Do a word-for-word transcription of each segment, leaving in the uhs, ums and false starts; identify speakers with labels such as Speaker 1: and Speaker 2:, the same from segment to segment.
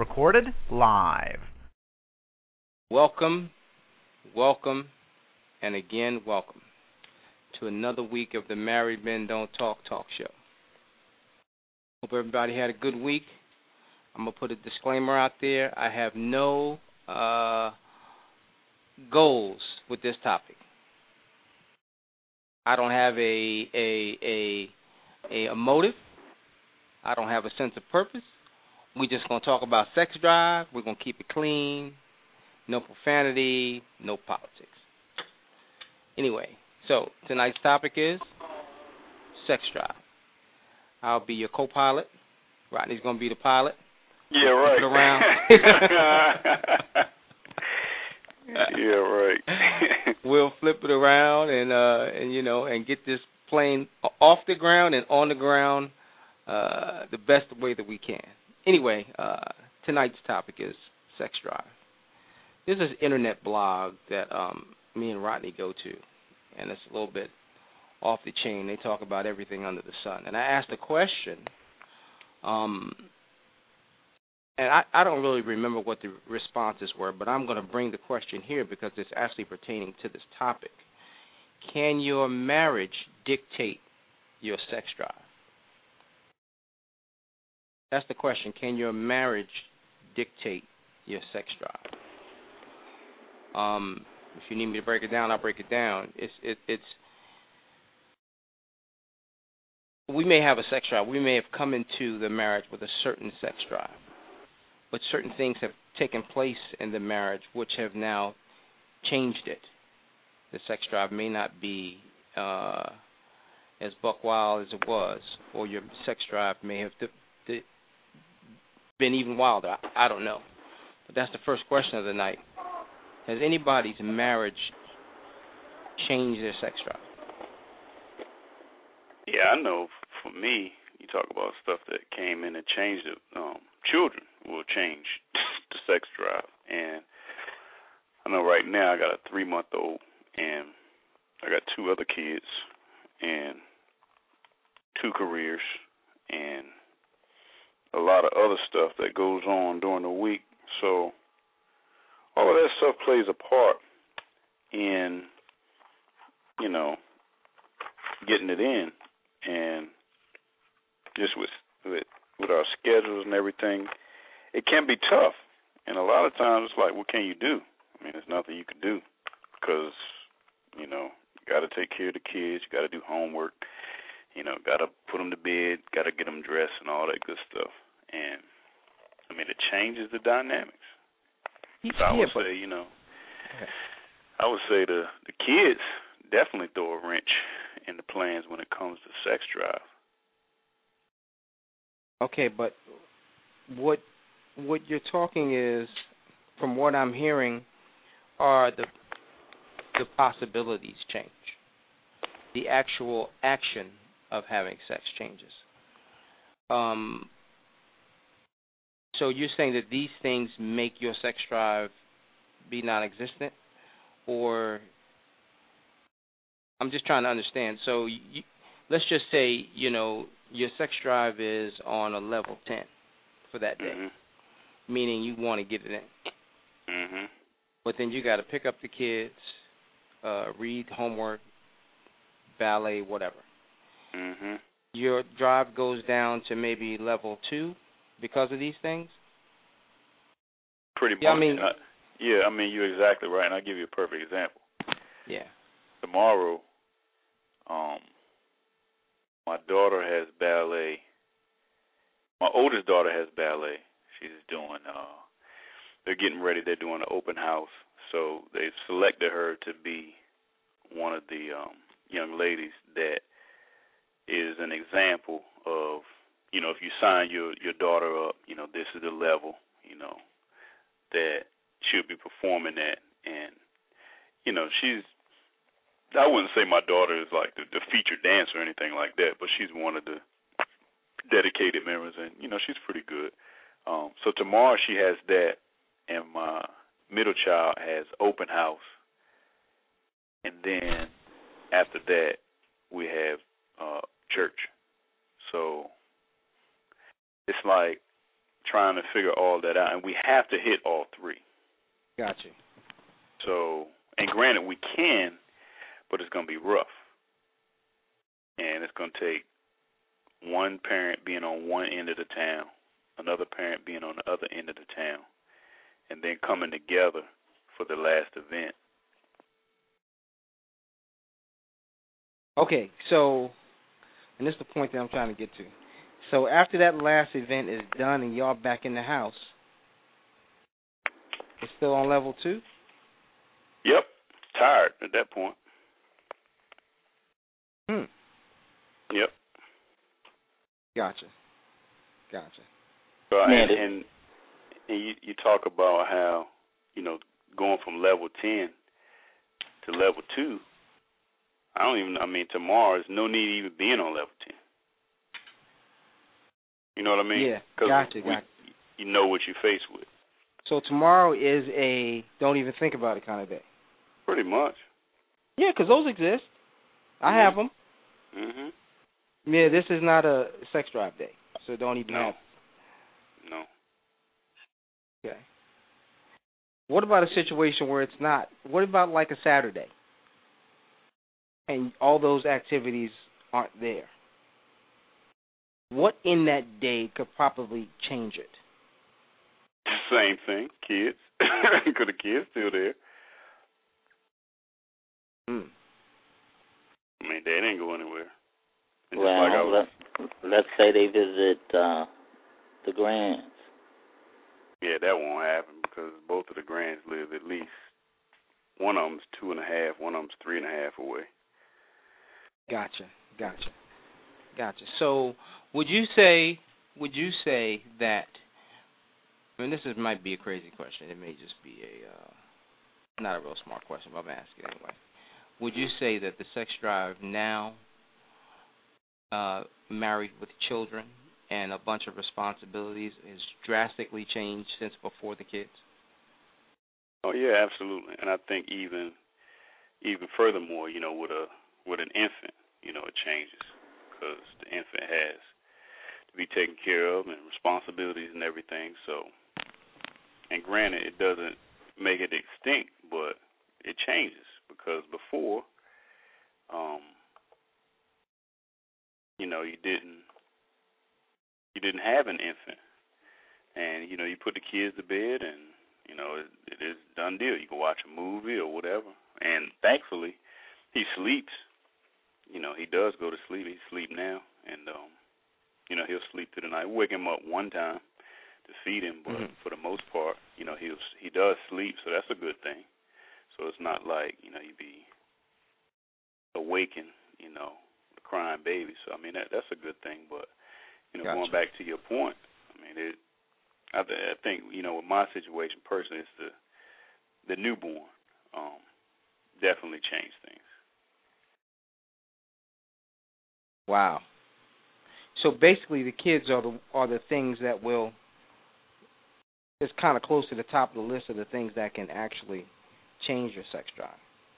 Speaker 1: Recorded live.
Speaker 2: Welcome, welcome, and again welcome to another week of the Married Men Don't Talk Talk Show. Hope everybody had a good week. I'm going to put a disclaimer out there. I have no uh, goals with this topic. I don't have a a a a, a motive. I don't have a sense of purpose. We're just going to talk about sex drive. We're going to keep it clean. No profanity, no politics. Anyway, so tonight's topic is sex drive. I'll be your co-pilot. Rodney's going to be the pilot.
Speaker 3: Yeah, right.
Speaker 2: Flip it around.
Speaker 3: Yeah, right.
Speaker 2: We'll flip it around and uh and you know and get this plane off the ground and on the ground uh the best way that we can. Anyway, uh tonight's topic is sex drive. This is an internet blog that um me and Rodney go to, and it's a little bit off the chain. They talk about everything under the sun. And I asked a question, um and I, I don't really remember what the responses were, but I'm going to bring the question here because it's actually pertaining to this topic. Can your marriage dictate your sex drive? That's the question. Can your marriage dictate your sex drive? Um, if you need me to break it down, I'll break it down. It's it, it's we may have a sex drive. We may have come into the marriage with a certain sex drive. But certain things have taken place in the marriage which have now changed it. The sex drive may not be uh, as buck wild as it was, or your sex drive may have th- th- been even wilder. I, I don't know. But that's the first question of the night. Has anybody's marriage changed their sex drive?
Speaker 3: Yeah, I know. For me, you talk about stuff that came in and changed it. Um, children will change the sex drive. And I know right now I got a three-month-old, and I got two other kids, and two careers, and a lot of other stuff that goes on during the week. So all of that stuff plays a part in, you know, getting it in. And just with with with our schedules and everything, it can be tough. And a lot of times it's like, what can you do? I mean, there's nothing you can do because, you know, you got to take care of the kids, you got to do homework, you know, got to put them to bed, got to get them dressed and all that good stuff. And, I mean, it changes the dynamics. So I would say, you know, I would say the, the kids definitely throw a wrench in the plans when it comes to sex drive.
Speaker 2: Okay, but what what you're talking is, from what I'm hearing, are the the possibilities change. The actual action of having sex changes. Um, so you're saying that these things make your sex drive be non-existent, or I'm just trying to understand. So you, let's just say, you know, your sex drive is on a level ten for that day,
Speaker 3: mm-hmm.
Speaker 2: meaning you want to get it in.
Speaker 3: Mm-hmm.
Speaker 2: But then you got to pick up the kids, uh, read homework, ballet, whatever.
Speaker 3: Mm-hmm.
Speaker 2: Your drive goes down to maybe level two because of these things?
Speaker 3: Pretty much.
Speaker 2: Yeah, I mean,
Speaker 3: uh, yeah, I mean, you're exactly right, and I'll give you a perfect example.
Speaker 2: Yeah.
Speaker 3: Tomorrow, um, my daughter has ballet. My oldest daughter has ballet. She's doing, uh, they're getting ready. They're doing an open house. So they've selected her to be one of the um, young ladies that is an example of, you know, if you sign your, your daughter up, you know, this is the level, you know, that she'll be performing at. And, you know, she's, I wouldn't say my daughter is like the, the featured dancer or anything like that, but she's one of the dedicated members, and, you know, she's pretty good. Um, so tomorrow she has that, and my middle child has open house. And then after that, we have uh, church. So it's like trying to figure all that out, and we have to hit all three.
Speaker 2: Gotcha.
Speaker 3: So, and granted, we can, but it's going to be rough. And it's going to take one parent being on one end of the town, another parent being on the other end of the town, and then coming together for the last event.
Speaker 2: Okay, so, and this is the point that I'm trying to get to. So after that last event is done and y'all back in the house, it's still on level two?
Speaker 3: Yep, tired at that point.
Speaker 2: Hmm.
Speaker 3: Yep.
Speaker 2: Gotcha. Gotcha.
Speaker 3: So, and, and, and you, you talk about how, you know, going from level ten to level two, I don't even, I mean, tomorrow, there's no need even being on level ten. You know what I mean?
Speaker 2: Yeah, gotcha, we, gotcha.
Speaker 3: You know what you're faced with.
Speaker 2: So tomorrow is a don't even think about it kind of day.
Speaker 3: Pretty much.
Speaker 2: Yeah, because those exist. I
Speaker 3: mm-hmm.
Speaker 2: have them.
Speaker 3: Mm-hmm.
Speaker 2: Yeah, this is not a sex drive day, so don't even
Speaker 3: no.
Speaker 2: have
Speaker 3: No.
Speaker 2: Okay. What about a situation where it's not? What about like a Saturday? And all those activities aren't there. What in that day could probably change it?
Speaker 3: Same thing, kids. Because the kids still there.
Speaker 2: Hmm.
Speaker 3: I mean, they didn't go anywhere. And
Speaker 1: well,
Speaker 3: like was,
Speaker 1: let, let's say they visit uh, the Grands.
Speaker 3: Yeah, that won't happen because both of the Grands live at least, one of them's two and a half, one of them's three and a half away.
Speaker 2: Gotcha, gotcha, gotcha. So, would you say, would you say that? I mean, this is, might be a crazy question. It may just be a uh, not a real smart question, but I'm asking anyway. Would you say that the sex drive now, uh, married with children and a bunch of responsibilities, has drastically changed since before the kids?
Speaker 3: Oh yeah, absolutely. And I think even even furthermore, you know, with a with an infant, you know, it changes because the infant has to be taken care of and responsibilities and everything. So, and granted, it doesn't make it extinct, but it changes because before, um, you know, you didn't you didn't have an infant, and you know, you put the kids to bed, and you know, it, it is a done deal. You can watch a movie or whatever, and thankfully, he sleeps. You know, he does go to sleep. He sleep now, and um, you know, he'll sleep through the night. We'll wake him up one time to feed him, but mm-hmm. for the most part, you know, he'll he does sleep, so that's a good thing. So it's not like, you know, you be awakened, you know, a crying baby. So I mean, that that's a good thing. But you know,
Speaker 2: gotcha.
Speaker 3: Going back to your point, I mean, it. I, th- I think you know, with my situation personally, it's the the newborn um, definitely changed things.
Speaker 2: Wow. So basically, the kids are the are the things that will. It's kind of close to the top of the list of the things that can actually change your sex drive.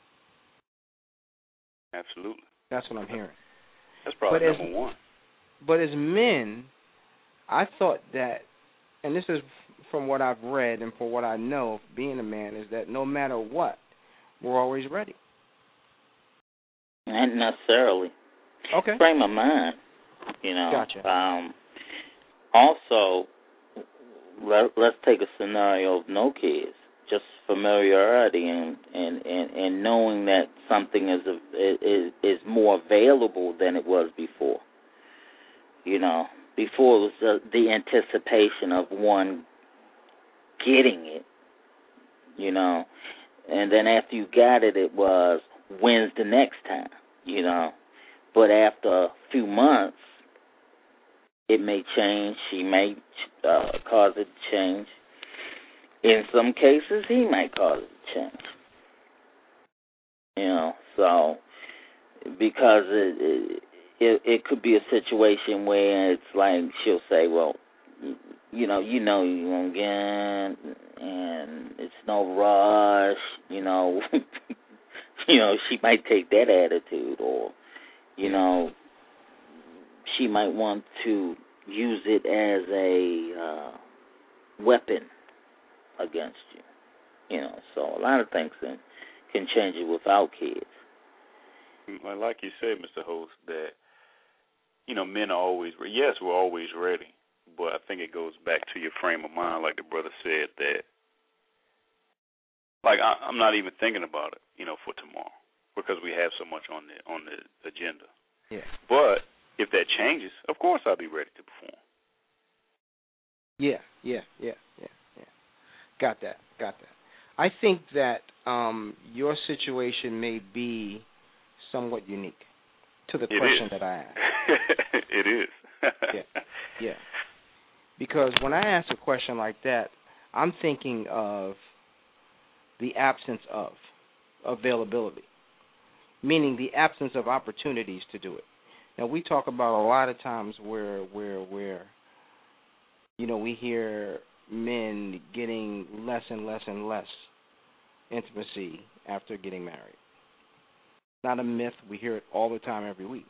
Speaker 3: Absolutely.
Speaker 2: That's what I'm hearing.
Speaker 3: That's probably
Speaker 2: but
Speaker 3: number
Speaker 2: as,
Speaker 3: one.
Speaker 2: But as men, I thought that, and this is from what I've read and from what I know of being a man, is that no matter what, we're always ready.
Speaker 1: Not necessarily.
Speaker 2: Okay.
Speaker 1: Frame of mind, you know.
Speaker 2: Gotcha.
Speaker 1: Um, also, let, let's take a scenario of no kids. Just familiarity and, and, and, and knowing that something is, a, is is more available than it was before. You know, before it was the, the anticipation of one getting it, you know, and then after you got it, it was, when's the next time, you know. But after a few months, it may change. She may uh, cause it to change. In some cases, he might cause it to change. You know, so because it, it it it could be a situation where it's like she'll say, well, you know, you know you won't get, and it's no rush. You know, you know she might take that attitude, or you know, she might want to use it as a uh, weapon against you. You know, so a lot of things can, can change it without kids.
Speaker 3: Well, like you said, Mister Host, that, you know, men are always, yes, we're always ready, but I think it goes back to your frame of mind, like the brother said, that, like, I, I'm not even thinking about it, you know, for tomorrow, because we have so much on the on the agenda.
Speaker 2: Yeah.
Speaker 3: But if that changes, of course I'll be ready to perform.
Speaker 2: Yeah, yeah, yeah, yeah, yeah. Got that, got that. I think that um, your situation may be somewhat unique to the
Speaker 3: It
Speaker 2: question
Speaker 3: is.
Speaker 2: that I asked.
Speaker 3: It is.
Speaker 2: yeah, yeah. Because when I ask a question like that, I'm thinking of the absence of availability, meaning the absence of opportunities to do it. Now, we talk about a lot of times where, where, where, you know, we hear men getting less and less and less intimacy after getting married. Not a myth. We hear it all the time, every week.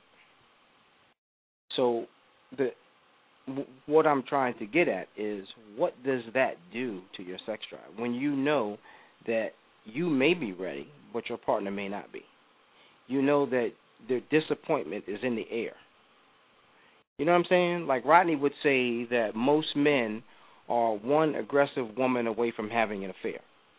Speaker 2: So the w- what I'm trying to get at is, what does that do to your sex drive when you know that you may be ready, but your partner may not be? You know that their disappointment is in the air. You know what I'm saying? Like Rodney would say that most men are one aggressive woman away from having an affair.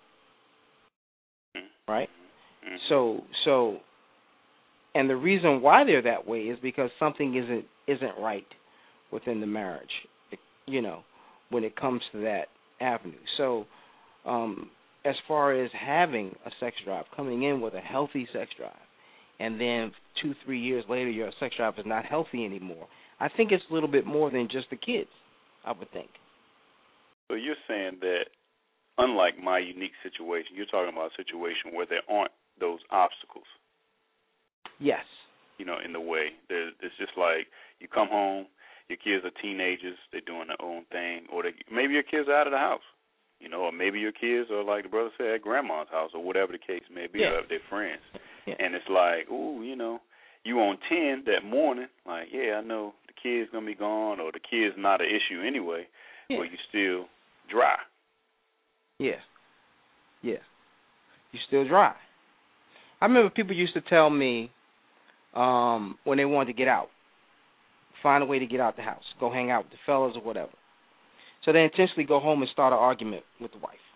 Speaker 2: Right? So, so, and the reason why they're that way is because something isn't isn't right within the marriage, you know, when it comes to that avenue. So, um, as far as having a sex drive, coming in with a healthy sex drive, and then two, three years later your sex drive is not healthy anymore, I think it's a little bit more than just the kids, I would think.
Speaker 3: So you're saying that, unlike my unique situation, you're talking about a situation where there aren't those obstacles.
Speaker 2: Yes.
Speaker 3: You know, in the way. There, it's just like you come home, your kids are teenagers, they're doing their own thing, or they, maybe your kids are out of the house, you know, or maybe your kids are, like the brother said, at grandma's house, or whatever the case may be,
Speaker 2: Yeah.
Speaker 3: or their friends.
Speaker 2: Yeah.
Speaker 3: And it's like, ooh, you know, you on ten that morning, like, yeah, I know the kid's going to be gone, or the kid's not an issue anyway,
Speaker 2: Yeah.
Speaker 3: but you still dry.
Speaker 2: Yeah. Yeah. You still dry. I remember people used to tell me um, when they wanted to get out, find a way to get out the house, go hang out with the fellas or whatever. So they intentionally go home and start an argument with the wife.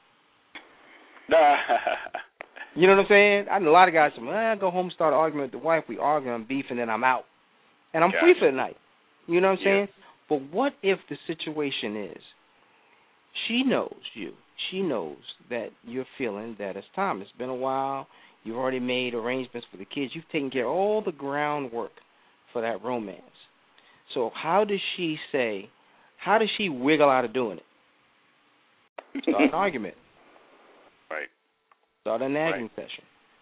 Speaker 2: You know what I'm saying? I know a lot of guys say, well, I go home and start an argument with the wife, we argue, I'm beef, and then I'm out. And I'm
Speaker 3: gotcha.
Speaker 2: free for the night. You know what I'm
Speaker 3: Yeah.
Speaker 2: saying? But what if the situation is, she knows you. She knows that you're feeling that it's time. It's been a while. You've already made arrangements for the kids. You've taken care of all the groundwork for that romance. So how does she say, how does she wiggle out of doing it? Start an argument.
Speaker 3: Right.
Speaker 2: Start a nagging
Speaker 3: Right.
Speaker 2: session.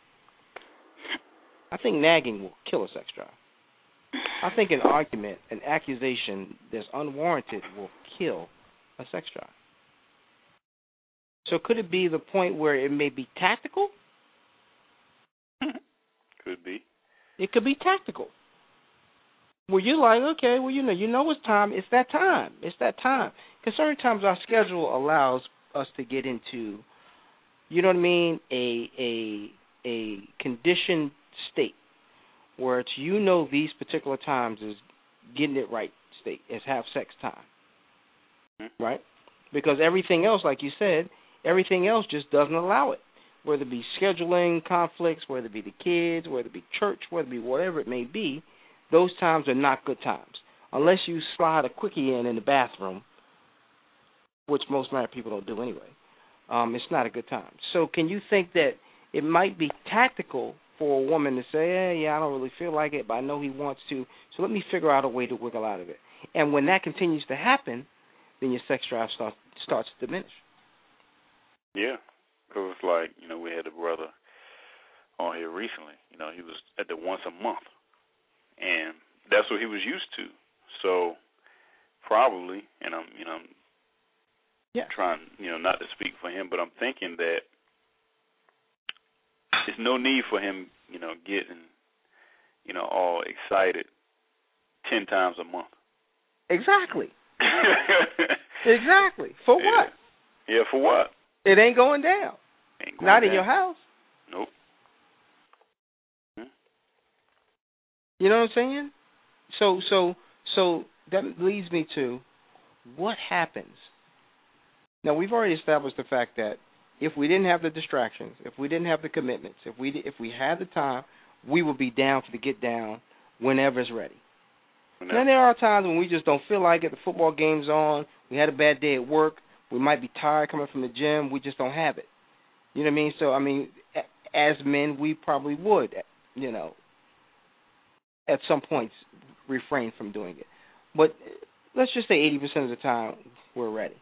Speaker 2: I think nagging will kill a sex drive. I think an argument, an accusation that's unwarranted will kill a sex drive. So could it be the point where it may be tactical?
Speaker 3: Could be.
Speaker 2: It could be tactical. Where you're like, okay, well, you know, you know it's time. It's that time. It's that time. Because certain times our schedule allows us to get into, you know what I mean, a a a conditioned state where it's, you know, these particular times is getting it right state, is have sex time,
Speaker 3: Mm-hmm.
Speaker 2: right? Because everything else, like you said, everything else just doesn't allow it. Whether it be scheduling conflicts, whether it be the kids, whether it be church, whether it be whatever it may be, those times are not good times. Unless you slide a quickie in in the bathroom, which most married people don't do anyway, um, it's not a good time. So can you think that it might be tactical for a woman to say, hey, yeah, I don't really feel like it, but I know he wants to, so let me figure out a way to wiggle out of it. And when that continues to happen, then your sex drive starts, starts to diminish.
Speaker 3: Yeah. Because it's like, you know, we had a brother on here recently. You know, he was at the once a month. And that's what he was used to. So probably, and I'm, you know, I'm
Speaker 2: yeah.
Speaker 3: trying, you know, not to speak for him, but I'm thinking that there's no need for him, you know, getting, you know, all excited ten times a month.
Speaker 2: Exactly. Exactly. For
Speaker 3: yeah.
Speaker 2: what?
Speaker 3: Yeah, for what?
Speaker 2: It ain't going down.
Speaker 3: Ain't going
Speaker 2: Not
Speaker 3: down.
Speaker 2: in your house.
Speaker 3: Nope. Hmm.
Speaker 2: You know what I'm saying? So, so, so that leads me to what happens. Now, we've already established the fact that if we didn't have the distractions, if we didn't have the commitments, if we if we had the time, we would be down for the get down whenever it's ready.
Speaker 3: Whenever.
Speaker 2: Now, there are times when we just don't feel like it. The football game's on. We had a bad day at work. We might be tired coming from the gym. We just don't have it. You know what I mean? So, I mean, as men, we probably would, you know, at some points refrain from doing it. But let's just say eighty percent of the time we're ready.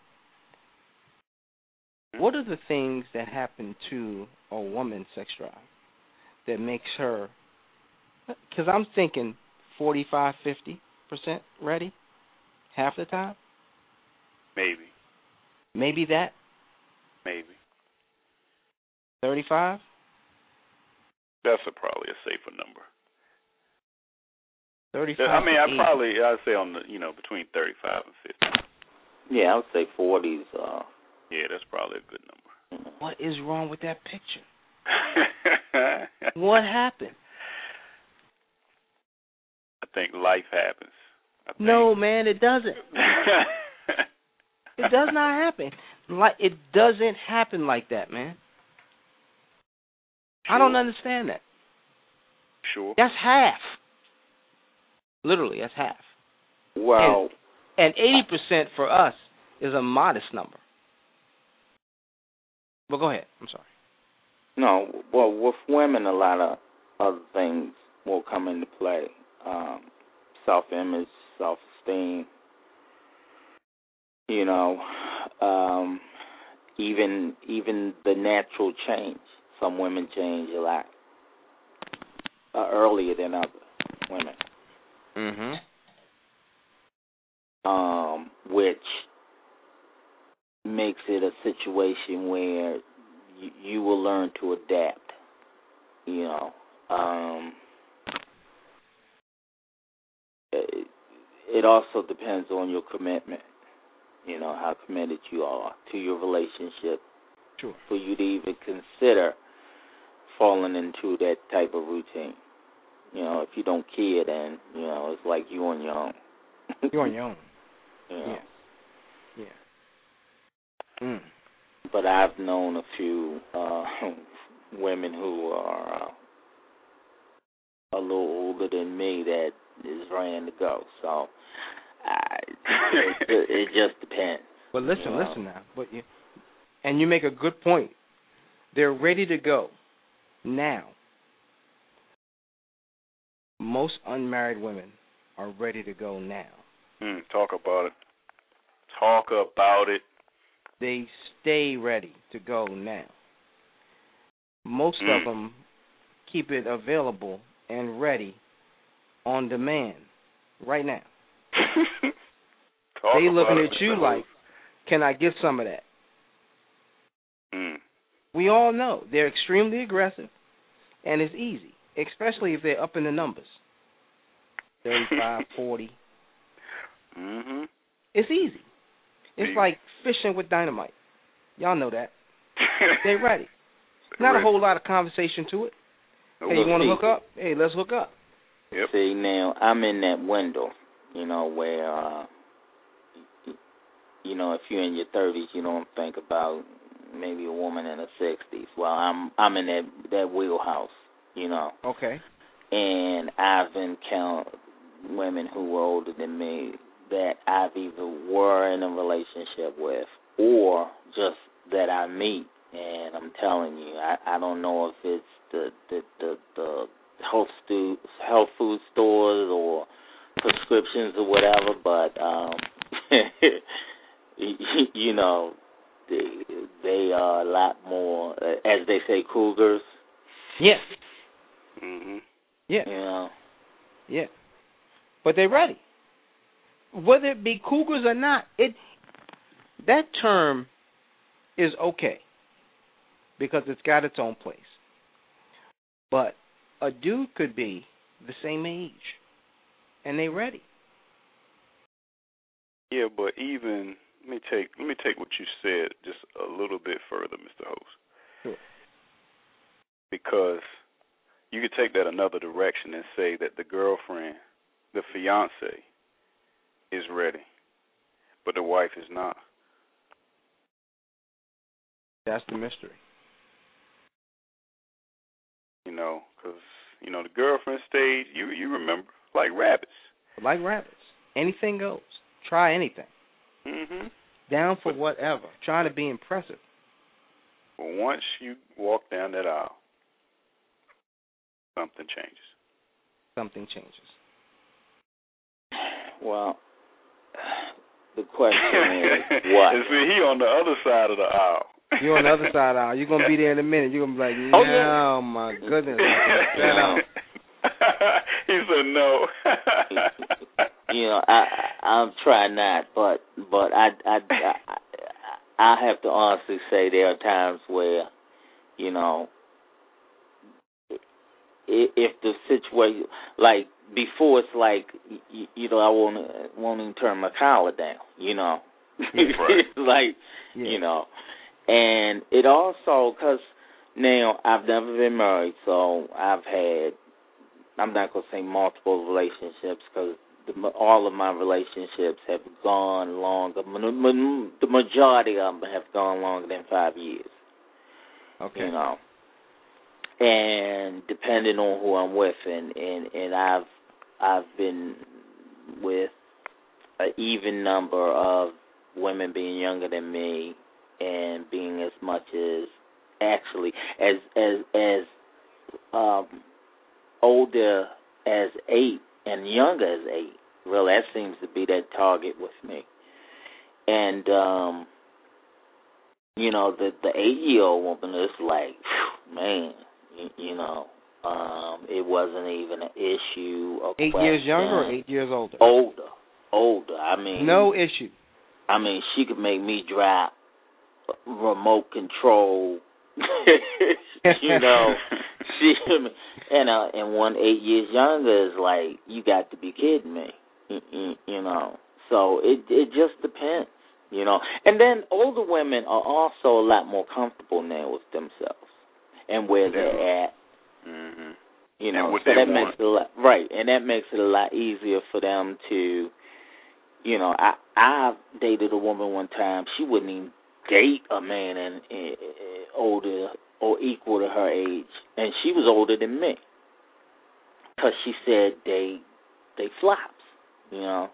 Speaker 2: What are the things that happen to a woman's sex drive that makes her, because I'm thinking forty-five, fifty percent ready half the time?
Speaker 3: Maybe.
Speaker 2: Maybe that?
Speaker 3: Maybe.
Speaker 2: thirty-five?
Speaker 3: That's a, probably a safer number.
Speaker 2: thirty-five.
Speaker 3: I mean, I
Speaker 2: eighty.
Speaker 3: probably, I'd say on the, you know, between thirty-five and fifty.
Speaker 1: Yeah, I would say forties. Uh,
Speaker 3: Yeah, that's probably a good number.
Speaker 2: What is wrong with that picture? What happened?
Speaker 3: I think life happens. I think.
Speaker 2: No, man, it doesn't. It does not happen. Like it doesn't happen like that, man.
Speaker 3: Sure.
Speaker 2: I don't understand that.
Speaker 3: Sure.
Speaker 2: That's half. Literally, that's half.
Speaker 1: well,
Speaker 2: And eighty percent for us is a modest number. But go ahead. I'm sorry.
Speaker 1: no. Well, with women, a lot of other things will come into play. Um, self-image, self-esteem. You know, um, even even the natural change. Some women change a lot uh, earlier than other women.
Speaker 2: Mm-hmm.
Speaker 1: Um, which makes it a situation where you, you will learn to adapt. You know, um, it, it also depends on your commitment. You know, how committed you are to your relationship.
Speaker 2: Sure.
Speaker 1: For you to even consider falling into that type of routine. You know, if you don't care, then, you know, it's like you on your own.
Speaker 2: You're on your own.
Speaker 1: You know?
Speaker 2: Yeah. Yeah. Mm.
Speaker 1: But I've known a few uh, women who are uh, a little older than me that is ready to go. So I, it, it just depends.
Speaker 2: But listen,
Speaker 1: you know?
Speaker 2: listen now. But you, and you make a good point. They're ready to go now. Most unmarried women are ready to go now.
Speaker 3: Mm, talk about it. Talk about it.
Speaker 2: They stay ready to go now. Most
Speaker 3: mm.
Speaker 2: of them keep it available and ready on demand right now.
Speaker 3: Talk
Speaker 2: they
Speaker 3: about
Speaker 2: looking
Speaker 3: it.
Speaker 2: at you like, can I get some of that?
Speaker 3: Mm.
Speaker 2: We all know they're extremely aggressive, and it's easy, especially if they're up in the numbers, thirty-five, forty.
Speaker 3: Mm-hmm.
Speaker 2: It's easy. It's
Speaker 3: easy.
Speaker 2: like fishing with dynamite. Y'all know that. They're ready. Not
Speaker 3: ready.
Speaker 2: a whole lot of conversation to it. Hey, you want to hook up? Hey, let's hook up.
Speaker 3: Yep.
Speaker 1: See, now, I'm in that window, you know, where, uh, you know, if you're in your thirties, you don't think about maybe a woman in her sixties. Well, I'm I'm in that, that wheelhouse, you know.
Speaker 2: Okay.
Speaker 1: And I've encountered women who were older than me that I've either were in a relationship with or just that I meet. And I'm telling you, I, I don't know if it's the the, the, the health, stu- health food stores or prescriptions or whatever, but, um, you know, they, they are a lot more, as they say, cougars.
Speaker 2: Yeah.
Speaker 3: Mm-hmm.
Speaker 2: Yeah.
Speaker 1: You know.
Speaker 2: Yeah. But they're ready. Whether it be cougars or not, it that term is okay because it's got its own place. But a dude could be the same age, and they ready.
Speaker 3: Yeah, but even let me take let me take what you said just a little bit further, Mister Host.
Speaker 2: Sure.
Speaker 3: Because you could take that another direction and say that the girlfriend, the fiance, is ready, but the wife is not.
Speaker 2: That's the mystery.
Speaker 3: You know, because, you know, the girlfriend stage, you you remember, like rabbits.
Speaker 2: Like rabbits. Anything goes. Try anything.
Speaker 3: Mm-hmm.
Speaker 2: Down for
Speaker 3: but,
Speaker 2: whatever. Trying to be impressive.
Speaker 3: But once you walk down that aisle, something changes.
Speaker 2: Something changes.
Speaker 1: Well, the question is what?
Speaker 3: And see, he on the other side of the aisle.
Speaker 2: You're on the other side of the aisle. You're going to be there in a minute. You're going to be like,
Speaker 1: oh,
Speaker 2: no,
Speaker 1: yeah.
Speaker 2: my goodness.
Speaker 1: You know,
Speaker 3: he said no.
Speaker 1: you know, I I'm trying not, but but I I, I I have to honestly say there are times where, you know, if the situation, like before, it's like you, you know I won't won't even turn my collar down, you know,
Speaker 3: right.
Speaker 1: like
Speaker 2: yeah.
Speaker 1: you know, and it also because now I've never been married, so I've had, I'm not gonna say multiple relationships because all of my relationships have gone longer. The majority of them have gone longer than five years.
Speaker 2: Okay.
Speaker 1: You know. And depending on who I'm with, and, and, and I've I've been with an even number of women being younger than me, and being as much as actually as as as um, older as eight and younger as eight. Really, that seems to be that target with me. And um, you know, the the eight year old woman is like, whew, man. You know, um, it wasn't even an issue. A
Speaker 2: eight
Speaker 1: question.
Speaker 2: years younger or eight years older?
Speaker 1: Older, older. I mean,
Speaker 2: no issue.
Speaker 1: I mean, she could make me drop remote control. you know, she and uh, and one eight years younger is like, you got to be kidding me. You, you know, so it it just depends. You know, and then older women are also a lot more comfortable now with themselves and where they're at,
Speaker 3: mm-hmm.
Speaker 1: you know,
Speaker 3: and what
Speaker 1: so
Speaker 3: they
Speaker 1: that
Speaker 3: want.
Speaker 1: makes it a lot, right, and that makes it a lot easier for them to, you know, I I dated a woman one time. She wouldn't even date a man and uh, older or equal to her age, and she was older than me, because she said they they flops, you know,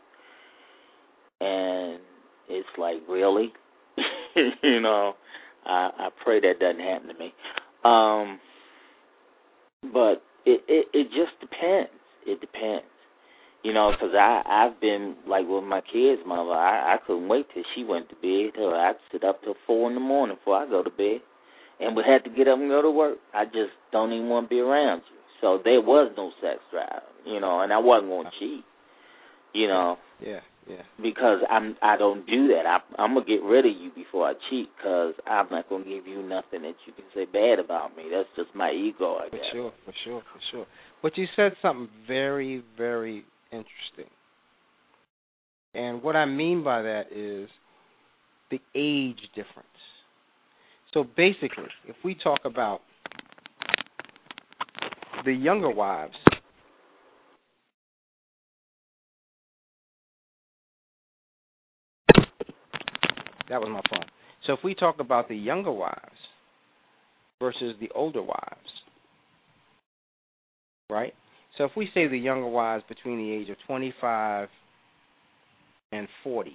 Speaker 1: and it's like, really, you know. I, I pray that doesn't happen to me. Um, but it, it it just depends. It depends, you know, because I I've been like with my kids' mother. I, I couldn't wait till she went to bed. Till I'd sit up till four in the morning before I go to bed, and would have to get up and go to work. I just don't even want to be around you. So there was no sex drive, you know, and I wasn't going to cheat, you know.
Speaker 2: Yeah. Yeah.
Speaker 1: Because I'm, I don't do that. I, I'm gonna get rid of you before I cheat. Because I'm not gonna give you nothing that you can say bad about me. That's just my ego, I guess.
Speaker 2: For sure, for sure, for sure. But you said something very, very interesting. And what I mean by that is the age difference. So basically, if we talk about the younger wives, that was my phone. So if we talk about the younger wives versus the older wives, right? So if we say the younger wives between the age of twenty-five and forty,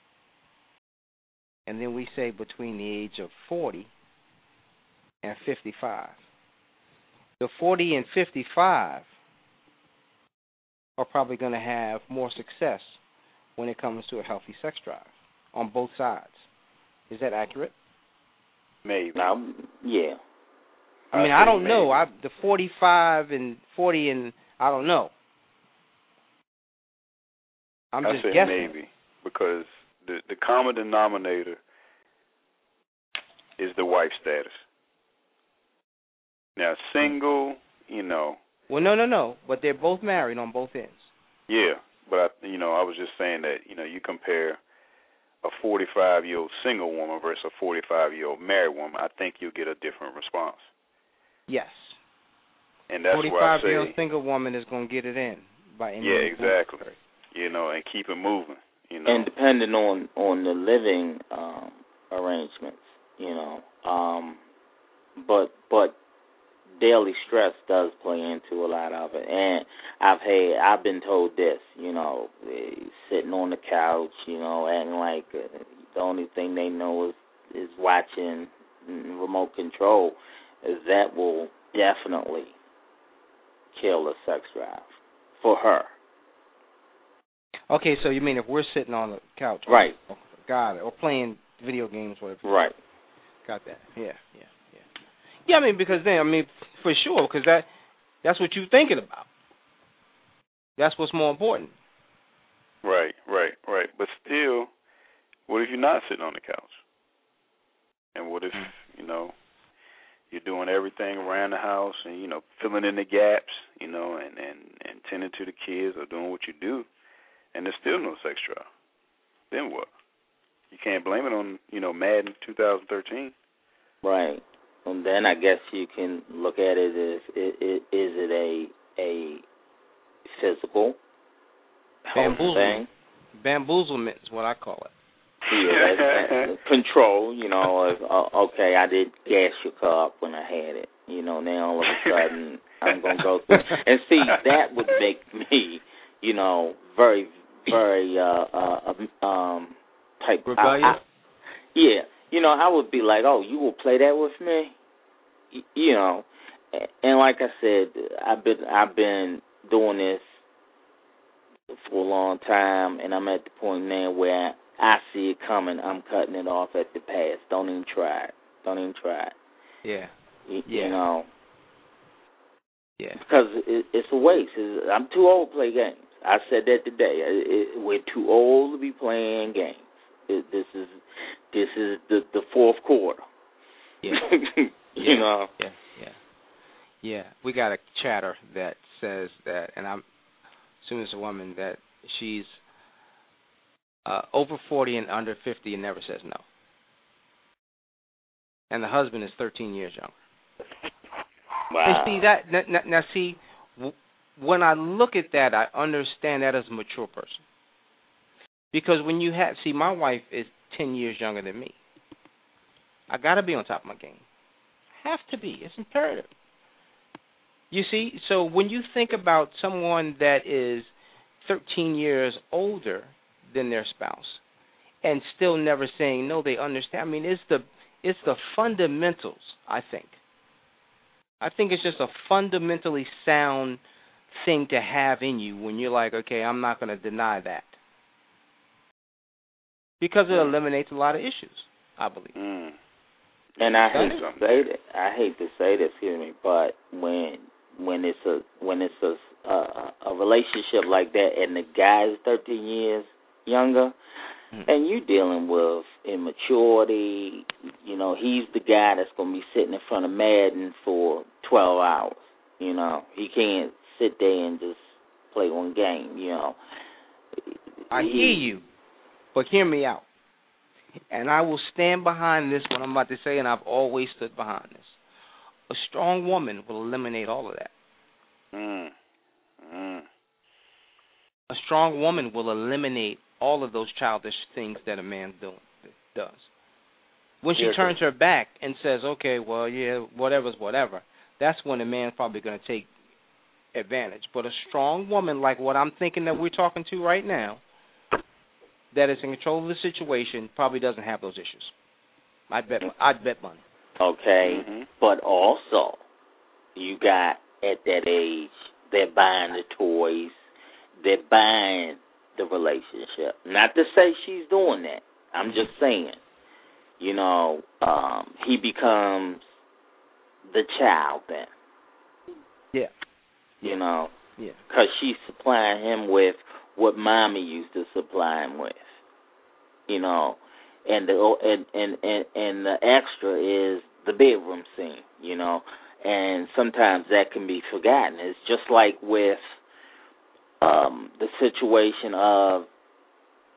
Speaker 2: and then we say between the age of forty and fifty-five, the forty and fifty-five are probably going to have more success when it comes to a healthy sex drive on both sides. Is that accurate?
Speaker 3: Maybe.
Speaker 1: Um, yeah.
Speaker 2: I mean,
Speaker 3: I
Speaker 2: I don't
Speaker 3: maybe.
Speaker 2: know. I the forty-five and forty and I don't know. I'm
Speaker 3: I
Speaker 2: just
Speaker 3: say
Speaker 2: guessing.
Speaker 3: maybe because the the common denominator is the wife status. Now, single, you know.
Speaker 2: Well, no, no, no. But they're both married on both ends.
Speaker 3: Yeah, but I, you know, I was just saying that you know you compare a forty-five-year-old single woman versus a forty-five-year-old married woman, I think you'll get a different response.
Speaker 2: Yes.
Speaker 3: And that's why I say
Speaker 2: forty-five-year-old single woman is going to get it in by any
Speaker 3: yeah,
Speaker 2: means
Speaker 3: exactly.
Speaker 2: necessary.
Speaker 3: You know, and keep it moving. You know,
Speaker 1: and depending on on the living um, arrangements, you know, um, but but daily stress does play into a lot of it. And I've had I've been told this, you know, eh, sitting on the couch, you know, acting like uh, the only thing they know is is watching remote control, is that will definitely kill a sex drive for her.
Speaker 2: Okay, so you mean if we're sitting on the couch,
Speaker 1: right?
Speaker 2: Or, got it, or playing video games, whatever.
Speaker 1: Right.
Speaker 2: Got that. Yeah, yeah, yeah. Yeah, I mean, because then, I mean, for sure, because that, that's what you're thinking about. That's what's more important.
Speaker 3: Right, right, right. But still, what if you're not sitting on the couch? And what if, you know, you're doing everything around the house and, you know, filling in the gaps, you know, and, and, and tending to the kids or doing what you do, and there's still no sex drive? Then what? You can't blame it on, you know, Madden twenty thirteen.
Speaker 1: Right. And then I guess you can look at it as, is it a a physical
Speaker 2: Bamboozlement.
Speaker 1: thing?
Speaker 2: Bamboozlement is what I call it.
Speaker 1: Yeah, that, that, control, you know, of, uh, okay, I did gas your car up when I had it. You know, now all of a sudden I'm going to go through. And see, that would make me, you know, very, very, uh, uh, um, type.
Speaker 2: Rebellious?
Speaker 1: I, I, yeah. You know, I would be like, oh, you will play that with me? Y- you know, and like I said, I've been, I've been doing this for a long time, and I'm at the point now where I see it coming. I'm cutting it off at the pass. Don't even try it. Don't even try it.
Speaker 2: Yeah.
Speaker 1: You,
Speaker 2: yeah.
Speaker 1: you know.
Speaker 2: Yeah.
Speaker 1: Because it, it's a waste. It's, I'm too old to play games. I said that today. It, it, we're too old to be playing games. It, this is this is the, the fourth quarter.
Speaker 2: Yeah.
Speaker 1: you
Speaker 2: yeah.
Speaker 1: know.
Speaker 2: Yeah. Yeah. Yeah. We got a chatter that says that, and I'm assuming it's a woman, that she's uh, over forty and under fifty and never says no. And the husband is thirteen years younger.
Speaker 1: Wow.
Speaker 2: And see that now, now see, when I look at that, I understand that as a mature person. Because when you have, see, my wife is ten years younger than me. I got to be on top of my game. Have to be. It's imperative. You see, so when you think about someone that is thirteen years older than their spouse and still never saying no, they understand. I mean, it's the it's the fundamentals, I think. I think it's just a fundamentally sound thing to have in you when you're like, okay, I'm not going to deny that. Because it eliminates a lot of issues, I believe.
Speaker 3: Mm.
Speaker 1: And I hate to say that. I hate to say this, excuse me, but when when it's a when it's a a, a relationship like that, and the guy is thirteen years younger, mm. and you dealing with immaturity, you know, he's the guy that's going to be sitting in front of Madden for twelve hours. You know, he can't sit there and just play one game. You know,
Speaker 2: I
Speaker 1: he,
Speaker 2: hear you. But hear me out. And I will stand behind this, what I'm about to say, and I've always stood behind this. A strong woman will eliminate all of that.
Speaker 3: Mm. Mm.
Speaker 2: A strong woman will eliminate all of those childish things that a man do, does. When she
Speaker 3: yeah,
Speaker 2: turns her back and says, okay, well, yeah, whatever's whatever, that's when a man's probably going to take advantage. But a strong woman, like what I'm thinking that we're talking to right now, that is in control of the situation, probably doesn't have those issues. I'd bet, I'd bet money.
Speaker 1: Okay, mm-hmm. But also, you got at that age, they're buying the toys, they're buying the relationship. Not to say she's doing that. I'm just saying, you know, um, he becomes the child then.
Speaker 2: Yeah.
Speaker 1: You know,
Speaker 2: yeah,
Speaker 1: because she's supplying him with what mommy used to supply him with, you know, and the and and and, and the extra is the bedroom scene, you know, and sometimes that can be forgotten. It's just like with um, the situation of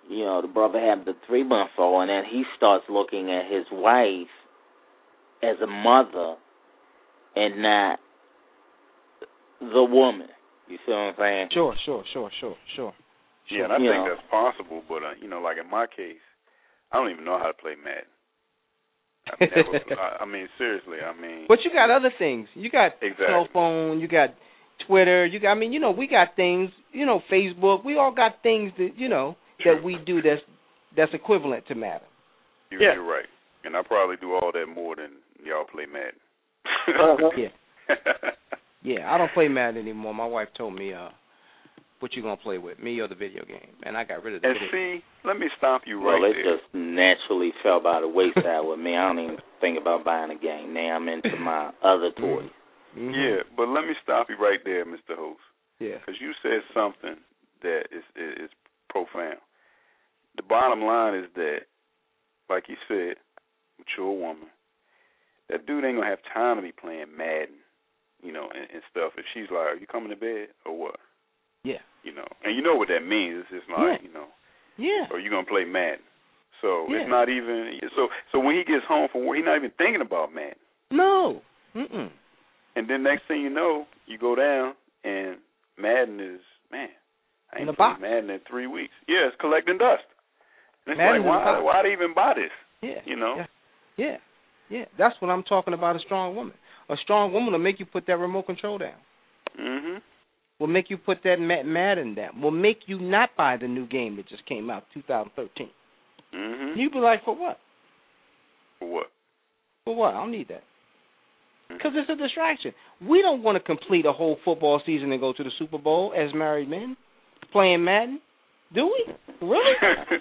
Speaker 1: you know, the brother had the three-month-old, and then he starts looking at his wife as a mother and not the woman. You see what I'm saying?
Speaker 2: Sure, sure, sure, sure, sure.
Speaker 3: Yeah, and I
Speaker 1: you
Speaker 3: think
Speaker 1: know.
Speaker 3: that's possible, but, uh, you know, like in my case, I don't even know how to play Madden. I never, I, I mean, seriously, I mean.
Speaker 2: But you got other things. You got
Speaker 3: exactly.
Speaker 2: cell phone, you got Twitter, you got, I mean, you know, we got things, you know, Facebook. We all got things that, you know,
Speaker 3: True.
Speaker 2: that we do that's that's equivalent to Madden.
Speaker 3: You're,
Speaker 2: yeah.
Speaker 3: you're right. And I probably do all that more than y'all play Madden.
Speaker 1: uh-huh.
Speaker 2: Yeah. Yeah, I don't play Madden anymore. My wife told me, uh, what you going to play with, me or the video game? And I got rid of the
Speaker 3: and
Speaker 2: video
Speaker 3: see,
Speaker 2: game.
Speaker 3: let me stop you right
Speaker 1: well, it
Speaker 3: there.
Speaker 1: just naturally fell by the wayside with me. I don't even think about buying a game. Now I'm into my other toys.
Speaker 2: Mm-hmm.
Speaker 3: Yeah, but let me stop you right there, Mister Host.
Speaker 2: Yeah.
Speaker 3: Because you said something that is, is, is profound. The bottom line is that, like you said, mature woman, that dude ain't going to have time to be playing Madden, you know, and, and stuff. If she's like, are you coming to bed or what?
Speaker 2: Yeah.
Speaker 3: You know, and you know what that means. It's just like,
Speaker 2: yeah.
Speaker 3: you know,
Speaker 2: yeah.
Speaker 3: or you going to play Madden. So
Speaker 2: yeah.
Speaker 3: it's not even, so so when he gets home from work, he's not even thinking about Madden.
Speaker 2: No. Mm-mm.
Speaker 3: And then next thing you know, you go down and Madden is, man, I ain't
Speaker 2: in the
Speaker 3: played
Speaker 2: box.
Speaker 3: Madden in three weeks. Yeah, it's collecting dust. And it's
Speaker 2: Madden's
Speaker 3: like, why, why they even buy this?
Speaker 2: Yeah.
Speaker 3: You know?
Speaker 2: Yeah. yeah. Yeah. That's what I'm talking about, a strong woman. A strong woman will make you put that remote control down.
Speaker 3: Mm-hmm.
Speaker 2: Will make you put that Madden down. Will make you not buy the new game that just came out, two thousand thirteen.
Speaker 3: Mm-hmm.
Speaker 2: You'd be like, for what?
Speaker 3: For what?
Speaker 2: For what? I don't need that. Because it's a distraction. We don't want to complete a whole football season and go to the Super Bowl as married men playing Madden. Do we? Really?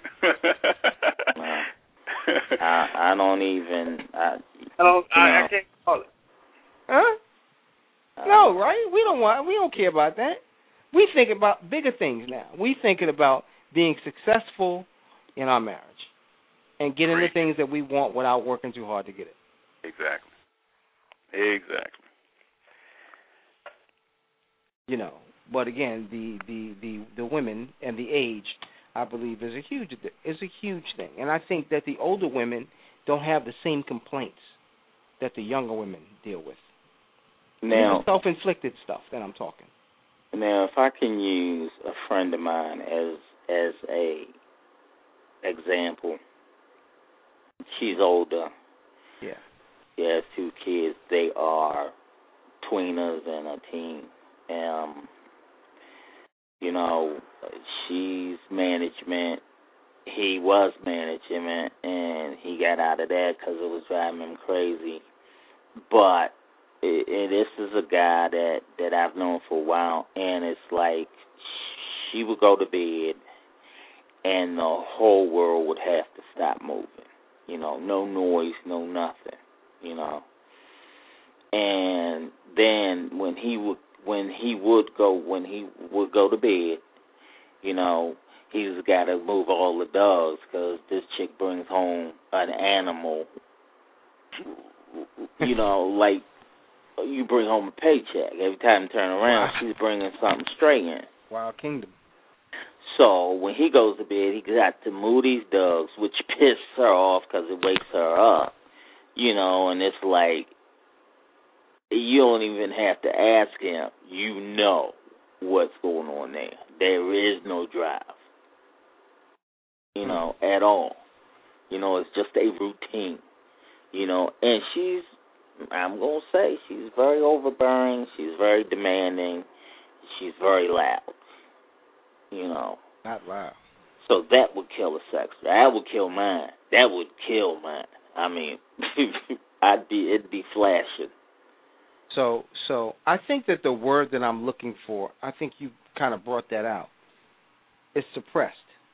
Speaker 1: uh, I, I don't even. I,
Speaker 4: I don't. I, I can't call it.
Speaker 2: Huh?
Speaker 1: Uh,
Speaker 2: no, right? We don't want. We don't care about that. We think about bigger things now. We thinking about being successful in our marriage and getting
Speaker 3: Great.
Speaker 2: the things that we want without working too hard to get it.
Speaker 3: Exactly. Exactly.
Speaker 2: You know, but again, the, the, the, the women and the age, I believe, is a huge is a huge thing, and I think that the older women don't have the same complaints that the younger women deal with.
Speaker 1: now,
Speaker 2: self-inflicted stuff that I'm talking.
Speaker 1: Now, if I can use a friend of mine as as a example, she's older.
Speaker 2: Yeah.
Speaker 1: She has two kids. They are tweeners and a teen. Um, you know, she's management. He was management, and he got out of that because it was driving him crazy. But it, it, this is a guy that, that I've known for a while, and it's like she would go to bed, and the whole world would have to stop moving. You know, no noise, no nothing. You know, and then when he would when he would go when he would go to bed, you know, he's got to move all the dogs because this chick brings home an animal. You know, like you bring home a paycheck every time you turn around.
Speaker 2: Wow.
Speaker 1: She's bringing something straight in.
Speaker 2: Wild Kingdom.
Speaker 1: So when he goes to bed, he got to move these dogs, which piss her off because it wakes her up. You know, and it's like you don't even have to ask him. You know what's going on there. There is no drive. You know, mm. at all. You know, it's just a routine. You know, and she's, I'm going to say, she's very overbearing. She's very demanding. She's very loud. You know.
Speaker 2: Not loud.
Speaker 1: So that would kill a sex. That would kill mine. That would kill mine. I mean, I'd be, it'd be flashing.
Speaker 2: So, so I think that the word that I'm looking for, I think you kind of brought that out. It's suppressed.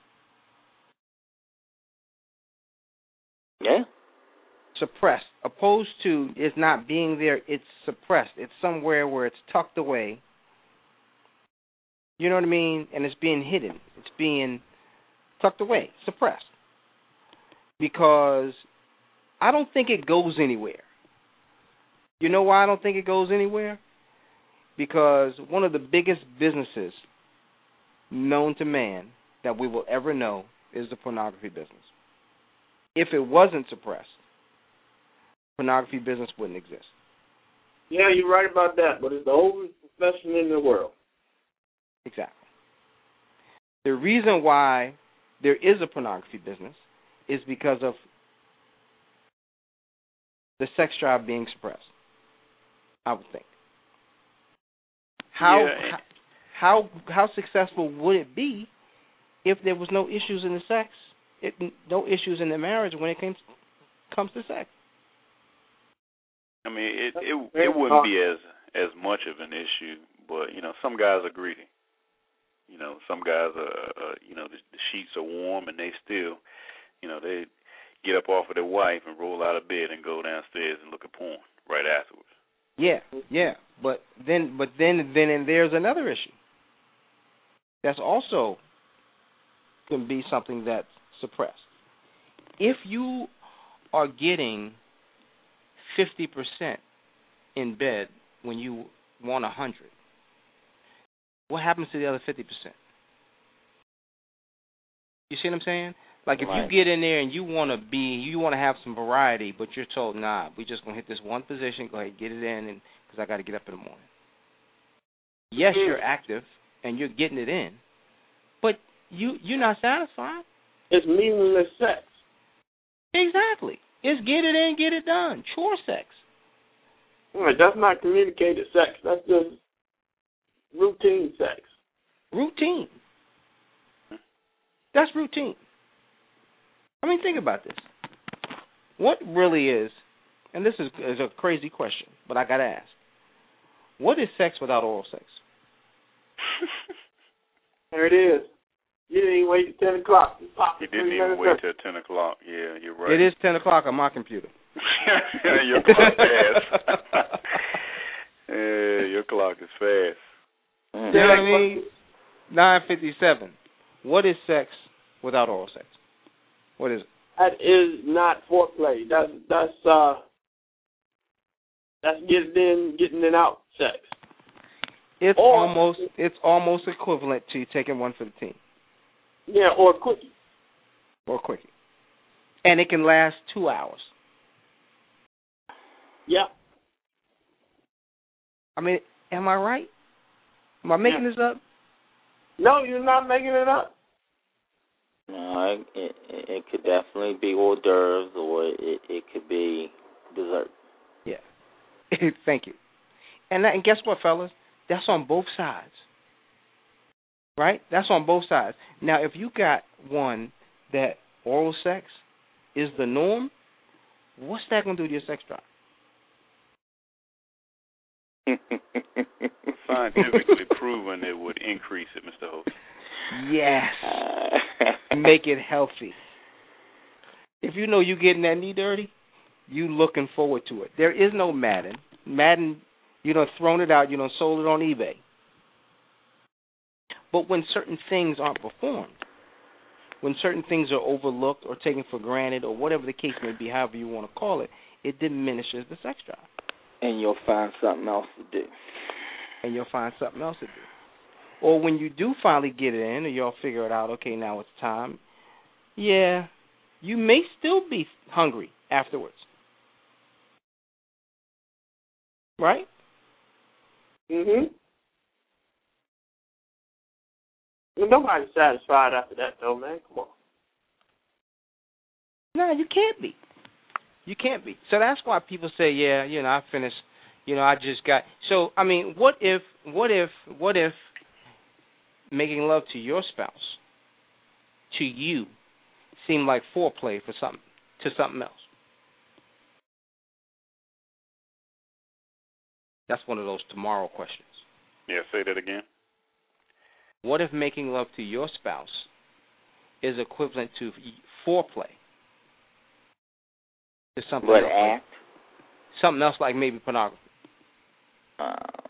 Speaker 1: Yeah.
Speaker 2: Suppressed, opposed to it's not being there. It's suppressed. It's somewhere where it's tucked away. You know what I mean? And it's being hidden. It's being tucked away, suppressed. Because I don't think it goes anywhere. You know why I don't think it goes anywhere? Because one of the biggest businesses known to man that we will ever know is the pornography business. If it wasn't suppressed, pornography business wouldn't exist.
Speaker 4: Yeah, you're right about that, but it's the oldest profession in the world.
Speaker 2: Exactly. The reason why there is a pornography business is because of the sex drive being suppressed, I would think. How
Speaker 3: yeah.
Speaker 2: how how successful would it be if there was no issues in the sex, it, no issues in the marriage when it comes comes to sex?
Speaker 3: I mean, it it it wouldn't be as as much of an issue, but you know, some guys are greedy. You know, some guys are, uh, you know, the, the sheets are warm and they still, you know, they get up off of their wife and roll out of bed and go downstairs and look at porn right afterwards.
Speaker 2: Yeah, yeah, but then, but then, then, and there's another issue. That's also can be something that's suppressed. If you are getting fifty percent in bed when you want a hundred, what happens to the other fifty percent? You see what I'm saying? Like if
Speaker 1: right.
Speaker 2: you get in there and you want to be, you want to have some variety, but you're told, nah, we're just gonna hit this one position. Go ahead, get it in, and because I got to get up in the morning. Yes, mm-hmm. you're active and you're getting it in, but you you're not satisfied.
Speaker 4: It's meaningless sex.
Speaker 2: Exactly. It's get it in, get it done. Chore sex.
Speaker 4: Right, that's not communicated sex. That's just routine sex.
Speaker 2: Routine. That's routine. I mean, think about this. What really is, and this is, is a crazy question, but I got to ask, what is sex without oral sex?
Speaker 4: There it is. You didn't even wait till ten o'clock. You,
Speaker 3: you didn't even wait till ten o'clock. Yeah, you're right.
Speaker 2: It is ten o'clock on my computer.
Speaker 3: Your clock fast. Yeah, your clock is fast.
Speaker 2: You know what I mean? nine fifty-seven. What is sex without oral sex? What is it?
Speaker 4: That is not foreplay. That's that's uh that's getting in, getting it out sex.
Speaker 2: It's
Speaker 4: or,
Speaker 2: almost it's almost equivalent to taking one for the team.
Speaker 4: Yeah, or a quickie.
Speaker 2: Or a quickie. And it can last two hours.
Speaker 4: Yeah.
Speaker 2: I mean, am I right? Am I making
Speaker 4: yeah.
Speaker 2: this up?
Speaker 4: No, you're not making it up.
Speaker 1: No, it, it, it could definitely be hors d'oeuvres, or it, it could be dessert.
Speaker 2: Yeah. Thank you. And, that, and guess what, fellas? That's on both sides. Right? That's on both sides. Now, if you got one that oral sex is the norm, what's that going to do to your sex drive?
Speaker 3: Scientifically proven it would increase it, Mister Host.
Speaker 2: Yes. Make it healthy. If you know you're getting that knee dirty, you looking forward to it. There is no Madden. Madden, you done thrown it out, you done sold it on eBay. But when certain things aren't performed, when certain things are overlooked or taken for granted or whatever the case may be, however you want to call it, it diminishes the sex drive.
Speaker 1: And you'll find something else to do.
Speaker 2: And you'll find something else to do. Or when you do finally get it in, or y'all figure it out, okay, now it's time, yeah, you may still be hungry afterwards. Right?
Speaker 4: Mm-hmm. Well, nobody's satisfied after that, though, man. Come on.
Speaker 2: No, you can't be. You can't be. So that's why people say, yeah, you know, I finished, you know, I just got. So, I mean, what if, what if, what if making love to your spouse, to you, seemed like foreplay for something, to something else? That's one of those tomorrow questions.
Speaker 3: Yeah, say that again.
Speaker 2: What if making love to your spouse is equivalent to foreplay? To something
Speaker 1: what
Speaker 2: else
Speaker 1: act?
Speaker 2: Like, something else like maybe pornography.
Speaker 1: Uh,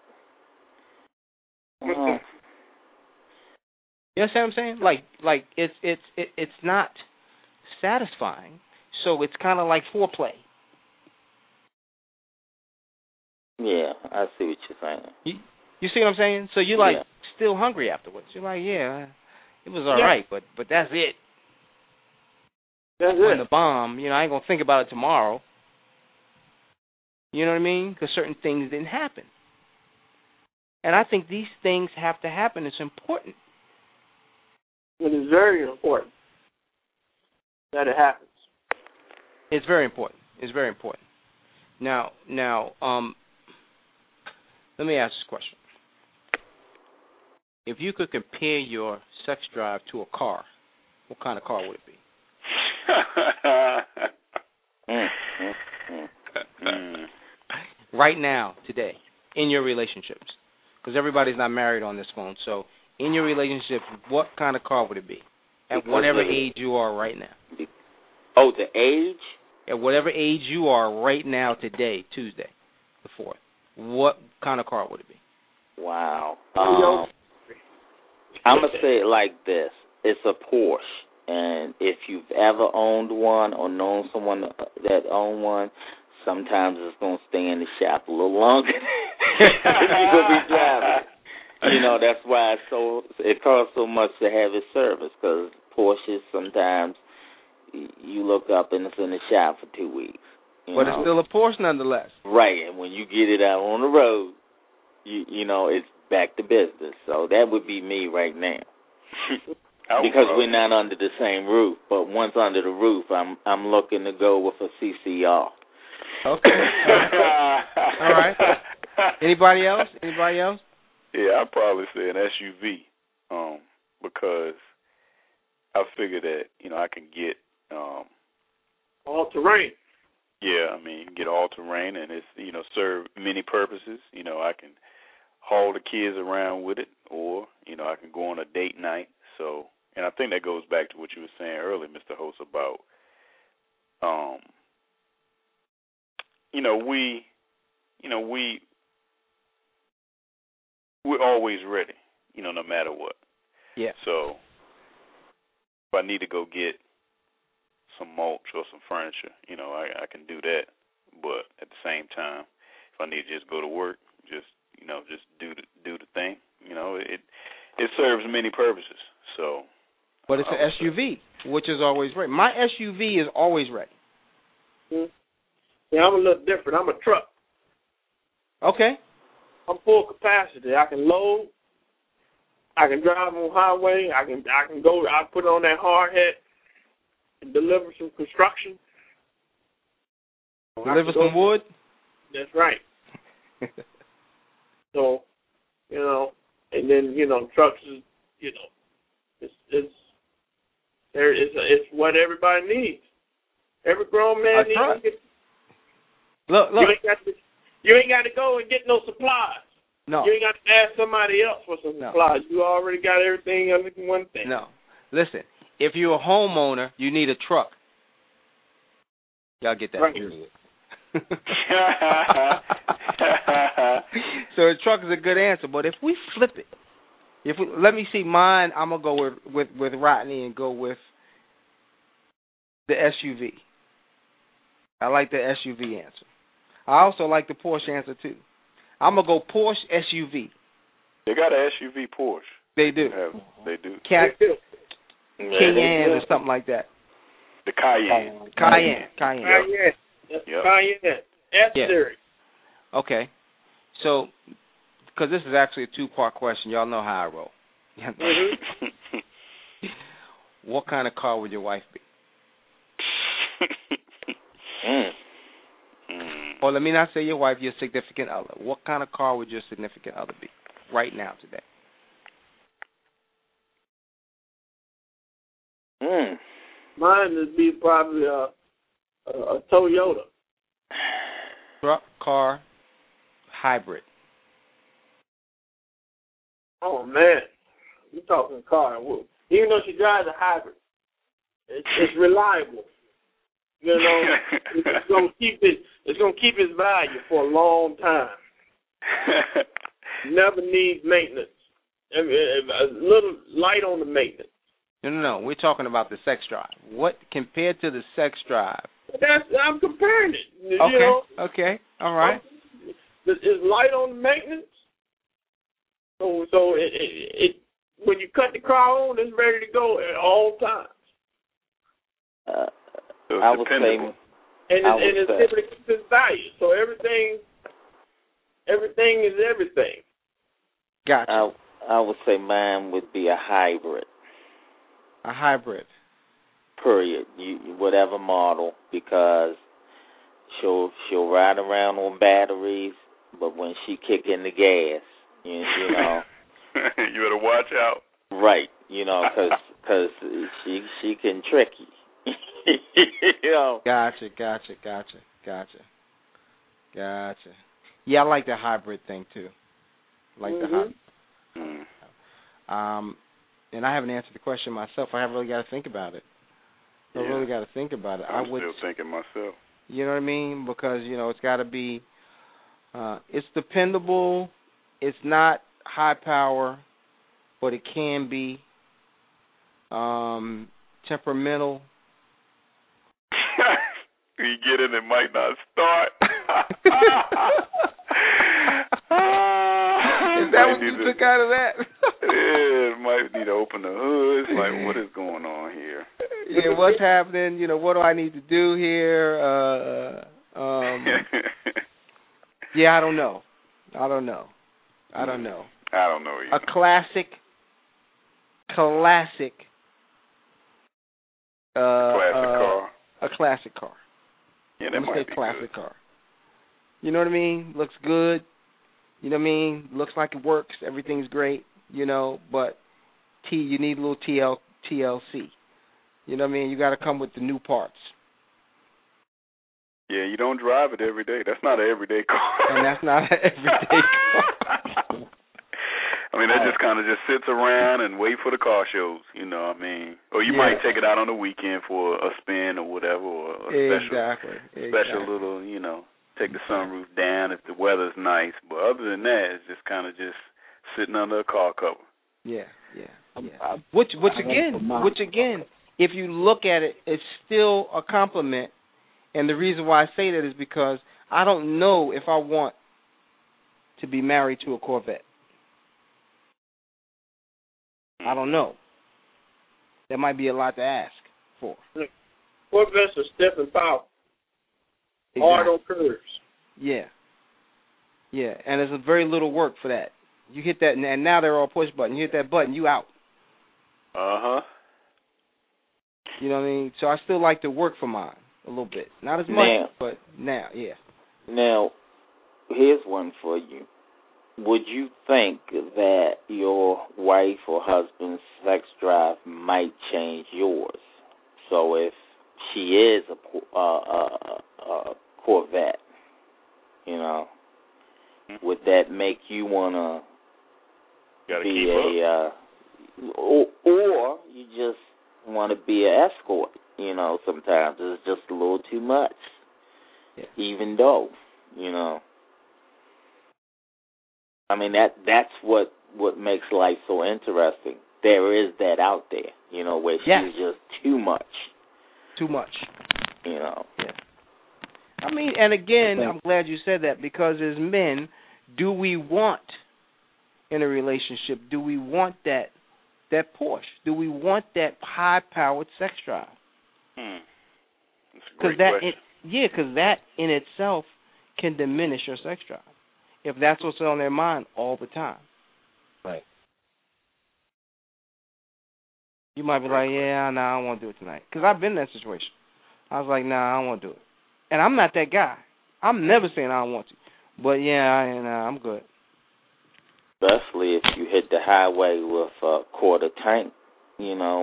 Speaker 1: well,
Speaker 2: you know what I'm saying? Like, like it's it's it, it's not satisfying, so it's kind of like foreplay.
Speaker 1: Yeah, I see what you're saying.
Speaker 2: You, you see what I'm saying? So you're like
Speaker 1: yeah.
Speaker 2: still hungry afterwards. You're like, yeah, it was all
Speaker 4: yeah.
Speaker 2: right, but but that's it.
Speaker 4: That's
Speaker 2: when
Speaker 4: it.
Speaker 2: the bomb, you know, I ain't going to think about it tomorrow. You know what I mean? Because certain things didn't happen. And I think these things have to happen. It's important.
Speaker 4: It is very important that it happens.
Speaker 2: It's very important. It's very important. Now, now, um, let me ask this question. If you could compare your sex drive to a car, what kind of car would it be?
Speaker 1: mm, mm, mm, mm.
Speaker 2: Right now, today, in your relationships, because everybody's not married on this phone, so in your relationship, what kind of car would it be? At
Speaker 1: Because
Speaker 2: whatever
Speaker 1: of-
Speaker 2: age you are right now.
Speaker 1: Oh, the age?
Speaker 2: At whatever age you are right now today, Tuesday, the fourth, what kind of car would it be?
Speaker 1: Wow. Um, I'm going to say it like this. It's a Porsche. And if you've ever owned one or known someone that owned one, sometimes it's going to stay in the shop a little longer than you're going to be driving. You know, that's why it's so, it costs so much to have it serviced, because Porsches sometimes you look up and it's in the shop for two weeks. You
Speaker 2: But
Speaker 1: know?
Speaker 2: it's still a Porsche nonetheless.
Speaker 1: Right, and when you get it out on the road, you you know, it's back to business. So that would be me right now. Because we're not under the same roof, but once under the roof, I'm I'm looking to go with a C C R.
Speaker 2: Okay. All right. Anybody else? Anybody else?
Speaker 3: Yeah, I'd probably say an S U V, um, because I figure that, you know, I can get um,
Speaker 4: all terrain.
Speaker 3: Yeah, I mean, you can get all terrain, and it's, you know, serve many purposes. You know, I can haul the kids around with it, or, you know, I can go on a date night. So, and I think that goes back to what you were saying earlier, Mister Host, about, um, you know, we, you know, we, we're always ready, you know, no matter what.
Speaker 2: Yeah.
Speaker 3: So, if I need to go get some mulch or some furniture, you know, I, I can do that. But at the same time, if I need to just go to work, just, you know, just do the do the thing, you know, it it serves many purposes. So,
Speaker 2: but it's an S U V, which is always ready. My S U V is always ready.
Speaker 4: Hmm. Yeah, I'm a little different. I'm a truck.
Speaker 2: Okay.
Speaker 4: I'm full capacity. I can load. I can drive on highway. I can I can go. I put on that hard hat and deliver some construction.
Speaker 2: Deliver some wood.
Speaker 4: That's right. So, you know, and then you know, trucks is, you know, it's it's there. It's it's what everybody needs. Every grown man
Speaker 2: A
Speaker 4: needs.
Speaker 2: truck.
Speaker 4: To get,
Speaker 2: Look, look.
Speaker 4: You ain't got to. You ain't got to go and get no supplies.
Speaker 2: No.
Speaker 4: You ain't got to ask somebody else for some
Speaker 2: No.
Speaker 4: supplies. You already got everything under one thing.
Speaker 2: No. Listen, if you're a homeowner, you need a truck. Y'all get that?
Speaker 4: Right.
Speaker 2: So a truck is a good answer, but if we flip it, if we, let me see mine, I'm gonna go with, with, with Rodney and go with the S U V. I like the S U V answer. I also like the Porsche answer too. I'm gonna go Porsche S U V.
Speaker 3: They got an S U V Porsche.
Speaker 2: They do.
Speaker 3: They, have, they do.
Speaker 2: Cat,
Speaker 1: Yeah,
Speaker 2: Cayenne or something like that.
Speaker 3: The Cayenne.
Speaker 2: Cayenne. Cayenne.
Speaker 4: Cayenne. That's
Speaker 3: Yep.
Speaker 4: Cayenne. S
Speaker 2: Yeah.
Speaker 4: series.
Speaker 2: Okay. So, because this is actually a two-part question, y'all know how I roll.
Speaker 4: Mm-hmm.
Speaker 2: What kind of car would your wife be?
Speaker 1: Mm.
Speaker 3: Mm.
Speaker 2: Or let me not say your wife, your significant other. What kind of car would your significant other be right now, today?
Speaker 1: Mm.
Speaker 4: Mine would be probably a, a, a Toyota.
Speaker 2: Truck, car, hybrid.
Speaker 4: Oh, man. You're talking car. Even though she drives a hybrid, it's, it's reliable. You know, it's gonna keep it. It's gonna keep its value for a long time. Never needs maintenance. A little light on the maintenance.
Speaker 2: No, no, no. We're talking about the sex drive. What compared to the sex drive?
Speaker 4: That's I'm comparing it.
Speaker 2: Okay.
Speaker 4: You know,
Speaker 2: Okay. All right.
Speaker 4: It's light on the maintenance. So, so it, it, it when you cut the car on, it's ready to go at all times.
Speaker 1: Uh, I would
Speaker 3: dependable.
Speaker 1: say,
Speaker 4: and
Speaker 1: I
Speaker 4: it's, and
Speaker 1: would
Speaker 4: it's
Speaker 1: say.
Speaker 4: able to keep its value. So everything, everything is everything.
Speaker 2: Gotcha.
Speaker 1: I I would say mine would be a hybrid.
Speaker 2: A hybrid.
Speaker 1: Period. You whatever model, because she'll she'll ride around on batteries, but when she kick in the gas, you, you know.
Speaker 3: You better watch out.
Speaker 1: Right. You know, because cause she she can trick you. You know.
Speaker 2: Gotcha. Gotcha. Gotcha. Gotcha. Gotcha. Yeah, I like the hybrid thing too. I like
Speaker 4: mm-hmm.
Speaker 2: the hybrid.
Speaker 3: Mm.
Speaker 2: Um, and I haven't answered the question myself. I haven't really got to think about it. I
Speaker 3: Yeah.
Speaker 2: really got to think about it.
Speaker 3: I'm
Speaker 2: I would,
Speaker 3: still thinking myself.
Speaker 2: You know what I mean? Because, you know, it's got to be, uh, it's dependable. It's not high power, but it can be um, temperamental.
Speaker 3: You get in, it might not start.
Speaker 2: Is that what you
Speaker 3: to,
Speaker 2: took out of that?
Speaker 3: Yeah, it might need to open the hood. It's like, what is going on here?
Speaker 2: Yeah, what's happening? You know, what do I need to do here? Uh, um, yeah, I don't know. I don't know. I don't know.
Speaker 3: I don't know either.
Speaker 2: A classic, classic, uh,
Speaker 3: classic
Speaker 2: uh,
Speaker 3: car.
Speaker 2: A classic car.
Speaker 3: Yeah, that
Speaker 2: I'm gonna
Speaker 3: might
Speaker 2: say
Speaker 3: be
Speaker 2: classic
Speaker 3: good.
Speaker 2: car. You know what I mean? Looks good. You know what I mean? Looks like it works. Everything's great. You know, but T, you need a little T L T L C. You know what I mean? You got to come with the new parts.
Speaker 3: Yeah, you don't drive it every day. That's not an everyday car.
Speaker 2: And that's not an everyday car.
Speaker 3: I mean, that just kind of just sits around and wait for the car shows, you know what I mean? Or you
Speaker 2: Yeah.
Speaker 3: might take it out on the weekend for a spin or whatever, or a special,
Speaker 2: exactly.
Speaker 3: special
Speaker 2: exactly.
Speaker 3: little, you know, take the sunroof down if the weather's nice. But other than that, it's just kind of just sitting under a car cover.
Speaker 2: Yeah, yeah, yeah. Which, which again, which again, if you look at it, it's still a compliment. And the reason why I say that is because I don't know if I want to be married to a Corvette. I don't know. That might be a lot to ask for.
Speaker 4: Corvettes are stiff and powerful.
Speaker 2: Exactly.
Speaker 4: Hard on curves.
Speaker 2: Yeah. Yeah, and there's a very little work for that. You hit that, and now they're all push button. You hit that button, you out.
Speaker 3: Uh-huh.
Speaker 2: You know what I mean? So I still like to work for mine a little bit. Not as much,
Speaker 1: Now,
Speaker 2: but now, yeah.
Speaker 1: Now, here's one for you. Would you think that your wife or husband's sex drive might change yours? So if she is a, uh, a, a Corvette, you know, would that make you want to be
Speaker 3: keep
Speaker 1: a, uh, or, or you just want to be an escort? You know, sometimes it's just a little too much,
Speaker 2: yeah.
Speaker 1: Even though, you know. I mean, that that's what, what makes life so interesting. There is that out there, you know, where
Speaker 2: yes.
Speaker 1: she's just too much.
Speaker 2: Too much.
Speaker 1: You know.
Speaker 2: Yeah. I mean, and again, I'm glad you said that, because as men, do we want, in a relationship, do we want that that Porsche? Do we want that high-powered sex drive?
Speaker 3: Hmm. That's a
Speaker 2: Cause
Speaker 3: great
Speaker 2: that
Speaker 3: question.
Speaker 2: it, yeah, because that in itself can diminish your sex drive if that's what's on their mind all the time.
Speaker 1: Right.
Speaker 2: You might be like, yeah, no, nah, I don't want to do it tonight. Because I've been in that situation. I was like, nah, I don't want to do it. And I'm not that guy. I'm never saying I don't want to. But, yeah, I, nah, I'm good.
Speaker 1: Especially if you hit the highway with a quarter tank, you know.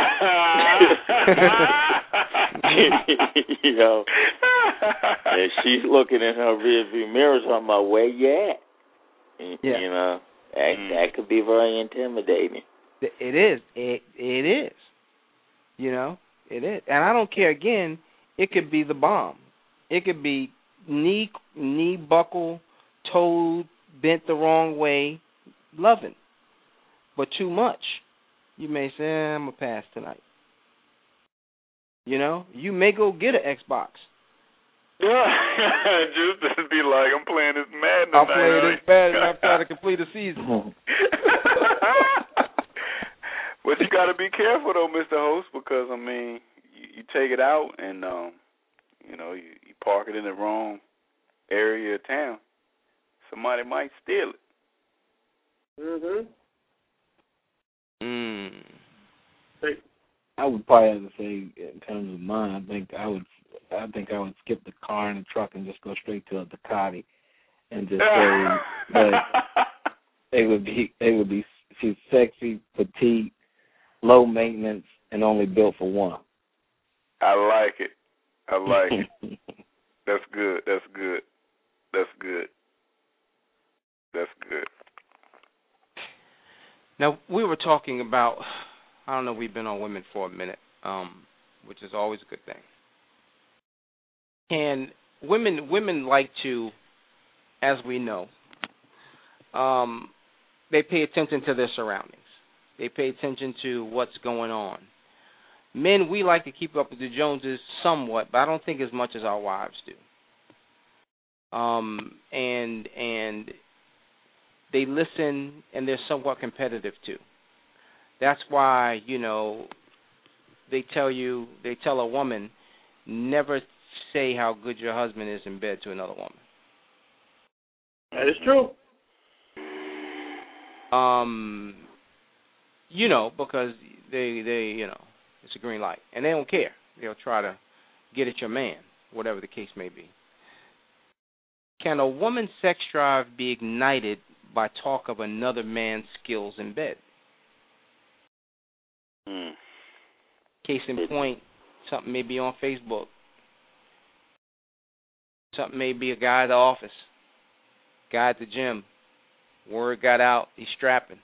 Speaker 1: And you know, and she's looking in her rearview mirror talking about where you at.
Speaker 2: Yeah.
Speaker 1: You know, that, that could be very intimidating.
Speaker 2: It is. It It is. You know, it is. And I don't care, again, it could be the bomb. It could be knee knee buckle, toe bent the wrong way, loving. But too much. You may say, eh, I'm going to pass tonight. You know? You may go get an Xbox.
Speaker 3: Just to be like, I'm playing this Madden
Speaker 2: I'm
Speaker 3: tonight.
Speaker 2: playing this Madden. I'm trying to complete a season.
Speaker 3: But you got to be careful, though, Mister Host, because, I mean, you, you take it out and um, you know, you, you park it in the wrong area of town, somebody might steal it.
Speaker 4: Mhm.
Speaker 2: Mm.
Speaker 5: I would probably have to say, in terms of mine, I think I would, I think I would skip the car and the truck and just go straight to a Ducati, and just say that it would be, it would be, she's sexy, petite, low maintenance, and only built for one.
Speaker 3: I like it. I like it. That's good. That's good. That's good. That's good.
Speaker 2: Now, we were talking about, I don't know, we've been on women for a minute, um, which is always a good thing. And women women like to, as we know, um, they pay attention to their surroundings. They pay attention to what's going on. Men, we like to keep up with the Joneses somewhat, but I don't think as much as our wives do. Um, and and they listen, and they're somewhat competitive too. That's why, you know, they tell you, they tell a woman, never say how good your husband is in bed to another woman.
Speaker 4: That is true.
Speaker 2: Um, you know, because they, they, you know, it's a green light, and they don't care. They'll try to get at your man, whatever the case may be. Can a woman's sex drive be ignited by talk of another man's skills in bed?
Speaker 3: Mm.
Speaker 2: Case in point, something may be on Facebook. Something may be a guy at the office, guy at the gym. Word got out, he's strapping.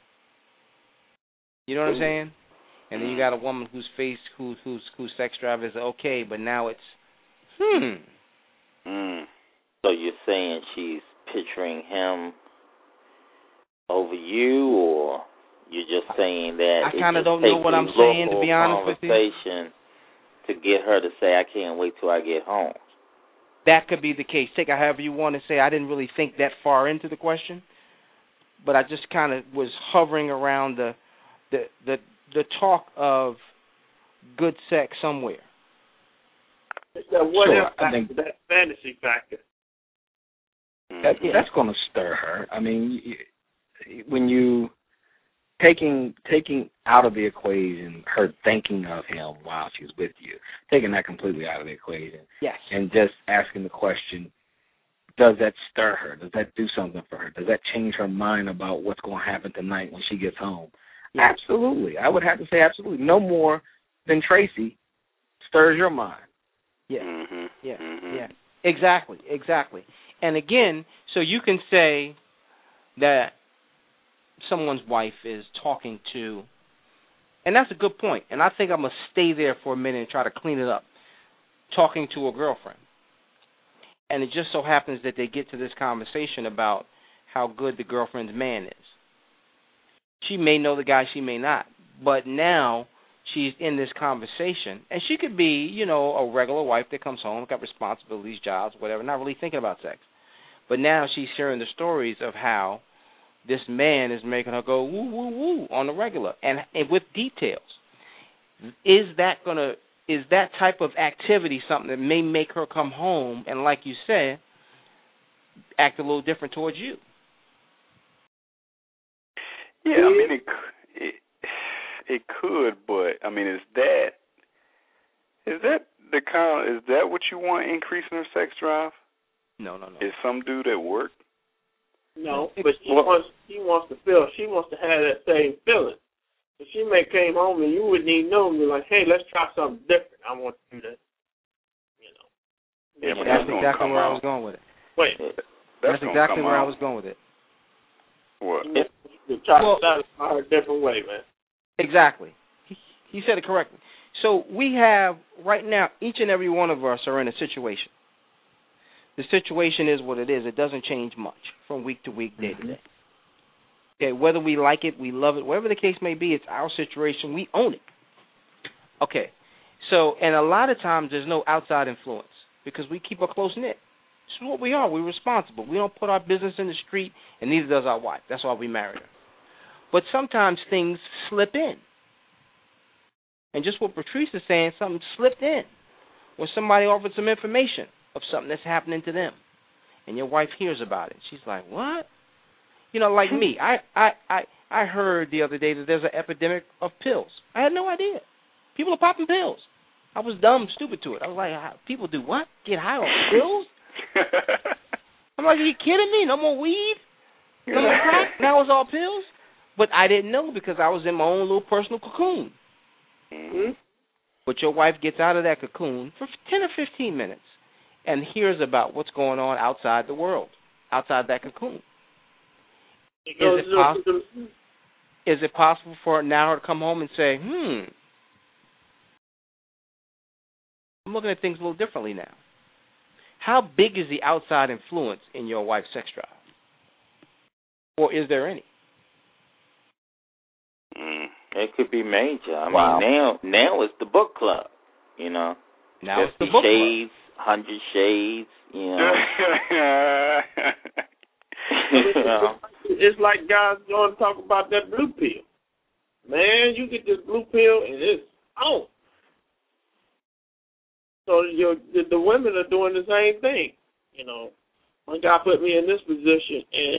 Speaker 2: You know what I'm saying? And then you got a woman whose face, whose whose whose sex drive is okay, but now it's hmm.
Speaker 3: Mm.
Speaker 1: So you're saying she's picturing him over you, or you're just saying that
Speaker 2: I
Speaker 1: it
Speaker 2: kind of
Speaker 1: just
Speaker 2: don't know
Speaker 1: takes
Speaker 2: what
Speaker 1: a
Speaker 2: I'm saying, to
Speaker 1: local
Speaker 2: be honest with you.
Speaker 1: conversation to get her to say, "I can't wait till I get home."
Speaker 2: That could be the case. Take it however you want to say. I didn't really think that far into the question, but I just kind of was hovering around the the the the talk of good sex somewhere.
Speaker 4: It's that what
Speaker 5: Sure,
Speaker 4: if
Speaker 5: I
Speaker 4: factor,
Speaker 5: think-
Speaker 4: that fantasy factor.
Speaker 5: That, that's going to stir her. I mean, you, when you taking taking out of the equation her thinking of him while she's with you, taking that completely out of the equation,
Speaker 2: Yes.
Speaker 5: and just asking the question, does that stir her? Does that do something for her? Does that change her mind about what's going to happen tonight when she gets home?
Speaker 2: Yeah.
Speaker 5: Absolutely. I would have to say absolutely. No more than Tracy stirs your mind.
Speaker 2: Yeah.
Speaker 3: Mm-hmm.
Speaker 2: Yeah.
Speaker 3: Mm-hmm.
Speaker 2: Yeah. Exactly. Exactly. And again, so you can say that someone's wife is talking to, and that's a good point, and I think I'm going to stay there for a minute and try to clean it up, talking to a girlfriend. And it just so happens that they get to this conversation about how good the girlfriend's man is. She may know the guy, she may not, but now she's in this conversation, and she could be, you know, a regular wife that comes home, got responsibilities, jobs, whatever, not really thinking about sex. But now she's sharing the stories of how this man is making her go woo woo woo on the regular, and, and with details. Is that gonna is that type of activity something that may make her come home and, like you said, act a little different towards you?
Speaker 3: Yeah, I mean it. It, it could, but I mean, is that is that the kind? Is that what you want increasing her sex drive?
Speaker 2: No, no, no.
Speaker 3: Is some dude at work?
Speaker 4: No, but she
Speaker 3: Well-
Speaker 4: wants she wants to feel she wants to have that same feeling. So she may came home and you wouldn't even know and be like, hey, let's try something different. I want to do that. You know.
Speaker 3: Yeah, but
Speaker 2: That's
Speaker 3: that's gonna
Speaker 2: exactly
Speaker 3: come
Speaker 2: where I
Speaker 3: out.
Speaker 2: was going with it.
Speaker 4: Wait.
Speaker 3: That's,
Speaker 2: That's
Speaker 3: gonna
Speaker 2: exactly
Speaker 3: come
Speaker 2: where I
Speaker 3: out.
Speaker 2: was going with it.
Speaker 3: What?
Speaker 4: To try
Speaker 2: Well-
Speaker 4: to satisfy her a different way, man.
Speaker 2: Exactly. He, he said it correctly. So we have, right now, each and every one of us are in a situation. The situation is what it is. It doesn't change much from week to week, day to day. Okay, whether we like it, we love it, whatever the case may be, it's our situation. We own it. Okay, so, and a lot of times there's no outside influence because we keep a close knit. This is what we are. We're responsible. We don't put our business in the street, and neither does our wife. That's why we married her. But sometimes things slip in. And just what Patrice is saying, something slipped in, or somebody offered some information of something that's happening to them, and your wife hears about it. She's like, what? You know, like me. I, I, I, I heard the other day that there's an epidemic of pills. I had no idea. People are popping pills. I was dumb, stupid to it. I was like, people do what? Get high on pills? I'm like, are you kidding me? No more weed? No more crack? Now it's all pills? But I didn't know because I was in my own little personal cocoon.
Speaker 4: Mm-hmm.
Speaker 2: But your wife gets out of that cocoon for ten or fifteen minutes and hears about what's going on outside the world, outside that cocoon. Is it, poss- is it possible for her now to come home and say, hmm, I'm looking at things a little differently now? How big is the outside influence in your wife's sex drive? Or is there any?
Speaker 1: Mm, it could be major. I
Speaker 5: wow.
Speaker 1: mean, now now it's the book club, you know.
Speaker 2: Now it's the book
Speaker 1: shades,
Speaker 2: club.
Speaker 1: Hundred Shades, you know. You know.
Speaker 4: It's like guys going to talk about that blue pill. Man, you get this blue pill and it's out. So you're, the, the women are doing the same thing. You know, one guy put me in this position and.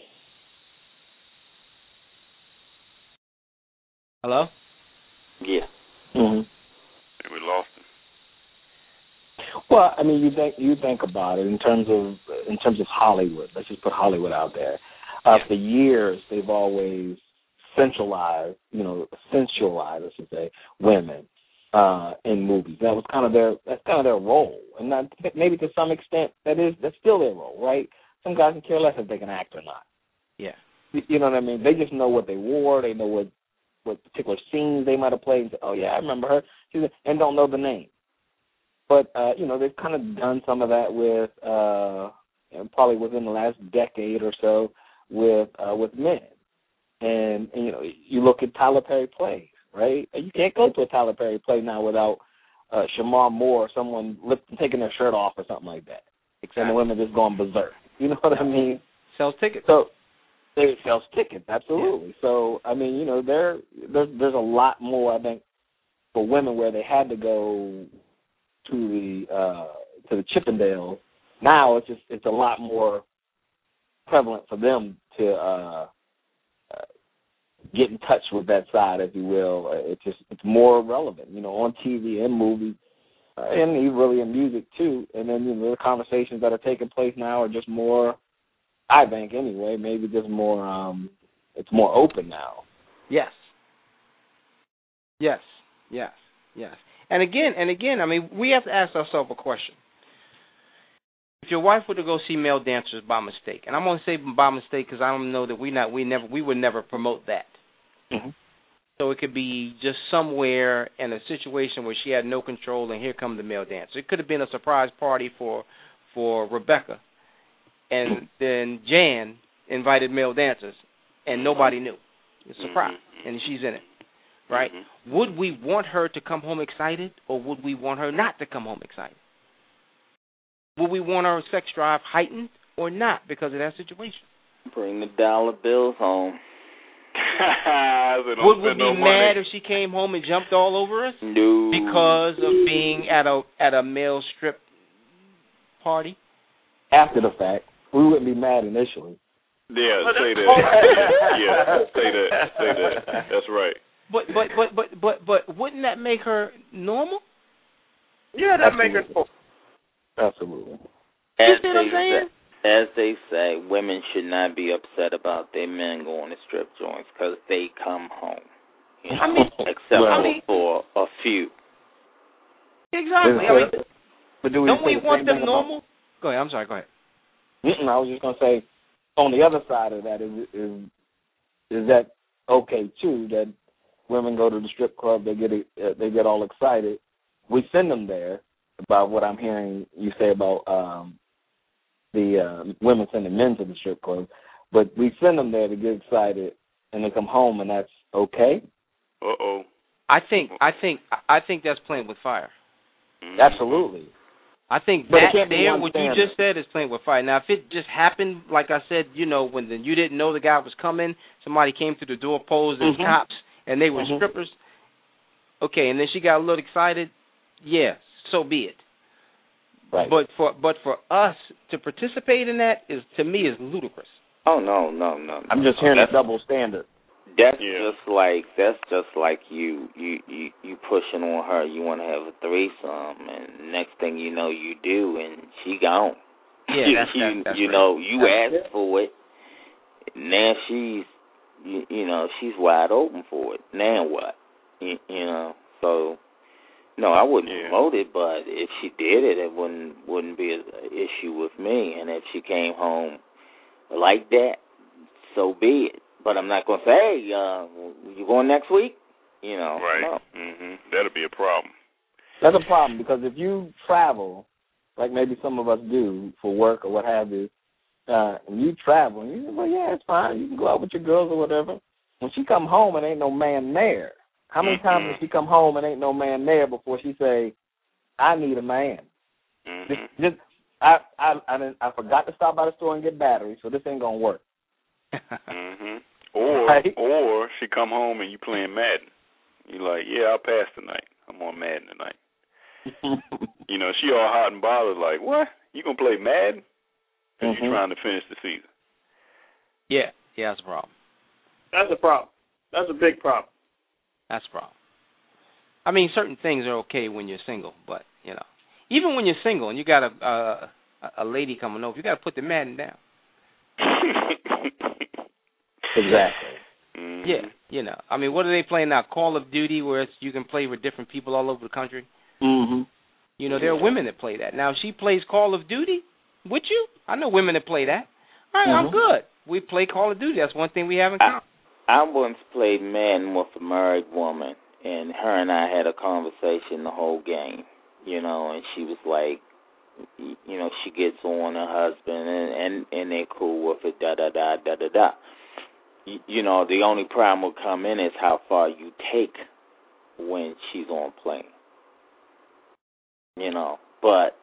Speaker 2: Hello?
Speaker 1: Yeah.
Speaker 5: Mm-hmm.
Speaker 3: We lost him.
Speaker 5: Well, I mean, you think you think about it in terms of in terms of Hollywood. Let's just put Hollywood out there. Uh, for years, they've always centralized, you know, sensualized, I should say, women uh, in movies. That was kind of their that's kind of their role, and not, maybe to some extent that is that's still their role, right? Some guys can care less if they can act or not.
Speaker 2: Yeah.
Speaker 5: You know what I mean? They just know what they wore. They know what, what particular scenes they might have played. And say, oh yeah, I remember her. She's a, and don't know the name. But uh, you know, they've kind of done some of that with uh, probably within the last decade or so with uh, with men. And, and you know, you look at Tyler Perry plays, right? You can't go to a Tyler Perry play now without uh, Shamar Moore or someone lift, taking their shirt off or something like that.
Speaker 2: Exactly.
Speaker 5: And the women just going berserk. You know what I mean?
Speaker 2: Sells tickets.
Speaker 5: So it sells tickets, absolutely. Yeah. So I mean, you know, there there's there's a lot more I think for women where they had to go to the uh, to the Chippendales. Now it's just it's a lot more prevalent for them to uh, uh, get in touch with that side, if you will. Uh, it's just it's more relevant, you know, on T V and movies, uh, and even really in music too. And then you know, the conversations that are taking place now are just more. I think anyway, maybe just more. Um, it's more open now.
Speaker 2: Yes. Yes. Yes. Yes. And again, and again, I mean, we have to ask ourselves a question. If your wife were to go see male dancers by mistake, and I'm going to say by mistake because I don't know that we not we never we would never promote that.
Speaker 5: Mm-hmm.
Speaker 2: So it could be just somewhere in a situation where she had no control, and here come the male dancer. It could have been a surprise party for for Rebecca, and then Jan invited male dancers, and nobody knew. It's a surprise, and she's in it. Right? Mm-hmm. Would we want her to come home excited, or would we want her not to come home excited? Would we want our sex drive heightened or not because of that situation?
Speaker 1: Bring the dollar bills home.
Speaker 2: Would we be no mad if she came home and jumped all over us?
Speaker 1: No.
Speaker 2: Because of being at a at a male strip party?
Speaker 5: After the fact, we wouldn't be mad initially.
Speaker 3: Yeah, say that. yeah, say that. Say that. That's right.
Speaker 2: But but but but but but wouldn't that make her normal?
Speaker 4: Yeah, that make her normal.
Speaker 5: Absolutely.
Speaker 2: You see what I'm saying?
Speaker 1: Say, as they say, women should not be upset about their men going to strip joints because they come home. You know,
Speaker 2: I mean,
Speaker 1: except
Speaker 2: well, I mean,
Speaker 1: for a few.
Speaker 2: Exactly. I mean,
Speaker 5: but do we
Speaker 2: don't we
Speaker 5: the
Speaker 2: want them normal?
Speaker 5: About?
Speaker 2: Go ahead. I'm sorry. Go ahead.
Speaker 5: Mm-mm, I was just going to say, on the other side of that, is, is is that okay too? That women go to the strip club, they get uh, they get all excited. We send them there. About what I'm hearing you say about um, the uh, women sending men to the strip club, but we send them there to get excited, and they come home, and that's okay.
Speaker 3: Uh oh.
Speaker 2: I think I think I think that's playing with fire.
Speaker 5: Mm-hmm. Absolutely.
Speaker 2: I think
Speaker 5: but
Speaker 2: that there, what you just said, is playing with fire. Now, if it just happened, like I said, you know, when the, you didn't know the guy was coming, somebody came through the door, posed as
Speaker 5: mm-hmm.
Speaker 2: cops, and they were
Speaker 5: mm-hmm.
Speaker 2: strippers. okay, and then she got a little excited, yeah, so be it.
Speaker 5: Right.
Speaker 2: But for but for us to participate in that is to me is ludicrous.
Speaker 1: Oh no, no, no. no.
Speaker 5: I'm just hearing
Speaker 1: that's,
Speaker 5: a double standard.
Speaker 1: That's
Speaker 3: Yeah.
Speaker 1: just like that's just like you you you you pushing on her. You want to have a threesome, and next thing you know, you do, and she gone.
Speaker 2: Yeah,
Speaker 1: you,
Speaker 2: that's,
Speaker 1: you,
Speaker 2: that's, that's
Speaker 1: you
Speaker 2: right.
Speaker 1: know, you
Speaker 2: that's
Speaker 1: asked for it. Now she's you, you know she's wide open for it. Now what? You, you know, so no, I wouldn't
Speaker 3: Yeah.
Speaker 1: promote it, but if she did it, it wouldn't wouldn't be an issue with me. And if she came home like that, so be it. But I'm not gonna say, hey, uh, you going next week? You know,
Speaker 3: Right.
Speaker 1: no.
Speaker 3: Mhm. That'll be a problem.
Speaker 5: That's a problem because if you travel, like maybe some of us do for work or what have you, uh, and you travel, and you say, well, yeah, it's fine. You can go out with your girls or whatever. When she come home and ain't no man there, how many
Speaker 3: Mhm.
Speaker 5: times does she come home and ain't no man there before she say, I need a man?
Speaker 3: Mhm.
Speaker 5: This, this, I, I, I, didn't, I forgot to stop by the store and get batteries, so this ain't going to work.
Speaker 3: Mhm. Or
Speaker 5: Right.
Speaker 3: or she come home and you playing Madden. You like, yeah, I'll pass tonight. I'm on Madden tonight. You know, she all hot and bothered, like, what? You gonna play Madden? Because
Speaker 5: Mhm.
Speaker 3: you're trying to finish the season.
Speaker 2: Yeah, yeah, that's a problem.
Speaker 4: That's a problem. That's a big problem.
Speaker 2: That's a problem. I mean, certain things are okay when you're single, but you know, even when you're single and you got a a, a lady coming over, you got to put the Madden down.
Speaker 5: Exactly.
Speaker 3: Mhm.
Speaker 2: Yeah, you know. I mean, what are they playing now? Call of Duty, where it's, you can play with different people all over the country.
Speaker 5: Mm-hmm.
Speaker 2: You know, there are women that play that. Now, if she plays Call of Duty with you, I know women that play that. All right,
Speaker 5: Mhm.
Speaker 2: I'm good. We play Call of Duty. That's one thing we have in common.
Speaker 1: I, I once played Madden with a married woman, and her and I had a conversation the whole game. You know, and she was like, you know, she gets on her husband, and and, and they're cool with it. Da da da da da da. You, you know, the only problem will come in is how far you take when she's on playing. You know, but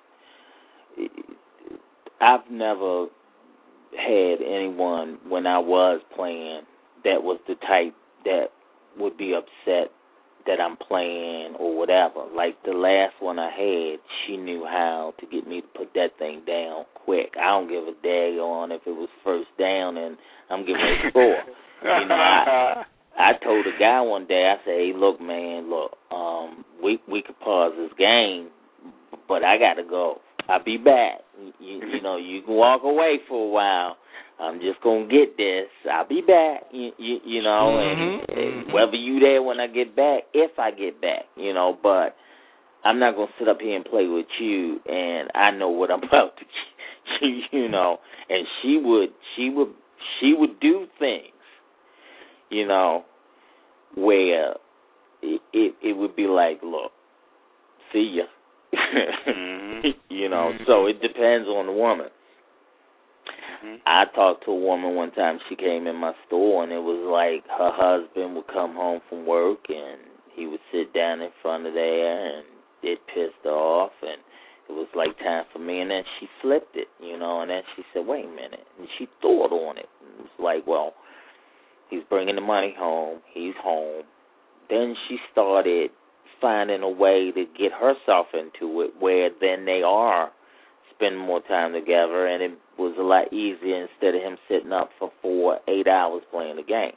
Speaker 1: I've never had anyone when I was playing that was the type that would be upset that I'm playing or whatever. Like the last one I had, she knew how to get me to put that thing down quick. I don't give a daggone if it was first down and I'm giving her a score. You know, I I told a guy one day, I said, hey, look, man, look, um, we we could pause this game, but I got to go. I'll be back. You, you know, you can walk away for a while. I'm just going to get this. I'll be back, you, you, you know, and,
Speaker 2: Mm-hmm.
Speaker 1: and whether you there when I get back, if I get back, you know, but I'm not going to sit up here and play with you, and I know what I'm about to, you know, and she would, she would, she would do things, you know, where it, it, it would be like, look, see ya.
Speaker 3: Mm-hmm.
Speaker 1: You know, so it depends on the woman. Mm-hmm. I talked to a woman one time. She came in my store, and it was like her husband would come home from work, and he would sit down in front of there, and it pissed her off, and it was like time for me. And then she flipped it, you know, and then she said, wait a minute. And she thought on it. It was like, well, he's bringing the money home. He's home. Then she started finding a way to get herself into it where then they are spending more time together, and it was a lot easier instead of him sitting up for four, eight hours playing the game.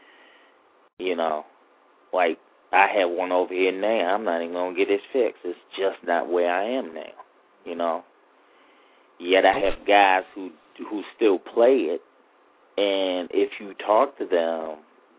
Speaker 1: You know, like I have one over here now. I'm not even going to get it fixed. It's just not where I am now, you know. Yet I have guys who who still play it, and if you talk to them,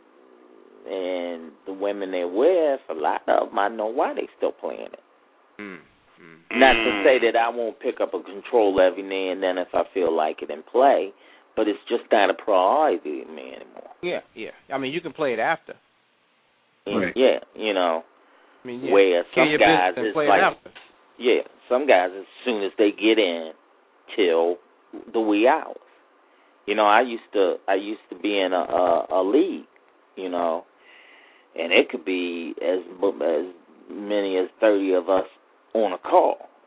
Speaker 1: and the women they're with, a lot of them, I know why they still playing it.
Speaker 2: Mm. Mm.
Speaker 1: Not to say that I won't pick up a control every now and then if I feel like it and play, but it's just not a priority to me anymore.
Speaker 2: Yeah, yeah. I mean, you can play it after.
Speaker 1: And,
Speaker 5: Right.
Speaker 1: yeah, you know,
Speaker 2: I mean, yeah.
Speaker 1: where
Speaker 2: Kill
Speaker 1: some
Speaker 2: your
Speaker 1: guys
Speaker 2: business and
Speaker 1: it's
Speaker 2: play
Speaker 1: like,
Speaker 2: it after.
Speaker 1: yeah, some guys as soon as they get in till the wee hours. You know, I used to I used to be in a a, a league, you know, and it could be as as many as thirty of us on a call.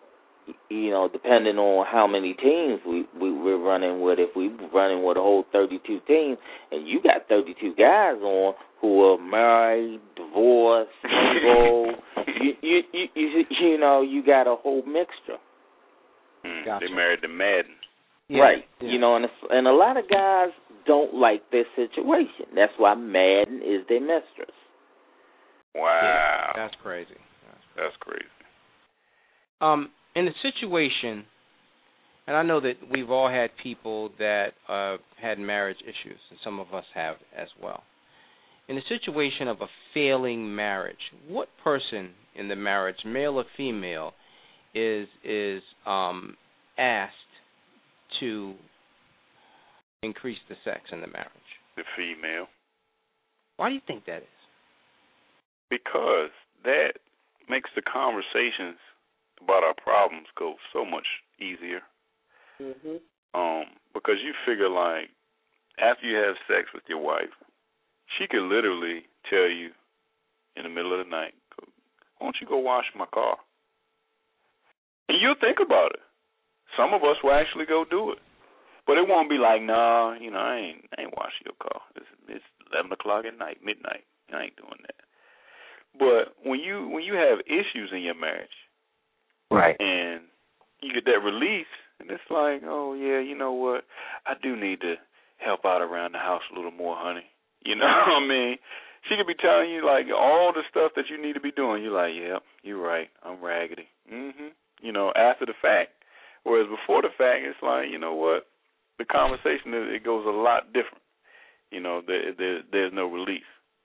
Speaker 1: you know, depending on how many teams we, we we're running with, if we running with a whole thirty-two teams, and you got thirty-two guys on who are married, divorced, single, you, you you you you know, you got a whole mixture.
Speaker 3: Mm,
Speaker 2: gotcha.
Speaker 3: They married to Madden.
Speaker 1: Yeah, right.
Speaker 2: Yeah.
Speaker 1: You know, and it's, and a lot of guys don't like this situation. That's why Madden is their mistress.
Speaker 3: Wow.
Speaker 2: Yeah, that's crazy. That's crazy.
Speaker 3: That's crazy.
Speaker 2: Um, in a situation, and I know that we've all had people that uh, had marriage issues, and some of us have as well. In a situation of a failing marriage, what person in the marriage, male or female, is is um, asked to increase the sex in the marriage?
Speaker 3: The female.
Speaker 2: Why do you think that is?
Speaker 3: Because that makes the conversations about our problems go so much easier.
Speaker 4: Mhm.
Speaker 3: Um, because you figure, like, after you have sex with your wife, she could literally tell you in the middle of the night, why don't you go wash my car? And you'll think about it. Some of us will actually go do it. But it won't be like, nah, you know, I ain't I ain't washing your car. It's, it's eleven o'clock at night, midnight. I ain't doing that. But when you when you have issues in your marriage,
Speaker 5: Right.
Speaker 3: and you get that release, and it's like, oh, yeah, you know what? I do need to help out around the house a little more, honey. You know what I mean? She could be telling you, like, all the stuff that you need to be doing. You're like, yep, you're right. I'm raggedy. Mm-hmm. You know, after the fact. Whereas before the fact, it's like, you know what? The conversation, it goes a lot different. You know, there, there, there's no release.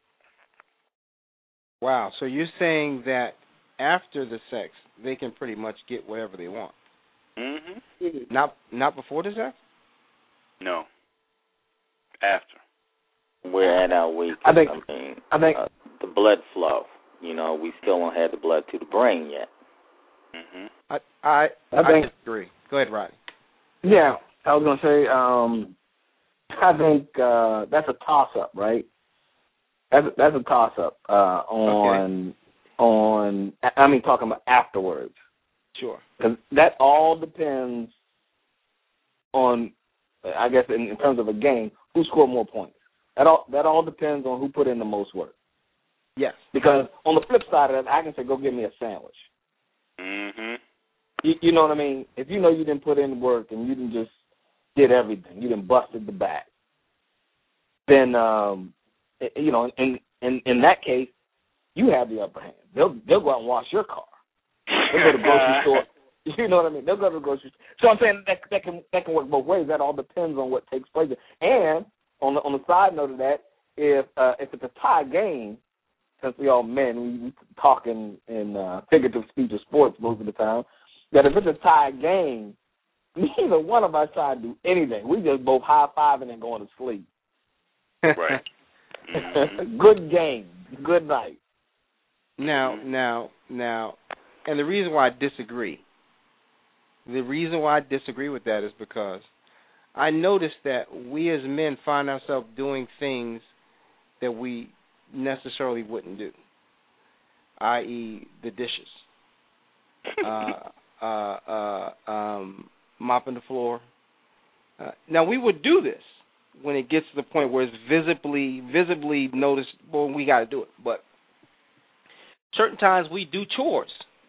Speaker 2: Wow, so you're saying that after the sex, they can pretty much get whatever they want?
Speaker 3: Mm-hmm.
Speaker 2: Not not before the sex?
Speaker 3: No. After.
Speaker 1: We're at our week.
Speaker 5: I think-
Speaker 1: I mean,
Speaker 5: I think-
Speaker 1: uh, the blood flow. You know, we still don't have the blood to the brain yet.
Speaker 3: Mm-hmm.
Speaker 2: I I,
Speaker 5: I
Speaker 2: I
Speaker 5: think-
Speaker 2: disagree. Go ahead, Rodney.
Speaker 5: Yeah, I was gonna say, um, I think uh, that's a toss-up, right? That's a, that's a toss-up uh, on okay. on. I mean, talking about afterwards.
Speaker 2: Sure.
Speaker 5: Because that all depends on, I guess, in, in terms of a game, who scored more points. That all that all depends on who put in the most work.
Speaker 2: Yes.
Speaker 5: Because on the flip side of that, I can say, go get me a sandwich.
Speaker 3: Mm-hmm.
Speaker 5: You, you know what I mean? If you know you didn't put in work and you didn't just did everything, you didn't busted the back, then um, you know, in in in that case, you have the upper hand. They'll they'll go out and wash your car. They'll go to the grocery store. You know what I mean? They'll go to the grocery store. So I'm saying that that can that can work both ways. That all depends on what takes place. And on the on the side note of that, if uh, if it's a tie game, since we all men, we, we talk in, in uh, figurative speech of sports most of the time, that if it's a tie game, neither one of us try to do anything. We just both high-fiving and going to sleep.
Speaker 3: Right. Mm-hmm.
Speaker 5: Good game. Good night.
Speaker 2: Now, now, now, and the reason why I disagree, the reason why I disagree with that is because I noticed that we as men find ourselves doing things that we necessarily wouldn't do, that is the dishes, uh, uh, uh, um, mopping the floor. Uh, now, we would do this when it gets to the point where it's visibly, visibly noticed, well, we got to do it. But certain times we do chores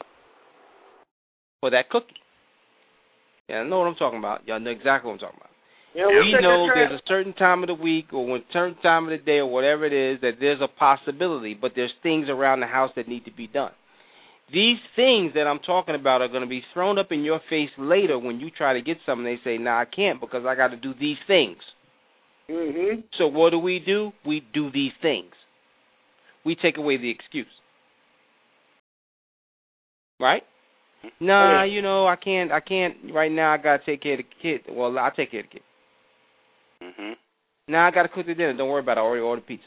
Speaker 2: for that cookie. Yeah, I know what I'm talking about. Y'all know exactly what I'm talking about.
Speaker 4: Yeah,
Speaker 2: we
Speaker 4: we'll
Speaker 2: know there's a certain time of the week or a certain time of the day or whatever it is that there's a possibility, but there's things around the house that need to be done. These things that I'm talking about are going to be thrown up in your face later when you try to get something. They say, nah, I can't because I got to do these things.
Speaker 4: Mm-hmm.
Speaker 2: So what do we do? We do these things. We take away the excuse. Right? Nah, you know, I can't, I can't, right now I got to take care of the kid. Well, I'll take care of the kid.
Speaker 3: Mm-hmm.
Speaker 2: Now I got to cook the dinner. Don't worry about it. I already ordered pizza.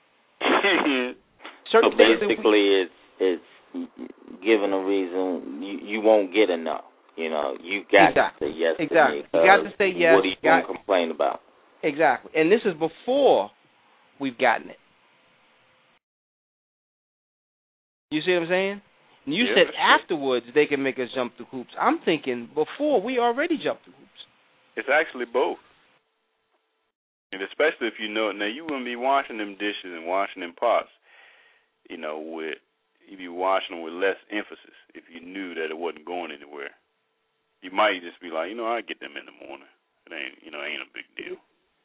Speaker 1: So basically, it's it's given a reason you, you won't get enough. You know, you got
Speaker 2: exactly.
Speaker 1: to say yes
Speaker 2: exactly.
Speaker 1: to me.
Speaker 2: You got to say yes.
Speaker 1: What are you going to complain about?
Speaker 2: Exactly. And this is before we've gotten it. You see what I'm saying? And you
Speaker 3: Yeah,
Speaker 2: said
Speaker 3: that's true.
Speaker 2: afterwards they can make us jump through hoops. I'm thinking before we already jumped through hoops.
Speaker 3: It's actually both. And especially if you know, now you wouldn't be washing them dishes and washing them pots, you know, with, you'd be washing them with less emphasis if you knew that it wasn't going anywhere. You might just be like, you know, I'll get them in the morning. It ain't, you know, ain't a big deal.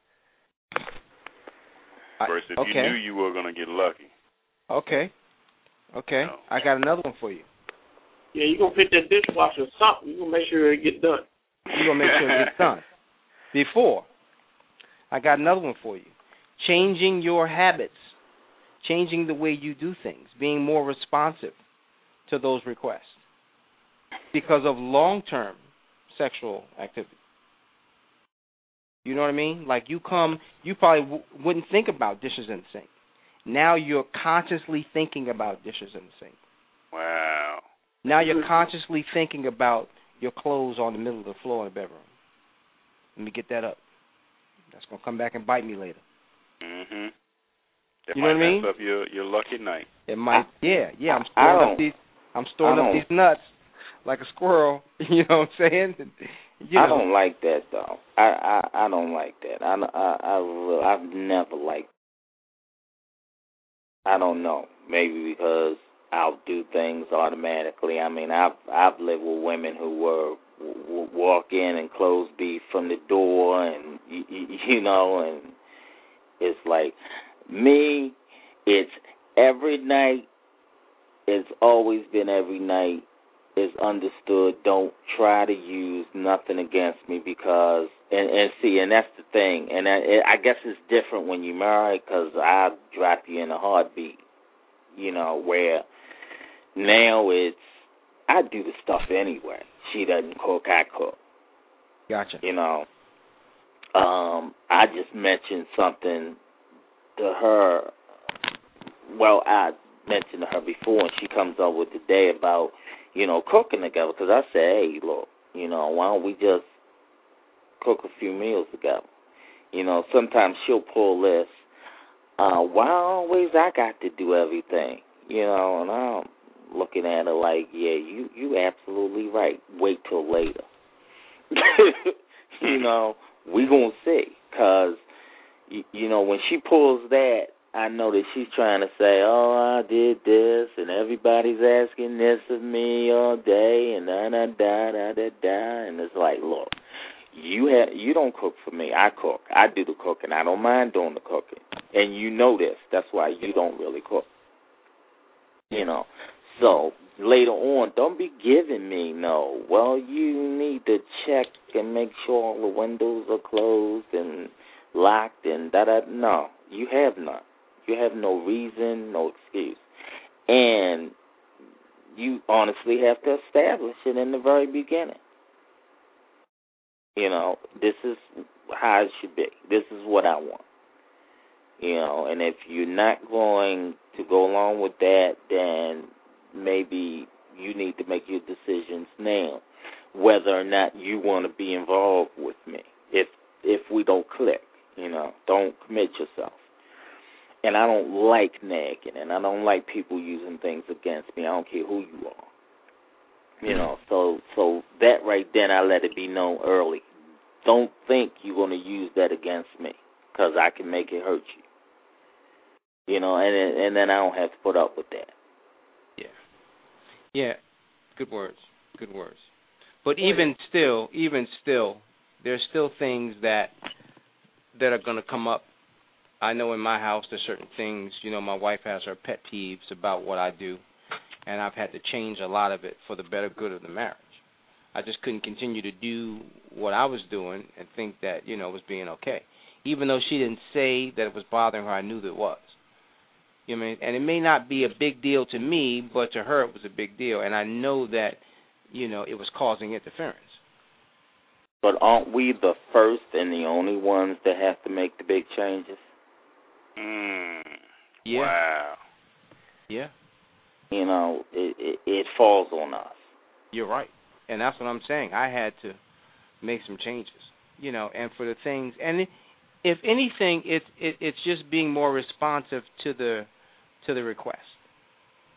Speaker 3: Versus if
Speaker 2: okay.
Speaker 3: you knew you were going to get lucky.
Speaker 2: Okay. Okay.
Speaker 3: No.
Speaker 2: I got another one for you.
Speaker 4: Yeah, you're going to fit that dishwasher or something. You're going to make sure it get done.
Speaker 2: You're going to make sure it gets done. Before, I got another one for you. Changing your habits. Changing the way you do things. Being more responsive to those requests. Because of long-term sexual activity. You know what I mean? Like you come, you probably w- wouldn't think about dishes in the sink. Now you're consciously thinking about dishes in the sink.
Speaker 3: Wow.
Speaker 2: Now you're consciously thinking about your clothes on the middle of the floor in the bedroom. Let me get that up. That's going to come back and bite me later.
Speaker 3: Mm-hmm. That
Speaker 2: You know
Speaker 3: might
Speaker 2: what I mean?
Speaker 3: mess up your, your lucky night.
Speaker 2: It might, yeah, yeah. I'm
Speaker 1: I
Speaker 2: storing
Speaker 1: don't-
Speaker 2: up these, I'm storing up these nuts like a squirrel. You know what I'm saying? You know.
Speaker 1: I don't like that though. I I, I don't like that. I I I really, I've never liked. I don't know. Maybe because I'll do things automatically. I mean, I've I've lived with women who were w- walk in and close be from the door, and you, you know, and it's like me. It's every night. It's always been every night. Is understood. Don't try to use nothing against me because, and, and see, and that's the thing. And I, I guess it's different when you marry because I drop you in a heartbeat. You know, where now it's I do the stuff anyway. She doesn't cook, I cook.
Speaker 2: Gotcha.
Speaker 1: You know, um, I just mentioned something to her. Well, I mentioned to her before, and she comes up with the day about, you know, cooking together. Because I said, hey, look, you know, why don't we just cook a few meals together? You know, sometimes she'll pull this, uh, why always I got to do everything? You know, and I'm looking at her like, yeah, you you absolutely right. Wait till later. You know, we going to see. Because, you, you know, when she pulls that, I know that she's trying to say, oh, I did this, and everybody's asking this of me all day, and da-da-da-da-da-da, and it's like, look, you have, you don't cook for me. I cook. I do the cooking. I don't mind doing the cooking. And you know this. That's why you don't really cook. You know. So, later on, don't be giving me no, well, you need to check and make sure all the windows are closed and locked and da-da. No, you have none. You have no reason, no excuse. And you honestly have to establish it in the very beginning. You know, this is how it should be. This is what I want. You know, and if you're not going to go along with that, then maybe you need to make your decisions now, whether or not you want to be involved with me. If if we don't click, you know, don't commit yourself. And I don't like nagging, and I don't like people using things against me. I don't care who you are. You know, so so that right then, I let it be known early. Don't think you're going to use that against me, because I can make it hurt you. You know, and and then I don't have to put up with that.
Speaker 2: Yeah. Yeah. Good words. Good words. But even still, even still, there's still things that that are going to come up. I know in my house there's certain things, you know, my wife has her pet peeves about what I do, and I've had to change a lot of it for the better good of the marriage. I just couldn't continue to do what I was doing and think that, you know, it was being okay. Even though she didn't say that it was bothering her, I knew that it was. You know what I mean? And it may not be a big deal to me, but to her it was a big deal, and I know that, you know, it was causing interference.
Speaker 1: But aren't we the first and the only ones that have to make the big changes?
Speaker 3: Mm.
Speaker 2: Yeah.
Speaker 3: Wow.
Speaker 2: Yeah.
Speaker 1: You know, it, it, it falls on us.
Speaker 2: You're right. And that's what I'm saying. I had to make some changes, you know, and for the things, and if anything, it's it, it's just being more responsive to the to the request.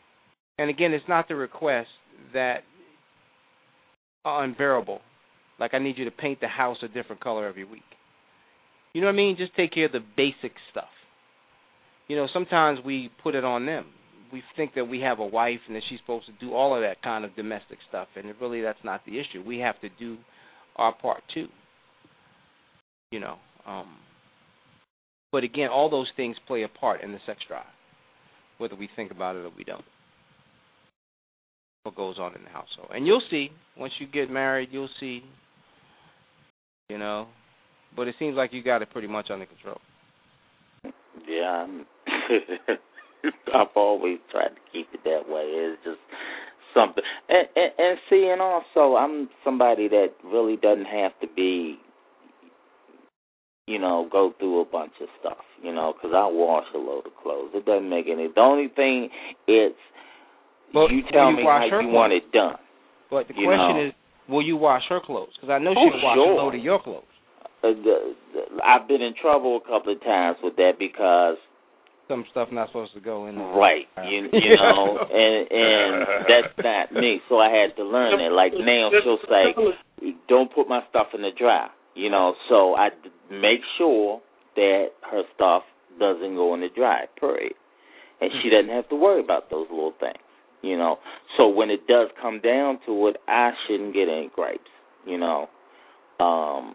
Speaker 2: And again, it's not the requests that are unbearable. Like I need you to paint the house a different color every week. You know what I mean? Just take care of the basic stuff. You know, sometimes we put it on them. We think that we have a wife and that she's supposed to do all of that kind of domestic stuff, and it really that's not the issue. We have to do our part too. You know. Um, but again, all those things play a part in the sex drive, whether we think about it or we don't. What goes on in the household. And you'll see, once you get married, you'll see, you know. But it seems like you got it pretty much under control.
Speaker 1: Yeah, I'm I've always tried to keep it that way. It's just something. And, and, and see, and also, I'm somebody that really doesn't have to be, you know, go through a bunch of stuff, you know, because I wash a load of clothes. It doesn't make any. The only thing it's
Speaker 2: well,
Speaker 1: you tell
Speaker 2: you
Speaker 1: me how you
Speaker 2: clothes?
Speaker 1: want it done.
Speaker 2: But the
Speaker 1: you
Speaker 2: question
Speaker 1: know?
Speaker 2: is, will you wash her clothes? Because I know
Speaker 1: oh,
Speaker 2: she'll wash
Speaker 1: sure.
Speaker 2: a load of your clothes.
Speaker 1: Uh, the, the, I've been in trouble a couple of times with that because
Speaker 2: some stuff not supposed to go in there.
Speaker 1: Right, you, you know, and and that's not me. So I had to learn that. Like now, she'll say, "Don't put my stuff in the dryer," you know. So I make sure that her stuff doesn't go in the dryer. Period. And she doesn't have to worry about those little things, you know. So when it does come down to it, I shouldn't get any gripes, you know. Um,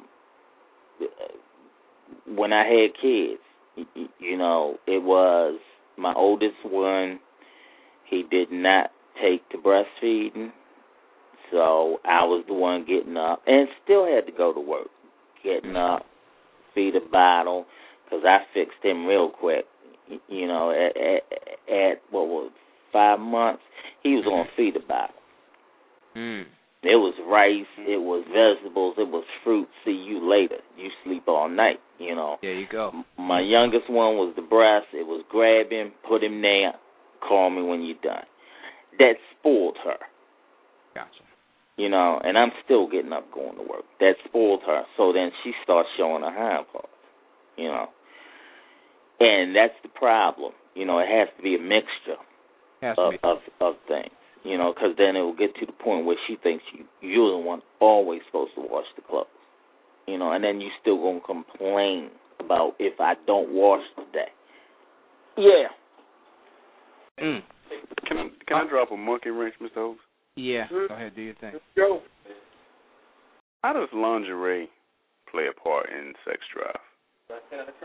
Speaker 1: when I had kids, you know, it was my oldest one. He did not take to breastfeeding, so I was the one getting up and still had to go to work, getting up, feed a bottle, because I fixed him real quick. You know, at, at, at what was it, five months, he was on feed a bottle.
Speaker 2: Mm.
Speaker 1: It was rice, it was vegetables, it was fruit. See you later. You sleep all night, you know.
Speaker 2: There you go.
Speaker 1: My youngest one was the breast. It was grab him, put him there, call me when you're done. That spoiled her.
Speaker 2: Gotcha.
Speaker 1: You know, and I'm still getting up going to work. That spoiled her. So then she starts showing her hind parts, you know. And that's the problem. You know, it has to be a mixture of, of, of things. You know, because then it will get to the point where she thinks you, you're the one always supposed to wash the clothes. You know, and then you still going to complain about if I don't wash today. Yeah.
Speaker 2: Mm.
Speaker 3: Can I, can I drop a monkey wrench, Mister Host?
Speaker 2: Yeah. Go ahead, do your thing.
Speaker 4: Let's go.
Speaker 3: How does lingerie play a part in sex drive?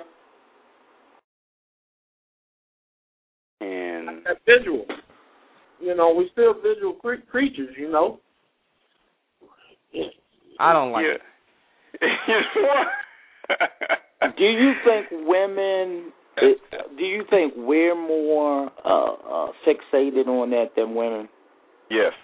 Speaker 3: And
Speaker 4: that visual. You know, we're still visual cre- creatures, you know.
Speaker 2: I don't like
Speaker 3: yeah.
Speaker 2: it.
Speaker 1: Do you think women, it, do you think we're more uh, uh, fixated on that than women?
Speaker 3: Yes.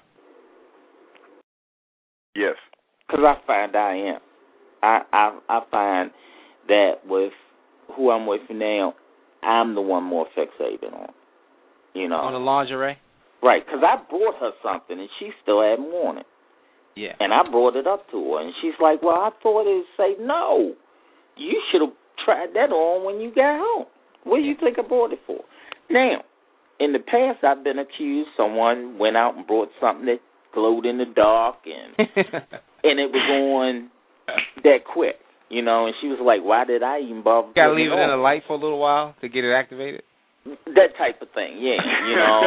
Speaker 3: Yes.
Speaker 1: Because I find I am. I, I I find that with who I'm with now, I'm the one more fixated on. You know.
Speaker 2: On the lingerie?
Speaker 1: Right, because I brought her something, and she still hadn't worn it.
Speaker 2: Yeah.
Speaker 1: And I brought it up to her, and she's like, well, I thought it would say, no, you should have tried that on when you got home. What do you think I brought it for? Now, in the past, I've been accused someone went out and brought something that glowed in the dark, and and it was on that quick, you know, and she was like, why did I even bother?
Speaker 2: Got to leave it
Speaker 1: on?
Speaker 2: in a light for a little while to get it activated?
Speaker 1: That type of thing, yeah, you know.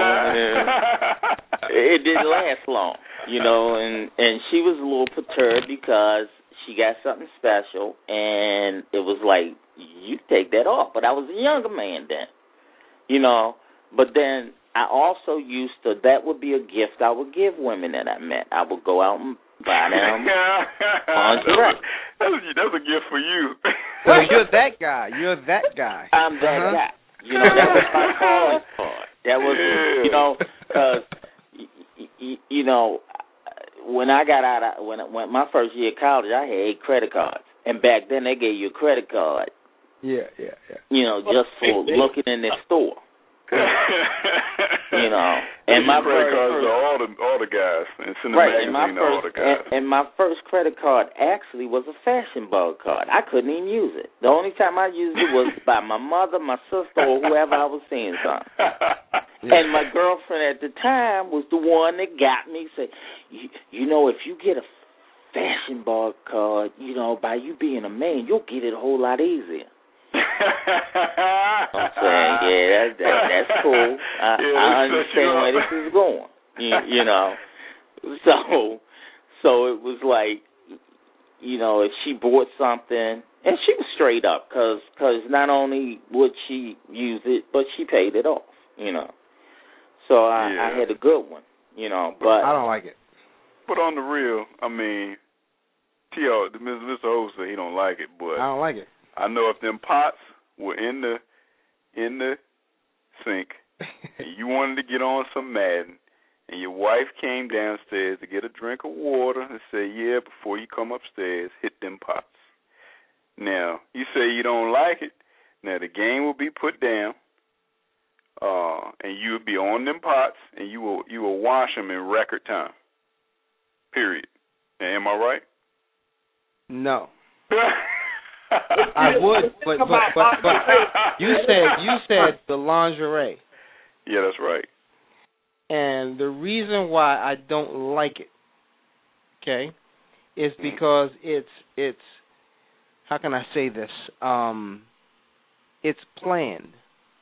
Speaker 1: It didn't last long, you know, and, and she was a little perturbed because she got something special, and it was like, you take that off. But I was a younger man then, you know. But then I also used to, that would be a gift I would give women that I met. I would go out and buy them lingerie.
Speaker 3: That's, that's a gift for you.
Speaker 2: So you're that guy. You're that guy.
Speaker 1: I'm that uh-huh. guy. You know, that was my calling card. That was, yeah. you know, because, y- y- you know, when I got out, of, when when my first year of college, I had eight credit cards. And back then, they gave you a credit card.
Speaker 2: Yeah, yeah, yeah.
Speaker 1: You know, just for looking in the store. You know, and my
Speaker 3: credit
Speaker 1: first,
Speaker 3: cards are all the all the guys, and send the
Speaker 1: right, and my
Speaker 3: magazine to
Speaker 1: first,
Speaker 3: all the guys.
Speaker 1: And, and my first credit card actually was a fashion bug card. I couldn't even use it. The only time I used it was by my mother, my sister, or whoever I was seeing something.
Speaker 2: Yeah.
Speaker 1: And my girlfriend at the time was the one that got me. Say, you, you know, if you get a fashion bar card, you know, by you being a man, you'll get it a whole lot easier. I'm saying, yeah, that, that, that's cool. I,
Speaker 3: yeah,
Speaker 1: I understand where this is going. You, you know, so so it was like, you know, if she bought something, and she was straight up, because cause not only would she use it, but she paid it off, you know. So I,
Speaker 3: yeah.
Speaker 1: I had a good one, you know, but
Speaker 2: I don't like it.
Speaker 3: But on the real, I mean, T O, Mister O said he don't like it, but
Speaker 2: I don't like it.
Speaker 3: I know if them pots were in the in the sink and you wanted to get on some Madden and your wife came downstairs to get a drink of water and say, yeah, before you come upstairs, hit them pots. Now, you say you don't like it. Now, the game will be put down, uh, and you will be on them pots, and you will you will wash them in record time. Period. Now, am I right?
Speaker 2: No. I would, but but, but but you said you said the lingerie.
Speaker 3: Yeah, that's right.
Speaker 2: And the reason why I don't like it, okay, is because it's it's how can I say this? Um, it's planned.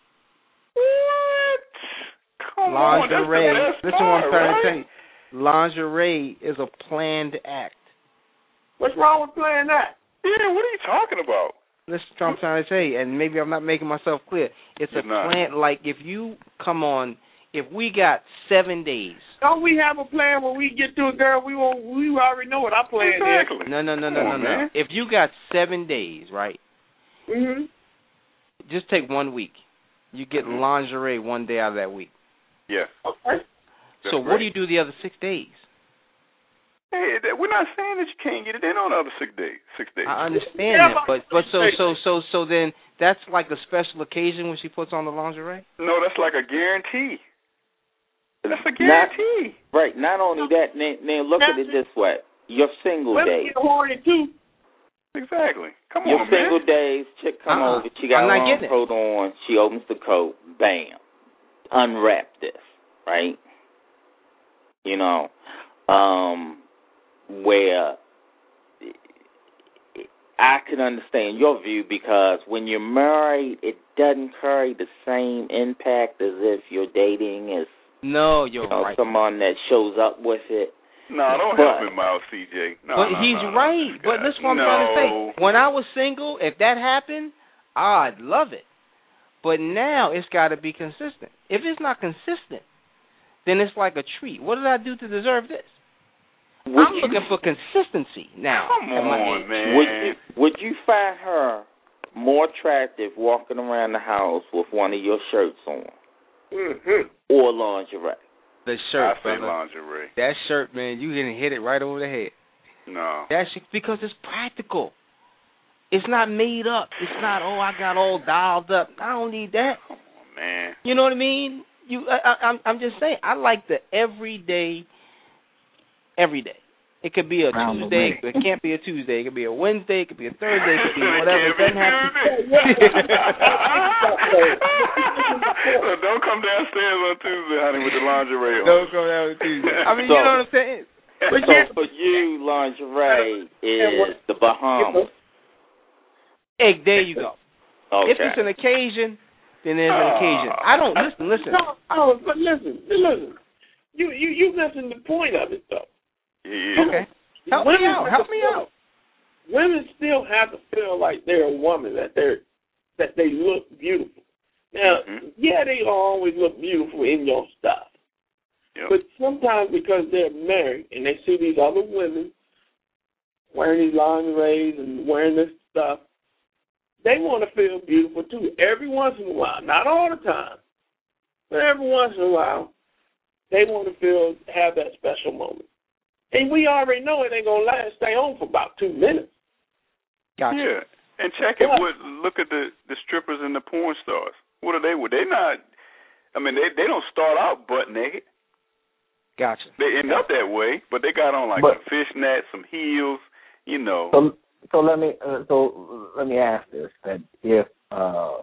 Speaker 3: What? Come
Speaker 2: lingerie.
Speaker 3: on, that's the best
Speaker 2: Listen,
Speaker 3: part,
Speaker 2: what I'm trying
Speaker 3: right?
Speaker 2: to tell you. Lingerie is a planned act.
Speaker 4: What's wrong with playing that?
Speaker 3: Yeah, what are you talking about?
Speaker 2: Listen, what I'm trying to tell you, and maybe I'm not making myself clear. It's
Speaker 3: You're
Speaker 2: a
Speaker 3: not.
Speaker 2: plan. Like if you come on, if we got seven days.
Speaker 4: Don't we have a plan when we get to a girl? We won't. We already know what our plan
Speaker 3: Exactly.
Speaker 2: No, no, no, no,
Speaker 3: Come
Speaker 2: no,
Speaker 3: on,
Speaker 2: no.
Speaker 3: man.
Speaker 2: If you got seven days, right?
Speaker 4: is. Mhm.
Speaker 2: Just take one week. You get
Speaker 3: Mhm.
Speaker 2: lingerie one day out of that week.
Speaker 3: Yeah.
Speaker 4: Okay.
Speaker 3: That's
Speaker 2: so what
Speaker 3: right.
Speaker 2: do you do the other six days?
Speaker 3: Hey, that, we're not saying that you can't get it in on the other six days. Six days.
Speaker 2: I understand that, but but so so so so then that's like a special occasion when she puts on the lingerie.
Speaker 3: No, that's like a guarantee. That's a
Speaker 1: Not,
Speaker 3: guarantee.
Speaker 1: right. Not only that, now, now look at it this way: your single
Speaker 4: Women
Speaker 1: days.
Speaker 4: get horny too.
Speaker 3: Exactly. Come
Speaker 1: Your
Speaker 3: on,
Speaker 1: single
Speaker 3: man.
Speaker 1: days, chick come
Speaker 2: Uh-uh.
Speaker 1: over, she got
Speaker 2: I'm
Speaker 1: a
Speaker 2: not
Speaker 1: long
Speaker 2: getting it.
Speaker 1: coat on, she opens the coat, bam, unwrap this, right? You know, um, where I can understand your view because when you're married, it doesn't carry the same impact as if you're dating as
Speaker 2: No, you're
Speaker 1: you know,
Speaker 2: right.
Speaker 1: someone that shows up with it.
Speaker 3: No, don't
Speaker 1: But-
Speaker 3: help him out, C J. No,
Speaker 2: but
Speaker 3: no,
Speaker 2: he's
Speaker 3: no, no,
Speaker 2: right.
Speaker 3: this
Speaker 2: But
Speaker 3: guy.
Speaker 2: that's what I'm
Speaker 3: no.
Speaker 2: trying to say. When I was single, if that happened, I'd love it. But now it's got to be consistent. If it's not consistent, then it's like a treat. What did I do to deserve this?
Speaker 1: Would
Speaker 2: I'm
Speaker 1: you,
Speaker 2: looking for consistency now.
Speaker 3: Come
Speaker 2: at my
Speaker 3: on,
Speaker 2: age.
Speaker 3: man.
Speaker 1: Would you, would you find her more attractive walking around the house with one of your shirts on
Speaker 4: Mhm.
Speaker 1: or lingerie?
Speaker 2: The shirt,
Speaker 3: I say
Speaker 2: brother.
Speaker 3: lingerie.
Speaker 2: That shirt, man, you can hit it right over the head.
Speaker 3: No.
Speaker 2: That's because it's practical. It's not made up. It's not, oh, I got all dialed up. I don't need that.
Speaker 3: Come on, man.
Speaker 2: You know what I mean? You, I, I, I'm, I'm just saying. I like the everyday, every day. It could be a
Speaker 5: Round the
Speaker 2: Tuesday.
Speaker 5: way.
Speaker 2: It can't be a Tuesday. It could be a Wednesday. It could be a Thursday. It could be whatever. It
Speaker 3: Can't
Speaker 2: doesn't have to.
Speaker 3: So don't come downstairs on Tuesday, honey, with the lingerie on.
Speaker 2: Don't go down to Tuesday. I mean,
Speaker 1: So-
Speaker 2: you know what I'm saying?
Speaker 1: So for you, lingerie is the Bahamas.
Speaker 2: Hey, there you go.
Speaker 1: Okay.
Speaker 2: If it's an occasion, then there's an occasion. I don't listen. Listen.
Speaker 4: No, no, but listen, listen. You you you missing the point of it though.
Speaker 3: Yeah.
Speaker 2: Okay. Help me
Speaker 4: Women
Speaker 2: out.
Speaker 4: have
Speaker 2: Help
Speaker 4: to
Speaker 2: me
Speaker 4: feel-
Speaker 2: out.
Speaker 4: Women still have to feel like they're a woman, that they're that they look beautiful. Now,
Speaker 3: Mhm.
Speaker 4: yeah, they don't always look beautiful in your stuff.
Speaker 3: Yep.
Speaker 4: But sometimes because they're married and they see these other women wearing these lingeries and wearing this stuff, they want to feel beautiful too. Every once in a while, not all the time, but every once in a while, they want to feel have that special moment. And we already know it ain't gonna last. Stay on for about two minutes.
Speaker 2: Gotcha.
Speaker 3: Yeah. And check it.
Speaker 4: What?
Speaker 3: With, look at the, the strippers and the porn stars. What are they? Well, they not. I mean, they they don't start out butt naked.
Speaker 2: Gotcha.
Speaker 3: They end up that way, but they got on like
Speaker 5: But-
Speaker 3: some fishnets, some heels. You know.
Speaker 5: So, so let me uh, so let me ask this: that if uh,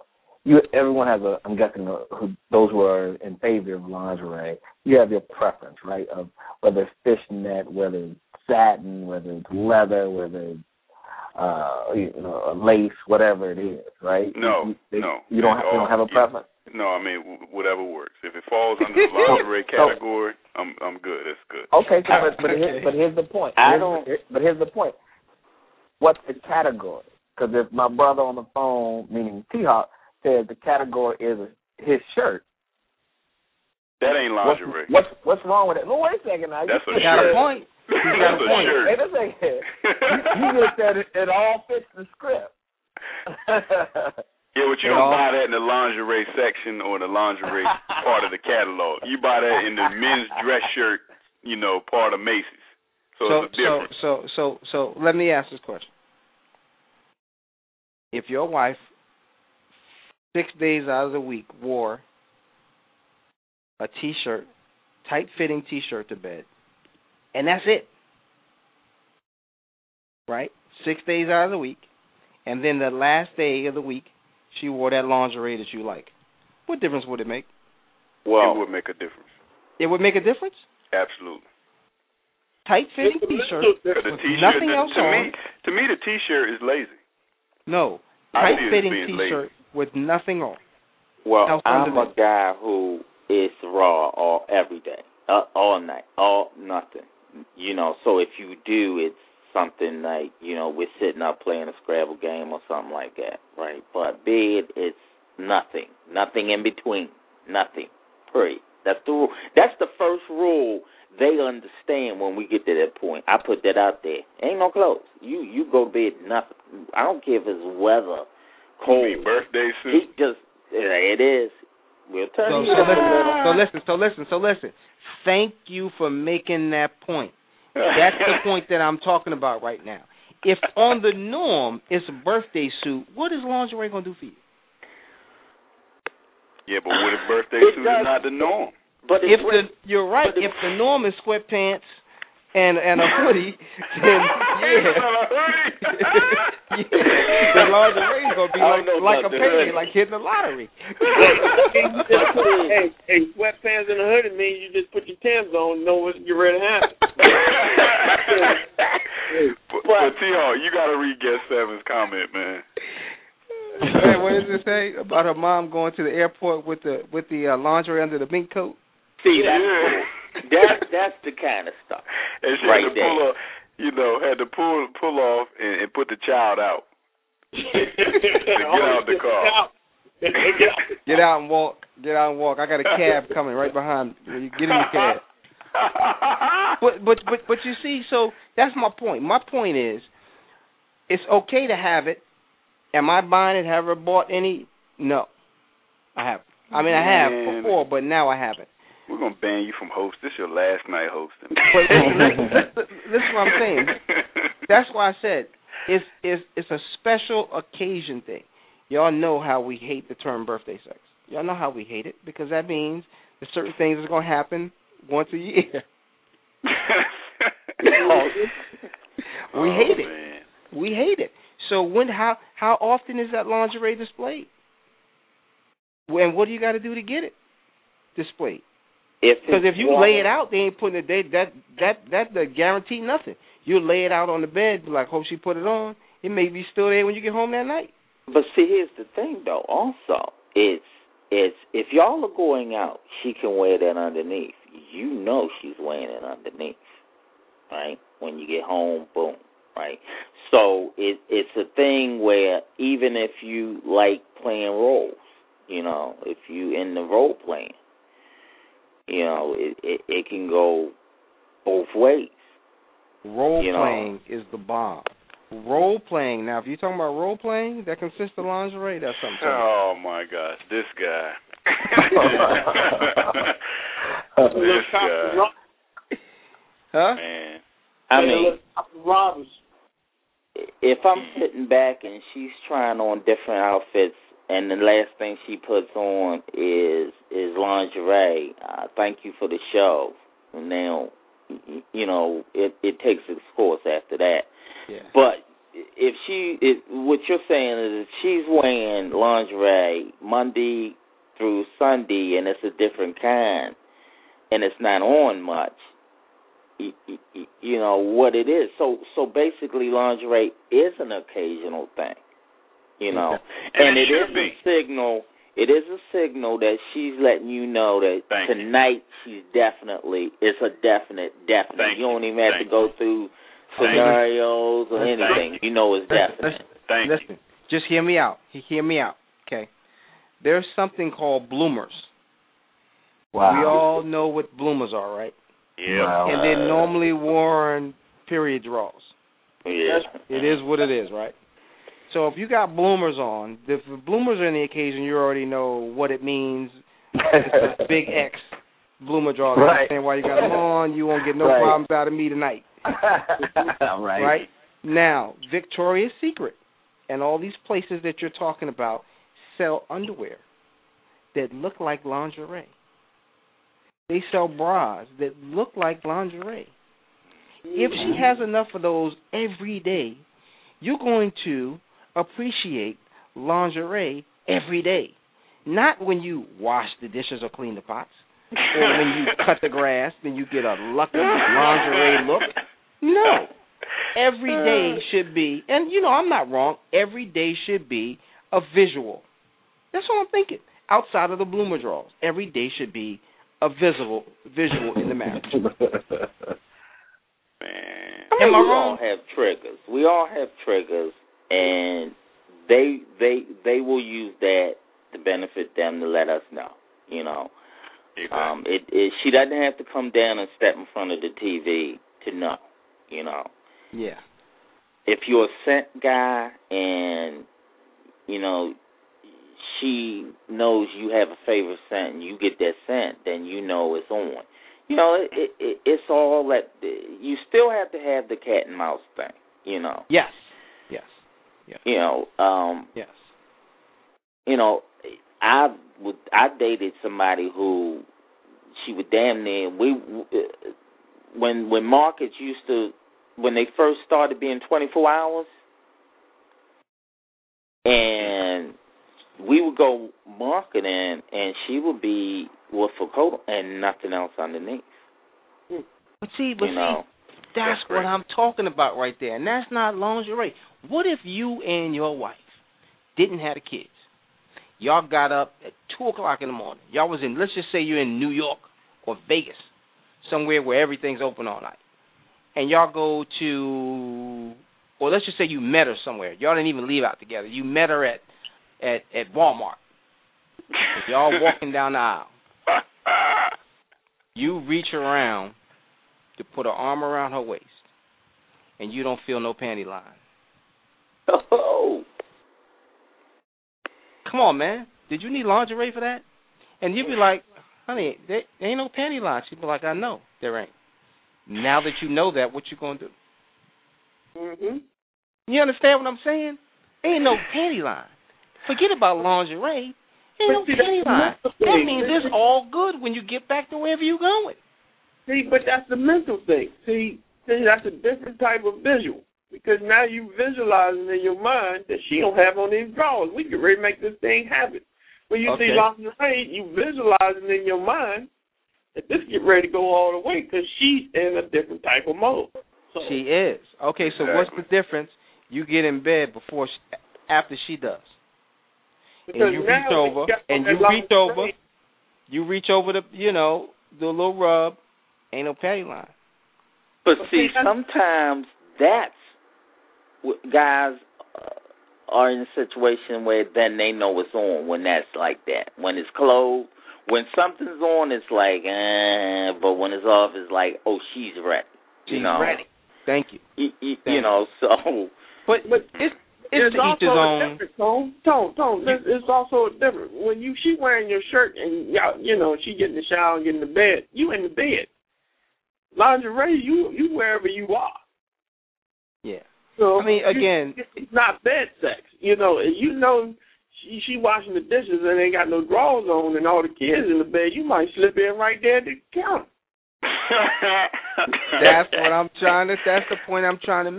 Speaker 5: you everyone has a. I'm guessing uh, who, those who are in favor of lingerie, you have your preference, right? Of whether it's fishnet, whether it's satin, whether it's leather, whether it's uh, you know, lace, whatever it is, right?
Speaker 3: No,
Speaker 5: you, they,
Speaker 3: no.
Speaker 5: You don't, have, you don't have a preference?
Speaker 3: No, I mean, whatever works. If it falls under the lingerie category, I'm I'm good. That's good.
Speaker 5: Okay, so, but, but, here, but here's the point.
Speaker 1: I
Speaker 5: here's,
Speaker 1: don't.
Speaker 5: But here's the point. What's the category? Because if my brother on the phone, meaning T-Hawk, says the category is his shirt,
Speaker 3: that ain't lingerie.
Speaker 5: What's, what's, what's wrong with it? No, wait a second now.
Speaker 3: That's
Speaker 5: you
Speaker 3: a
Speaker 2: got
Speaker 3: shirt.
Speaker 2: a point.
Speaker 3: That's
Speaker 2: You got a
Speaker 3: a
Speaker 2: point.
Speaker 3: shirt.
Speaker 5: Wait a second. you, you just said it, it all fits the script.
Speaker 3: Yeah, but you
Speaker 2: It
Speaker 3: don't
Speaker 2: all-
Speaker 3: buy that in the lingerie section or the lingerie part of the catalog. You buy that in the men's dress shirt, you know, part of Macy's. So,
Speaker 2: So
Speaker 3: it's a difference.
Speaker 2: so so so so let me ask this question. If your wife six days out of the week wore a T-shirt, tight-fitting T-shirt to bed, and that's it, right? Six days out of the week, and then the last day of the week, she wore that lingerie that you like. What difference would it make?
Speaker 3: Well, it would make a difference.
Speaker 2: It would make a difference?
Speaker 3: Absolutely.
Speaker 2: Tight-fitting
Speaker 4: It's a
Speaker 2: T-shirt
Speaker 4: little
Speaker 3: The
Speaker 4: different.
Speaker 2: with
Speaker 3: T-shirt,
Speaker 2: nothing
Speaker 3: the,
Speaker 2: else
Speaker 3: to
Speaker 2: on.
Speaker 3: me, to me, the T-shirt is lazy.
Speaker 2: No,
Speaker 3: I see it as
Speaker 2: tight-fitting
Speaker 3: being
Speaker 2: T-shirt with nothing on.
Speaker 1: Well,
Speaker 2: House
Speaker 1: I'm
Speaker 2: under
Speaker 1: a guy who is raw all every day, uh, all night, all nothing. You know, so if you do, it's something like, you know, we're sitting up playing a Scrabble game or something like that, right? But bed, it's nothing, nothing in between, nothing. Period. That's the rule. That's the first rule they understand when we get to that point. I put that out there. Ain't no clothes. You you go to bed, nothing. I don't care if it's weather, cold,
Speaker 3: You mean birthday suit?
Speaker 1: He just it is. We'll turn
Speaker 2: So,
Speaker 1: you
Speaker 2: so
Speaker 1: up a
Speaker 2: listen,
Speaker 1: little.
Speaker 2: so listen, so listen, so listen. Thank you for making that point. That's the point that I'm talking about right now. If on the norm it's a birthday suit, what is lingerie gonna do for you?
Speaker 3: Yeah, but what if birthday
Speaker 1: It
Speaker 3: suit
Speaker 1: does-
Speaker 3: is not the norm?
Speaker 1: But
Speaker 2: If
Speaker 1: it's
Speaker 2: the you're right,
Speaker 1: but
Speaker 2: if the norm is sweatpants and and a hoodie, then yeah, yeah the lingerie is gonna be
Speaker 1: I
Speaker 2: like
Speaker 1: don't know
Speaker 2: like a
Speaker 1: about the
Speaker 2: payday,
Speaker 1: hoodie.
Speaker 2: like hitting the lottery.
Speaker 4: hey, hey, sweatpants and a hoodie mean you just put your Timbs on and know what's getting ready to happen.
Speaker 3: but, but T-Hawk, you got to read Guest Seven's comment, man.
Speaker 2: Man, what does it say about her mom going to the airport with the with the uh, lingerie under the mink coat?
Speaker 1: See, that's
Speaker 3: Yeah.
Speaker 1: cool. That's that's the kind of stuff.
Speaker 3: And she
Speaker 1: Right
Speaker 3: had to
Speaker 1: there.
Speaker 3: pull off, you know, had to pull pull off and, and put the child out.
Speaker 4: Get
Speaker 3: out the car.
Speaker 2: Get out and walk. Get out and walk. I got a cab coming right behind. You get in the cab. But but but but you see, so that's my point. My point is, it's okay to have it. Am I buying it? Have I bought any? No, I haven't. I mean, I have
Speaker 3: Man.
Speaker 2: before, but now I haven't.
Speaker 3: We're gonna ban you from host. This your last night hosting.
Speaker 2: But listen, listen, listen, listen to what I'm saying. That's why I said it's it's it's a special occasion thing. Y'all know how we hate the term birthday sex. Y'all know how we hate it because that means that certain things are gonna happen once a year. We
Speaker 3: oh,
Speaker 2: hate it.
Speaker 3: Man.
Speaker 2: We hate it. So when how how often is that lingerie displayed? And what do you got to do to get it displayed? Because if you lay it out, they ain't putting it. They, that that that that guarantee nothing. You lay it out on the bed, be like, hope she put it on. It may be still there when you get home that night.
Speaker 1: But see, here's the thing, though. Also, it's it's if y'all are going out, she can wear that underneath. You know she's wearing it underneath, right? When you get home, boom, right? So it it's a thing where even if you like playing roles, you know, if you in the role playing, you know, it it, it can go both ways.
Speaker 2: Role
Speaker 1: You know.
Speaker 2: playing is the bomb. Role playing. Now, if you're talking about role playing that consists of lingerie, that's something.
Speaker 3: Oh my gosh, this guy. this guy.
Speaker 2: Huh?
Speaker 3: Man.
Speaker 1: I mean,
Speaker 4: Robbers.
Speaker 1: if I'm sitting back and she's trying on different outfits, and the last thing she puts on is is lingerie, uh, thank you for the show. Now, you know, it, it takes its course after that.
Speaker 2: Yeah.
Speaker 1: But if she she it, what you're saying is that she's wearing lingerie Monday through Sunday, and it's a different kind, and it's not on much. You, you, you know what it is. So so basically, lingerie is an occasional thing. You know,
Speaker 3: and,
Speaker 1: and
Speaker 3: it,
Speaker 1: it is
Speaker 3: be.
Speaker 1: a signal. It is a signal that she's letting you know that
Speaker 3: Thank
Speaker 1: tonight you. she's definitely. It's a definite, definite.
Speaker 3: Thank
Speaker 1: you don't even have
Speaker 3: Thank
Speaker 1: to go through
Speaker 3: Thank
Speaker 1: scenarios or
Speaker 3: Thank
Speaker 1: anything. You. you know it's definite.
Speaker 3: Thank
Speaker 2: Listen,
Speaker 3: you.
Speaker 2: just hear me out. Hear me out. Okay. There's something called bloomers.
Speaker 5: Wow.
Speaker 2: We all know what bloomers are, right?
Speaker 3: Yeah.
Speaker 5: Wow.
Speaker 2: And they're normally worn period draws.
Speaker 1: Yeah.
Speaker 2: It is what it is, right? So if you got bloomers on, if the bloomers are on the occasion, you already know what it means. It's a big X bloomer draw.
Speaker 5: Right.
Speaker 2: You understand why you got them on. You won't get no
Speaker 5: Right.
Speaker 2: problems out of me tonight.
Speaker 5: right.
Speaker 2: Right? Now, Victoria's Secret and all these places that you're talking about sell underwear that look like lingerie. They sell bras that look like lingerie. If she has enough of those every day, you're going to appreciate lingerie every day. Not when you wash the dishes or clean the pots, or when you cut the grass, then you get a lucky lingerie look. No. Every day should be, and you know I'm not wrong, every day should be a visual. That's what I'm thinking. Outside of the bloomer draws, every day should be a visible visual in the marriage.
Speaker 3: Man.
Speaker 1: I mean,
Speaker 2: Am I
Speaker 1: we
Speaker 2: wrong?
Speaker 1: all have triggers. We all have triggers, and they they they will use that to benefit them to let us know. You know,
Speaker 3: Exactly.
Speaker 1: um, it, it she doesn't have to come down and step in front of the T V to know. You know,
Speaker 2: Yeah.
Speaker 1: if you're a scent guy and you know she knows you have a favorite scent and you get that scent, then you know it's on. You know, it, it, it, it's all that. You still have to have the cat and mouse thing. You know.
Speaker 2: Yes. Yes. Yes.
Speaker 1: You know. Um,
Speaker 2: Yes.
Speaker 1: You know, I would. I dated somebody who she would damn near. We when when markets used to when they first started being twenty-four hours, and we would go marketing, and she would be with a coat and nothing else underneath.
Speaker 2: But see, but
Speaker 1: you
Speaker 2: see,
Speaker 1: know,
Speaker 2: that's,
Speaker 3: that's
Speaker 2: what
Speaker 3: great.
Speaker 2: I'm talking about right there, and that's not lingerie. What if you and your wife didn't have the kids? Y'all got up at two o'clock in the morning. Y'all was in. Let's just say you're in New York or Vegas, somewhere where everything's open all night, and y'all go to, or let's just say you met her somewhere. Y'all didn't even leave out together. You met her at at at Walmart. Y'all walking down the aisle. You reach around to put her arm around her waist, and you don't feel no panty line.
Speaker 1: oh,
Speaker 2: Come on, man. Did you need lingerie for that? And you'd be like, honey, there ain't no panty line. She'd be like, I know there ain't. Now that you know that, what you gonna do?
Speaker 4: Mhm.
Speaker 2: You understand what I'm saying? Ain't no panty line. Forget about lingerie. Ain't no
Speaker 4: But see, that's
Speaker 2: panty
Speaker 4: the
Speaker 2: line.
Speaker 4: mental
Speaker 2: That
Speaker 4: thing.
Speaker 2: means it's all good when you get back to wherever you going.
Speaker 4: See, but that's the mental thing. See, see, that's a different type of visual. Because now you visualizing in your mind that she don't have on these drawers. We can really make this thing happen. When you
Speaker 2: Okay.
Speaker 4: see lingerie, you visualizing in your mind that this get ready to go all the way because she's in a different type of mode. So,
Speaker 2: She is. Okay, so what's the difference? You get in bed before she, after she does.
Speaker 4: because
Speaker 2: And you
Speaker 4: now
Speaker 2: reach over,
Speaker 4: you got
Speaker 2: and
Speaker 4: that
Speaker 2: you reach
Speaker 4: lingerie,
Speaker 2: over, you reach over the, you know, the little rub, ain't no panty line.
Speaker 1: but
Speaker 4: But
Speaker 1: see,
Speaker 4: see, that's-
Speaker 1: sometimes that's what guys uh, are in a situation where then they know it's on when that's like that. When it's closed, when something's on, it's like, eh, but when it's off, it's like, oh, she's ready.
Speaker 2: She's
Speaker 1: you know?
Speaker 2: ready. Thank you.
Speaker 1: You, you,
Speaker 2: Thank
Speaker 1: you know, so.
Speaker 2: But
Speaker 4: But
Speaker 2: it's it's
Speaker 4: There's
Speaker 2: to each his
Speaker 4: also a
Speaker 2: own.
Speaker 4: difference, Tone. Tone, Tone. There's, it's also a difference. When you she wearing your shirt and y'all, you know she getting the shower and getting the bed, you in the bed. Lingerie, you you wherever you are.
Speaker 2: Yeah.
Speaker 4: So
Speaker 2: I mean,
Speaker 4: you-
Speaker 2: again-
Speaker 4: it's not bed sex. You know, if you know she she washing the dishes and ain't got no drawers on and all the kids in the bed, you might slip in right there at the counter.
Speaker 2: That's what I'm trying to. That's the point I'm trying to make.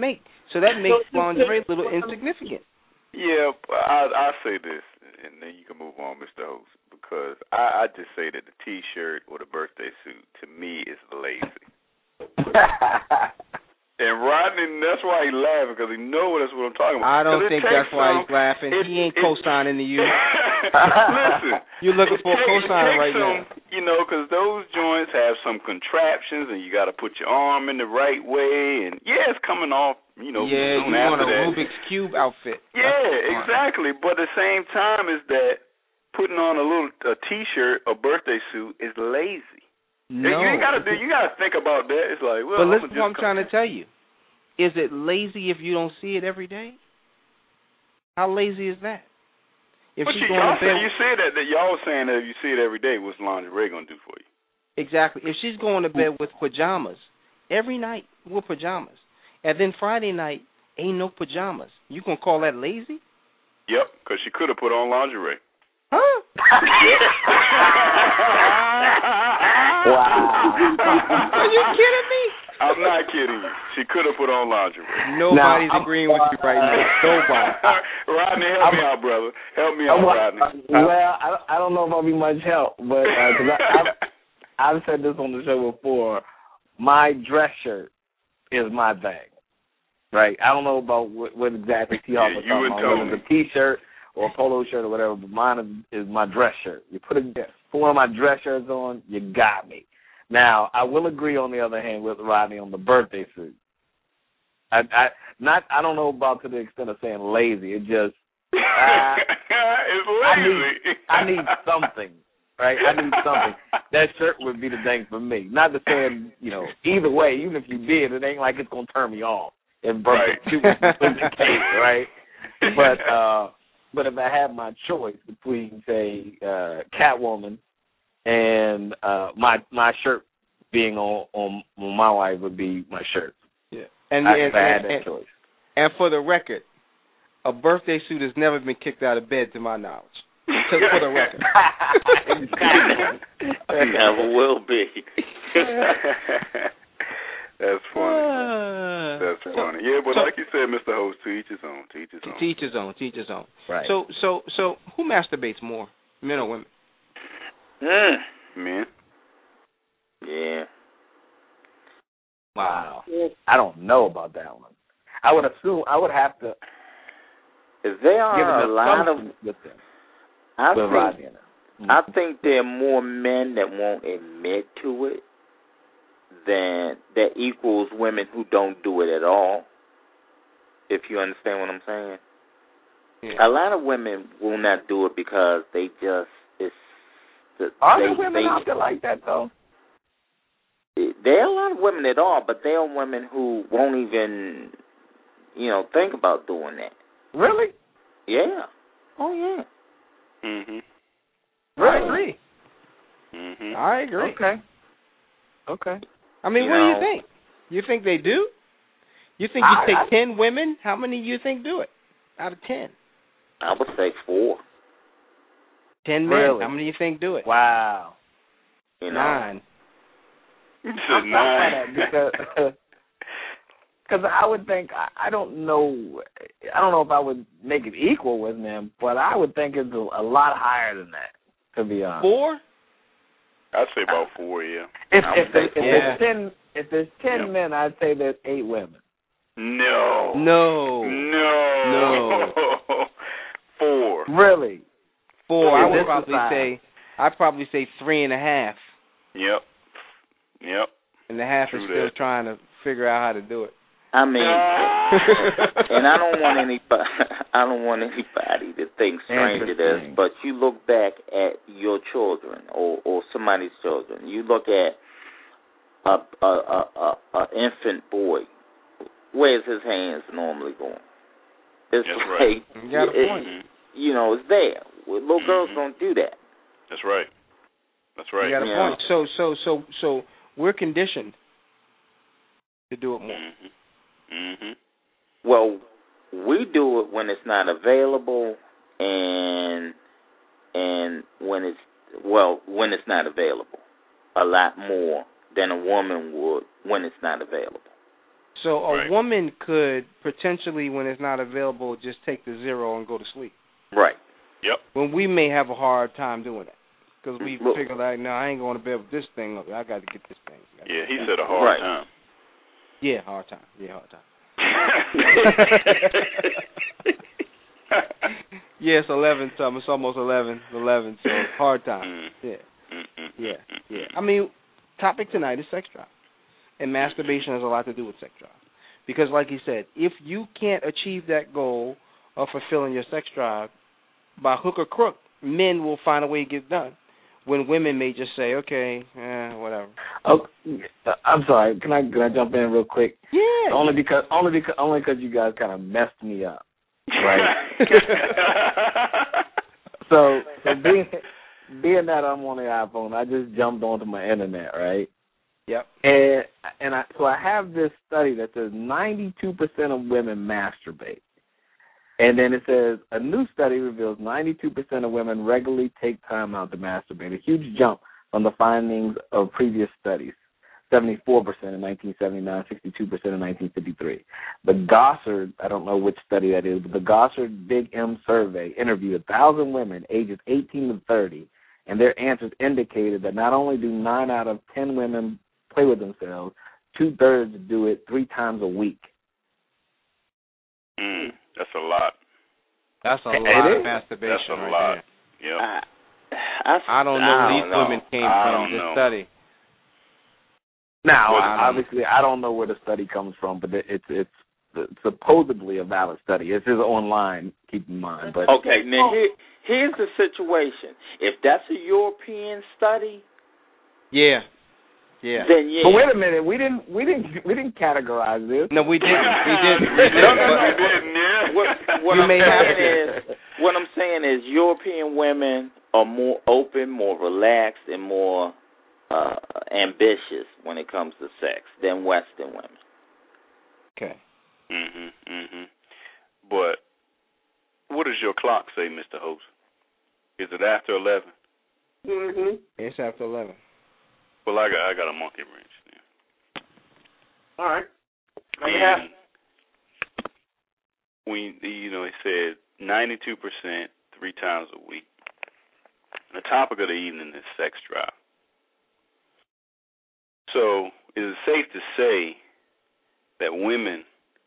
Speaker 2: So that makes lingerie a little insignificant.
Speaker 3: Yeah, I I say this, and then you can move on, Mister Host, because I, I just say that the T-shirt or the birthday suit to me is lazy. And Rodney, that's why he laughing, because he knows that's what I'm talking about.
Speaker 2: I don't think that's
Speaker 3: some,
Speaker 2: why he's laughing.
Speaker 3: it,
Speaker 2: he ain't
Speaker 3: it,
Speaker 2: co-signing to you.
Speaker 3: Listen.
Speaker 2: You're looking for a co-sign right
Speaker 3: some,
Speaker 2: now.
Speaker 3: You know, because those joints have some contraptions, and you got to put your arm in the right way, and yeah, it's coming off, you know,
Speaker 2: yeah,
Speaker 3: soon
Speaker 2: you
Speaker 3: after
Speaker 2: want a
Speaker 3: that.
Speaker 2: Rubik's Cube outfit.
Speaker 3: Yeah, exactly. But at the same time is that putting on a little a T-shirt, a birthday suit, is lazy.
Speaker 2: No.
Speaker 3: You ain't gotta do. You gotta think about that. It's like, well,
Speaker 2: but listen
Speaker 3: I'm
Speaker 2: to what I'm trying to tell you. Is it lazy if you don't see it every day? How lazy is that? If
Speaker 3: but
Speaker 2: she's
Speaker 3: you,
Speaker 2: going
Speaker 3: y'all
Speaker 2: to bed,
Speaker 3: say, you said that, that y'all saying that if you see it every day, what's lingerie gonna do for you?
Speaker 2: Exactly. If she's going to bed with pajamas every night with pajamas, and then Friday night ain't no pajamas, you gonna call that lazy?
Speaker 3: Yep, because she could have put on lingerie.
Speaker 2: Huh?
Speaker 5: Wow.
Speaker 2: Are you kidding me?
Speaker 3: I'm not kidding you. She could have put on lingerie.
Speaker 2: Nobody's
Speaker 5: now,
Speaker 2: agreeing with you right now. Nobody.
Speaker 3: Rodney, help
Speaker 5: I'm,
Speaker 3: me out, brother. Help me out, Rodney.
Speaker 5: Well, I, I don't know if I'll be much help, but uh, cause I, I've, I've said this on the show before. My dress shirt is my thing, right? I don't know about what, what exactly T. Hawk was
Speaker 3: yeah,
Speaker 5: talking about, whether it's a T-shirt or a polo shirt or whatever, but mine is, is my dress shirt. You put, a, put one of my dress shirts on, you got me. Now, I will agree, on the other hand, with Rodney on the birthday suit. I, I not. I don't know about to the extent of saying lazy. It just uh,
Speaker 3: it's lazy.
Speaker 5: I need, I need something, right? I need something. That shirt would be the thing for me. Not to say, you know, either way, even if you did, it ain't like it's gonna turn me off. If birthday
Speaker 3: Right.
Speaker 5: suit was the case, right? But uh, but if I had my choice between, say, uh, Catwoman and uh, my my shirt being on, on on my wife would be my shirt.
Speaker 2: Yeah, and
Speaker 5: I,
Speaker 2: and,
Speaker 5: if I had
Speaker 2: and,
Speaker 5: that
Speaker 2: and,
Speaker 5: choice.
Speaker 2: and for the record, a birthday suit has never been kicked out of bed, to my knowledge. Just for the record.
Speaker 1: Never will be.
Speaker 3: That's funny.
Speaker 2: Uh,
Speaker 3: That's funny. Yeah, but
Speaker 2: so,
Speaker 3: like you said, Mister Host, to each his own. To each his own.
Speaker 2: To each his own. To each his own.
Speaker 5: Right.
Speaker 2: So so so who masturbates more, men or women?
Speaker 1: Mm.
Speaker 3: Men.
Speaker 1: Yeah.
Speaker 5: Wow. I don't know about that one. I would assume I would have to
Speaker 1: If there
Speaker 5: give
Speaker 1: are
Speaker 5: an
Speaker 1: a lot of,
Speaker 5: assumption with them.
Speaker 1: I
Speaker 5: with
Speaker 1: think,
Speaker 5: Rodney in it. Mm-hmm.
Speaker 1: I think there are more men that won't admit to it than that equals women who don't do it at all. If you understand what I'm saying.
Speaker 2: Yeah.
Speaker 1: A lot of women will not do it because they just it's. The,
Speaker 5: Are
Speaker 1: they,
Speaker 5: there women
Speaker 1: they,
Speaker 5: out there like that though?
Speaker 1: There are a lot of women that are, but there are women who won't even, you know, think about doing that.
Speaker 5: Really?
Speaker 1: Yeah. Oh yeah.
Speaker 3: Mhm.
Speaker 5: Really? I agree.
Speaker 3: Mhm.
Speaker 2: I agree.
Speaker 5: Okay. Okay.
Speaker 2: I mean,
Speaker 1: You
Speaker 2: what
Speaker 1: know,
Speaker 2: do you think? You think they do? You think you
Speaker 5: I,
Speaker 2: take
Speaker 5: I,
Speaker 2: ten women? How many do you think do it out of ten?
Speaker 1: I would say four.
Speaker 2: Ten men.
Speaker 5: Really?
Speaker 2: How many do you think do it?
Speaker 5: Wow.
Speaker 1: You know.
Speaker 2: Nine.
Speaker 5: I'm not mad at because because I would think I, I don't know I don't know if I would make it equal with them, but I would think it's a, a lot higher than that. To be honest.
Speaker 2: Four?
Speaker 3: I'd say about four. Yeah.
Speaker 5: If
Speaker 1: I would
Speaker 5: if, there,
Speaker 1: say
Speaker 5: if
Speaker 2: four.
Speaker 5: there's ten if there's ten
Speaker 3: Yep.
Speaker 5: men, I'd say there's eight women.
Speaker 3: No.
Speaker 2: No.
Speaker 3: No.
Speaker 2: No.
Speaker 3: Four.
Speaker 5: Really?
Speaker 2: Four. I
Speaker 5: This
Speaker 2: would
Speaker 5: is
Speaker 2: probably
Speaker 5: five.
Speaker 2: say I'd probably say three and a half.
Speaker 3: Yep. Yep.
Speaker 2: And the half
Speaker 3: True
Speaker 2: is still
Speaker 3: that.
Speaker 2: trying to figure out how to do it.
Speaker 1: I mean, and I don't want anybody. I don't want anybody to think strange to this.
Speaker 5: Interesting.
Speaker 1: But you look back at your children or or somebody's children. You look at a a a, a, a infant boy. Where's his hands normally going? It's
Speaker 3: That's
Speaker 1: like
Speaker 3: right.
Speaker 2: You got a
Speaker 1: it-
Speaker 2: point.
Speaker 3: Mhm.
Speaker 1: you know, it's there. Well, little girls
Speaker 3: Mhm.
Speaker 1: don't do that.
Speaker 3: That's right. That's right.
Speaker 2: You got a
Speaker 1: Yeah.
Speaker 2: point. So so so so we're conditioned to do it more.
Speaker 3: Mhm. Mhm.
Speaker 1: Well, we do it when it's not available, and and when it's well when it's not available, a lot more than a woman would when it's not available.
Speaker 2: So a
Speaker 3: Right.
Speaker 2: woman could potentially, when it's not available, just take the zero and go to sleep.
Speaker 1: Right.
Speaker 3: Yep.
Speaker 2: When we may have a hard time doing that. Because we
Speaker 1: Well-
Speaker 2: figure like, no, I ain't going to bed with this thing. I got to get this thing.
Speaker 3: Yeah, he said a hard
Speaker 1: Right.
Speaker 3: time.
Speaker 2: Yeah, hard time. Yeah, hard time. Yeah, it's eleven something. It's almost eleven. It's eleven, so hard time.
Speaker 3: Mm.
Speaker 2: Yeah,
Speaker 3: Mm, mm,
Speaker 2: yeah,
Speaker 3: mm,
Speaker 2: yeah.
Speaker 3: mm.
Speaker 2: I mean, topic tonight is sex drive. And masturbation has a lot to do with sex drive. Because like he said, if you can't achieve that goal of fulfilling your sex drive, by hook or crook, men will find a way to get it done. When women may just say, okay, eh, whatever.
Speaker 5: Oh, I'm sorry. Can I can I jump in real quick?
Speaker 2: Yeah.
Speaker 5: Only because only because only because you guys kind of messed me up, right? so so being being that I'm on the iPhone, I just jumped onto my internet, right?
Speaker 2: Yep.
Speaker 5: And and I so I have this study that says ninety-two percent of women masturbate. And then it says, a new study reveals ninety-two percent of women regularly take time out to masturbate, a huge jump from the findings of previous studies, seventy-four percent in nineteen seventy-nine, sixty-two percent in nineteen fifty-three. The Gossard, I don't know which study that is, but the Gossard Big M survey interviewed one thousand women ages eighteen to thirty, and their answers indicated that not only do nine out of ten women play with themselves, two-thirds do it three times a week.
Speaker 3: Mm, that's a lot.
Speaker 2: That's a
Speaker 5: It
Speaker 2: lot
Speaker 5: is.
Speaker 2: of masturbation
Speaker 3: That's a
Speaker 2: right
Speaker 3: lot.
Speaker 2: there.
Speaker 3: Yep.
Speaker 1: I, I,
Speaker 2: I don't know
Speaker 1: I
Speaker 2: where
Speaker 1: don't
Speaker 2: these
Speaker 1: know.
Speaker 2: women came
Speaker 3: I
Speaker 2: from,
Speaker 3: don't
Speaker 2: this
Speaker 3: know.
Speaker 2: study.
Speaker 5: Now,
Speaker 3: Well,
Speaker 2: I don't-
Speaker 5: obviously, I don't know where the study comes from, but it's it's supposedly a valid study. It's just online, keep in mind. But
Speaker 1: Okay, now here, here's the situation. If that's a European study,
Speaker 2: Yeah. Yeah.
Speaker 1: then yeah.
Speaker 5: but wait a minute, we didn't we didn't we didn't categorize this.
Speaker 2: No, we didn't. We didn't. We didn't.
Speaker 1: No, no, no.
Speaker 2: But-
Speaker 3: We didn't, yeah.
Speaker 1: What, what
Speaker 2: You
Speaker 1: I'm
Speaker 2: may have
Speaker 1: saying is, what I'm saying is, European women are more open, more relaxed, and more uh, ambitious when it comes to sex than Western women.
Speaker 2: Okay.
Speaker 3: Mhm, mhm. But what does your clock say, Mister Host? Is it after eleven?
Speaker 4: Mm-hmm.
Speaker 2: It's after eleven.
Speaker 3: Well, I got I got a monkey wrench. Yeah.
Speaker 4: All right.
Speaker 3: And we, you know, it said ninety-two percent three times a week. The topic of the evening is sex drive. So, is it safe to say that women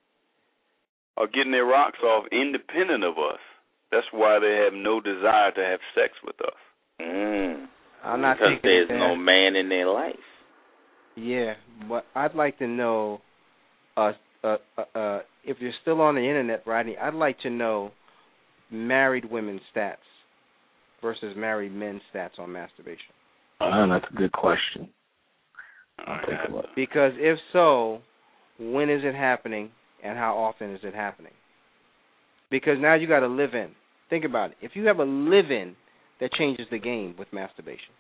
Speaker 3: are getting their rocks off independent of us? That's why they have no desire to have sex with us.
Speaker 1: Mm.
Speaker 2: I'm not
Speaker 1: because
Speaker 2: taking
Speaker 1: there's
Speaker 2: it there.
Speaker 1: no man in their life.
Speaker 2: Yeah, but I'd like to know, uh, uh, uh, uh, if you're still on the internet, Rodney, I'd like to know married women's stats versus married men's stats on masturbation.
Speaker 5: Oh, that's a good question.
Speaker 3: All
Speaker 5: I'll take
Speaker 3: right.
Speaker 5: a look.
Speaker 2: Because if so, when is it happening and how often is it happening? Because now you got to live in. Think about it. If you have a live-in, that changes the game with masturbation.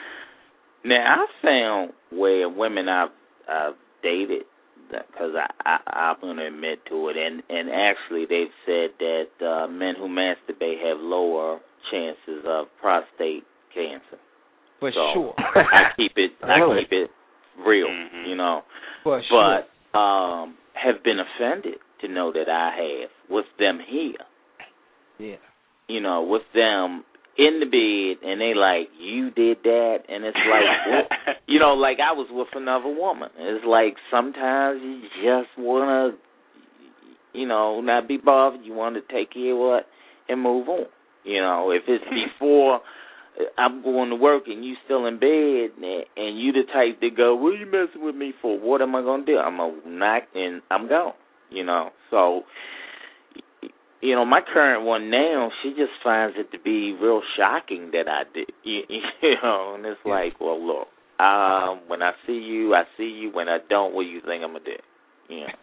Speaker 1: Now, I found where women I've, I've dated, because I, I, I'm going to admit to it, and, and actually they've said that uh, men who masturbate have lower chances of prostate cancer.
Speaker 2: For
Speaker 1: So,
Speaker 2: sure.
Speaker 1: I keep it, I
Speaker 5: Really?
Speaker 1: keep it real,
Speaker 3: Mhm.
Speaker 1: you know.
Speaker 2: For sure.
Speaker 1: But um, have been offended to know that I have with them here.
Speaker 2: Yeah.
Speaker 1: You know, with them in the bed, and they like, you did that, and it's like, what? You know, like I was with another woman. It's like sometimes you just want to, you know, not be bothered. You want to take care of what and move on. You know, if it's before I'm going to work and you still in bed, and, and you the type that go, what are you messing with me for? What am I going to do? I'm going to knock and I'm gone, you know. So, you know, my current one now, she just finds it to be real shocking that I did, you, you know, and it's
Speaker 2: Yeah.
Speaker 1: like, well, look, um, when I see you, I see you. When I don't, what do you think I'm going to do? You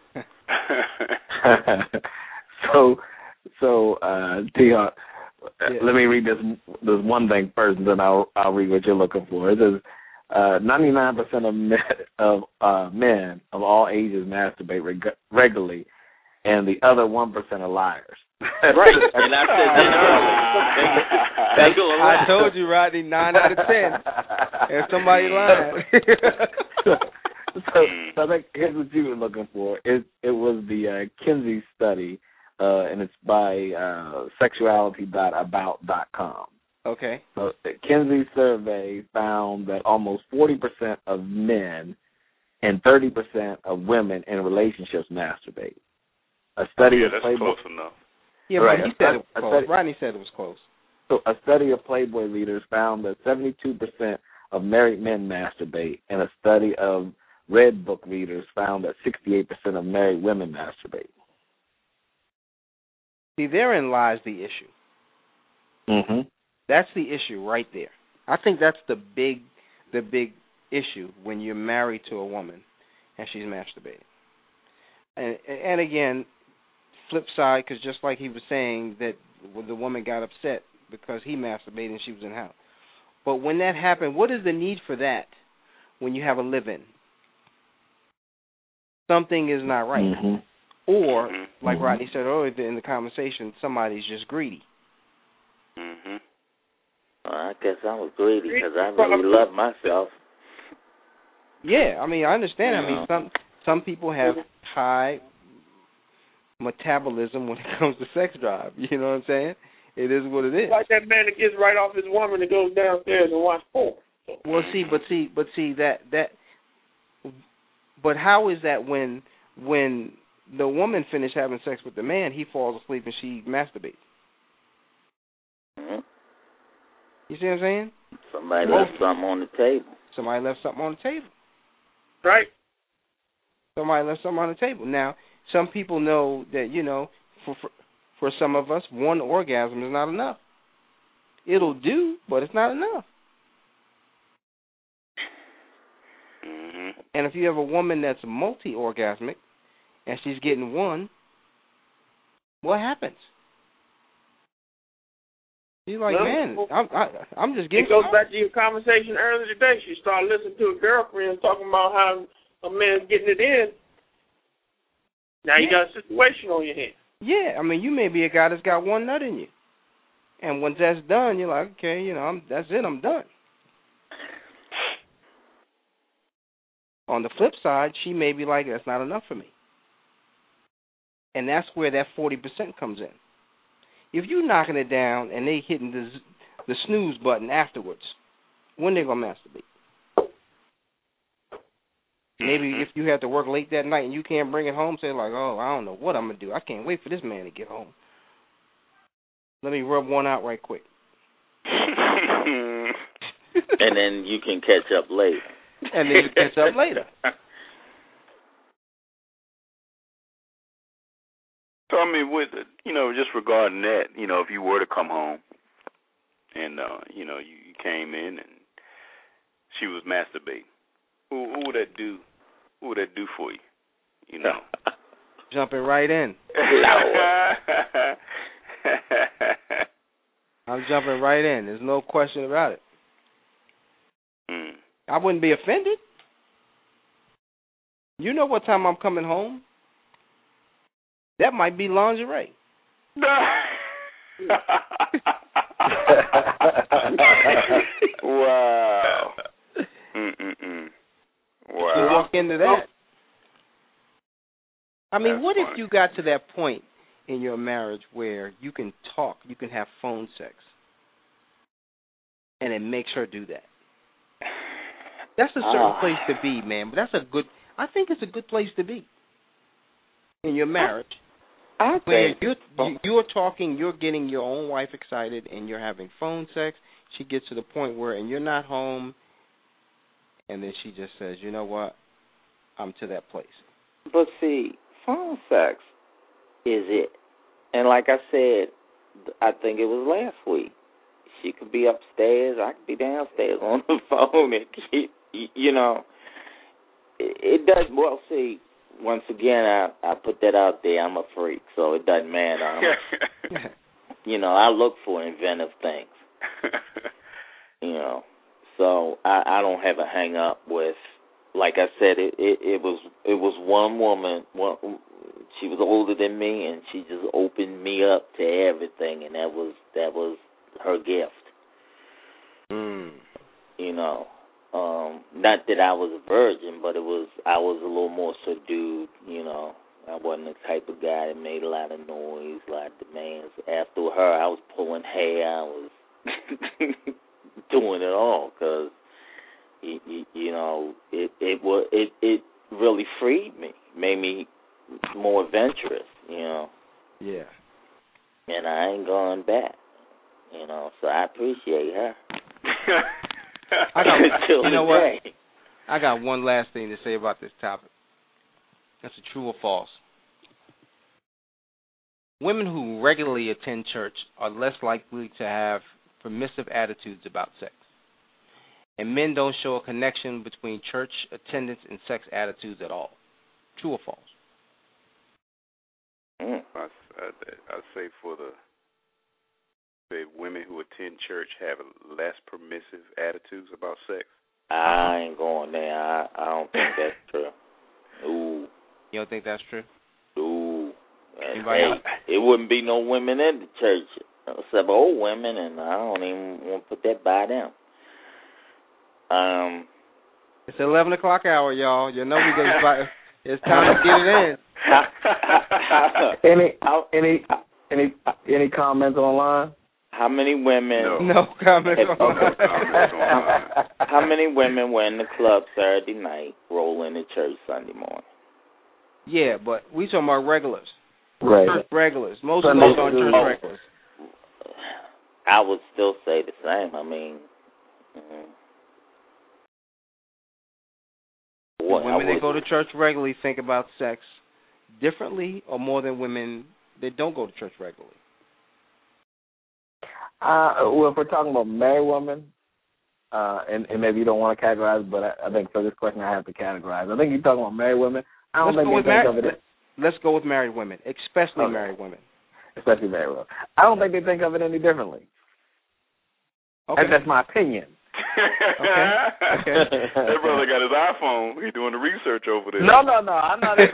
Speaker 1: know.
Speaker 5: so, so, uh, Tia,
Speaker 2: Yeah.
Speaker 5: let me read this this one thing first, and then I'll I'll read what you're looking for. It says uh, ninety-nine percent of men of uh, men of all ages masturbate reg- regularly, and the other one percent are liars.
Speaker 1: Right, and I said that earlier. They, they go a
Speaker 2: I
Speaker 1: lot.
Speaker 2: told you, Rodney, nine out of ten. And somebody lying.
Speaker 5: so, so, so I think here's what you were looking for. It it was the uh, Kinsey study, uh, and it's by uh, sexuality dot about dot com.
Speaker 2: Okay.
Speaker 5: So the Kinsey survey found that almost forty percent of men and thirty percent of women in relationships masturbate. A study
Speaker 3: yeah,
Speaker 5: of
Speaker 3: that's
Speaker 5: Playboy.
Speaker 3: close enough.
Speaker 2: Yeah,
Speaker 5: right,
Speaker 2: but he
Speaker 5: a,
Speaker 2: said it was
Speaker 5: a
Speaker 2: close.
Speaker 5: study,
Speaker 2: Rodney said it was close.
Speaker 5: So a study of Playboy leaders found that seventy-two percent of married men masturbate, and a study of Red Book readers found that sixty-eight percent of married women masturbate.
Speaker 2: See, therein lies the issue.
Speaker 5: Mm-hmm.
Speaker 2: That's the issue right there. I think that's the big, the big issue when you're married to a woman and she's masturbating. And, and again, flip side, because just like he was saying that the woman got upset because he masturbated and she was in the house. But when that happened, what is the need for that when you have a live-in? Something is not right.
Speaker 5: Mm-hmm.
Speaker 2: Or, like
Speaker 5: mm-hmm.
Speaker 2: Rodney said earlier in the conversation, somebody's just greedy.
Speaker 3: Mhm.
Speaker 1: Well, I guess I was greedy because I really love myself.
Speaker 2: Yeah, I mean, I understand.
Speaker 1: Yeah.
Speaker 2: I mean, some some people have high metabolism when it comes to sex drive. You know what I'm saying? It is what it is.
Speaker 4: Like that man that gets right off his woman and goes downstairs and watch porn.
Speaker 2: Well, see, but see, but see that that. But how is that when when the woman finished having sex with the man, he falls asleep and she masturbates?
Speaker 1: Mm-hmm.
Speaker 2: You see what I'm saying?
Speaker 1: Somebody left something on the table.
Speaker 2: Somebody left something on the table.
Speaker 4: Right.
Speaker 2: Somebody left something on the table. Now, some people know that, you know, for for, for some of us, one orgasm is not enough. It'll do, but it's not enough.
Speaker 3: Mhm.
Speaker 2: And if you have a woman that's multi-orgasmic and she's getting one, what happens? She's like,
Speaker 4: no,
Speaker 2: man, I'm, I, I'm just getting.
Speaker 4: It goes back to your conversation earlier today. She started listening to a girlfriend talking about how a man's getting it in. Now you got a situation on your hands.
Speaker 2: Yeah, I mean, you may be a guy that's got one nut in you, and once that's done, you're like, okay, you know, I'm, that's it, I'm done. On the flip side, she may be like, that's not enough for me. And that's where that forty percent comes in. If you're knocking it down and they hitting the the snooze button afterwards, when they going to masturbate? Maybe if you have to work late that night and you can't bring it home, say like, oh, I don't know what I'm going to do. I can't wait for this man to get home. Let me rub one out right quick.
Speaker 1: And then you can catch up later.
Speaker 2: And then you catch up later.
Speaker 3: So, I mean, with, you know, just regarding that, you know, if you were to come home and, uh, you know, you, you came in and she was masturbating, who, who would that do? Who would that do for you? You know?
Speaker 2: Jumping right in. I'm jumping right in. There's no question about it.
Speaker 3: Mm.
Speaker 2: I wouldn't be offended. You know what time I'm coming home? That might be lingerie.
Speaker 3: Wow. Mm-mm-mm. Wow.
Speaker 2: You walk into that. I mean,
Speaker 3: That's
Speaker 2: what
Speaker 3: funny.
Speaker 2: if you got to that point in your marriage where you can talk, you can have phone sex, and it makes her do that? That's a certain
Speaker 1: Oh.
Speaker 2: place to be, man. But that's a good. I think it's a good place to be in your marriage.
Speaker 1: I
Speaker 2: Where
Speaker 1: think
Speaker 2: you're, you- you're talking, you're getting your own wife excited, and you're having phone sex. She gets to the point where, and you're not home, and then she just says, you know what, I'm to that place.
Speaker 1: But see, phone sex is it. And like I said, I think it was last week. She could be upstairs, I could be downstairs on the phone, and keep, you know, it, it does. Well, see, once again, I I put that out there. I'm a freak, so it doesn't matter. I'm, you know, I look for inventive things. You know, so I, I don't have a hang up with. Like I said, it, it, it was it was one woman. One, she was older than me, and she just opened me up to everything, and that was that was her gift.
Speaker 2: Mm.
Speaker 1: You know, Um, not that I was a virgin, but it was I was a little more subdued. You know, I wasn't the type of guy that made a lot of noise, a lot of demands. After her, I was pulling hair. I was doing it all because you, you know it it was it it really freed me, made me more adventurous. You know.
Speaker 2: Yeah.
Speaker 1: And I ain't going back. You know, so I appreciate her.
Speaker 2: I got,
Speaker 1: Until
Speaker 2: you know
Speaker 1: today.
Speaker 2: what? I got one last thing to say about this topic. That's a true or false. Women who regularly attend church are less likely to have permissive attitudes about sex. And men don't show a connection between church attendance and sex attitudes at all. True or false?
Speaker 3: Mm. I, I, I'd say for the say women who attend church have less permissive attitudes about sex.
Speaker 1: I ain't going there. I, I don't think that's true. Ooh.
Speaker 2: You don't think that's true?
Speaker 1: Ooh.
Speaker 2: Anybody
Speaker 1: Hey,
Speaker 2: else?
Speaker 1: it wouldn't be no women in the church except old women, and I don't even want to put that by them. Um.
Speaker 2: It's the eleven o'clock hour, y'all. You know we get it's time to get it in.
Speaker 5: any any any any comments online?
Speaker 1: How many women?
Speaker 3: No,
Speaker 2: no comments
Speaker 1: have,
Speaker 2: online.
Speaker 3: Okay.
Speaker 1: How many women were in the club Saturday night, roll into church Sunday morning?
Speaker 2: Yeah, but we talking about regulars.
Speaker 5: Right.
Speaker 2: Church regulars. Most
Speaker 5: Sunday
Speaker 2: of us are church
Speaker 1: oh.
Speaker 2: regulars.
Speaker 1: I would still say the same. I mean, mm, what,
Speaker 2: women
Speaker 1: I
Speaker 2: that go to church regularly think about sex differently or more than women that don't go to church regularly?
Speaker 5: Uh, well, if we're talking about married women, uh, and, and maybe you don't want to categorize, but I, I think for this question I have to categorize. I think you're talking about married women. I don't
Speaker 2: Let's
Speaker 5: think
Speaker 2: go
Speaker 5: they
Speaker 2: with
Speaker 5: think
Speaker 2: mar-
Speaker 5: of it.
Speaker 2: Let's go with married women, especially
Speaker 5: Okay.
Speaker 2: married women.
Speaker 5: Especially married women. I don't think they think of it any differently.
Speaker 2: Okay.
Speaker 5: And that's my opinion.
Speaker 2: Okay. Okay.
Speaker 3: That brother got his iPhone. He's doing the research over there.
Speaker 5: No, no, no. I'm not. This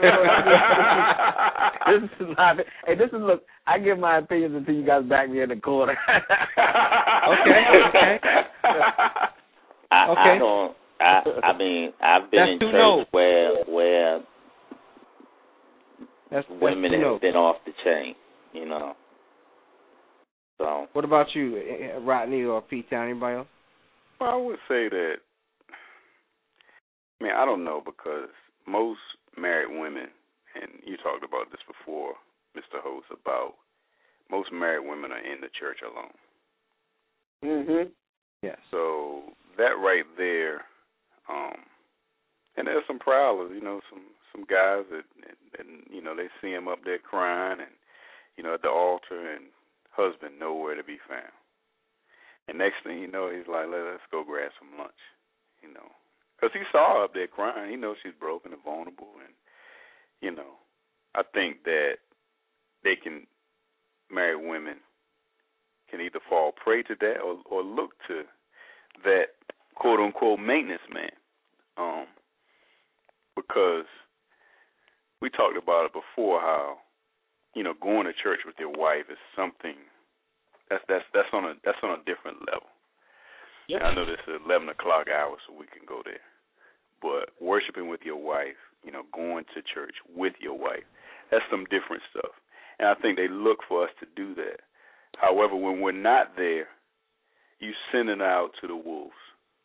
Speaker 5: is not. Hey, this is look. I give my opinions until you guys back me in the corner.
Speaker 2: Okay. Okay.
Speaker 1: I,
Speaker 2: Okay.
Speaker 1: I don't. I, I mean, I've been
Speaker 2: That's
Speaker 1: in
Speaker 2: two
Speaker 1: church
Speaker 2: no's.
Speaker 1: where where
Speaker 2: That's, that's
Speaker 1: women
Speaker 2: two
Speaker 1: have
Speaker 2: no's.
Speaker 1: been off the chain. You know. So.
Speaker 2: What about you, eh, Rodney or Pete Town? Anybody else?
Speaker 3: Well, I would say that, I mean, I don't know, because most married women, and you talked about this before, Mister Host, about most married women are in the church alone.
Speaker 5: Mhm.
Speaker 2: Yes.
Speaker 3: So that right there, um, and there's some prowlers, you know, some some guys that, and, and you know, they see him up there crying, and you know, at the altar, and husband nowhere to be found. And next thing you know, he's like, Let, let's go grab some lunch, you know. Because he saw her up there crying. He knows she's broken and vulnerable. And, you know, I think that they can, married women can either fall prey to that or, or look to that quote-unquote maintenance man. Um, because we talked about it before, how, you know, going to church with your wife is something That's that's that's on a that's on a different level.
Speaker 5: Yep.
Speaker 3: I know this is eleven o'clock hour, so we can go there. But worshiping with your wife, you know, going to church with your wife, that's some different stuff. And I think they look for us to do that. However, when we're not there, you sending her out to the wolves,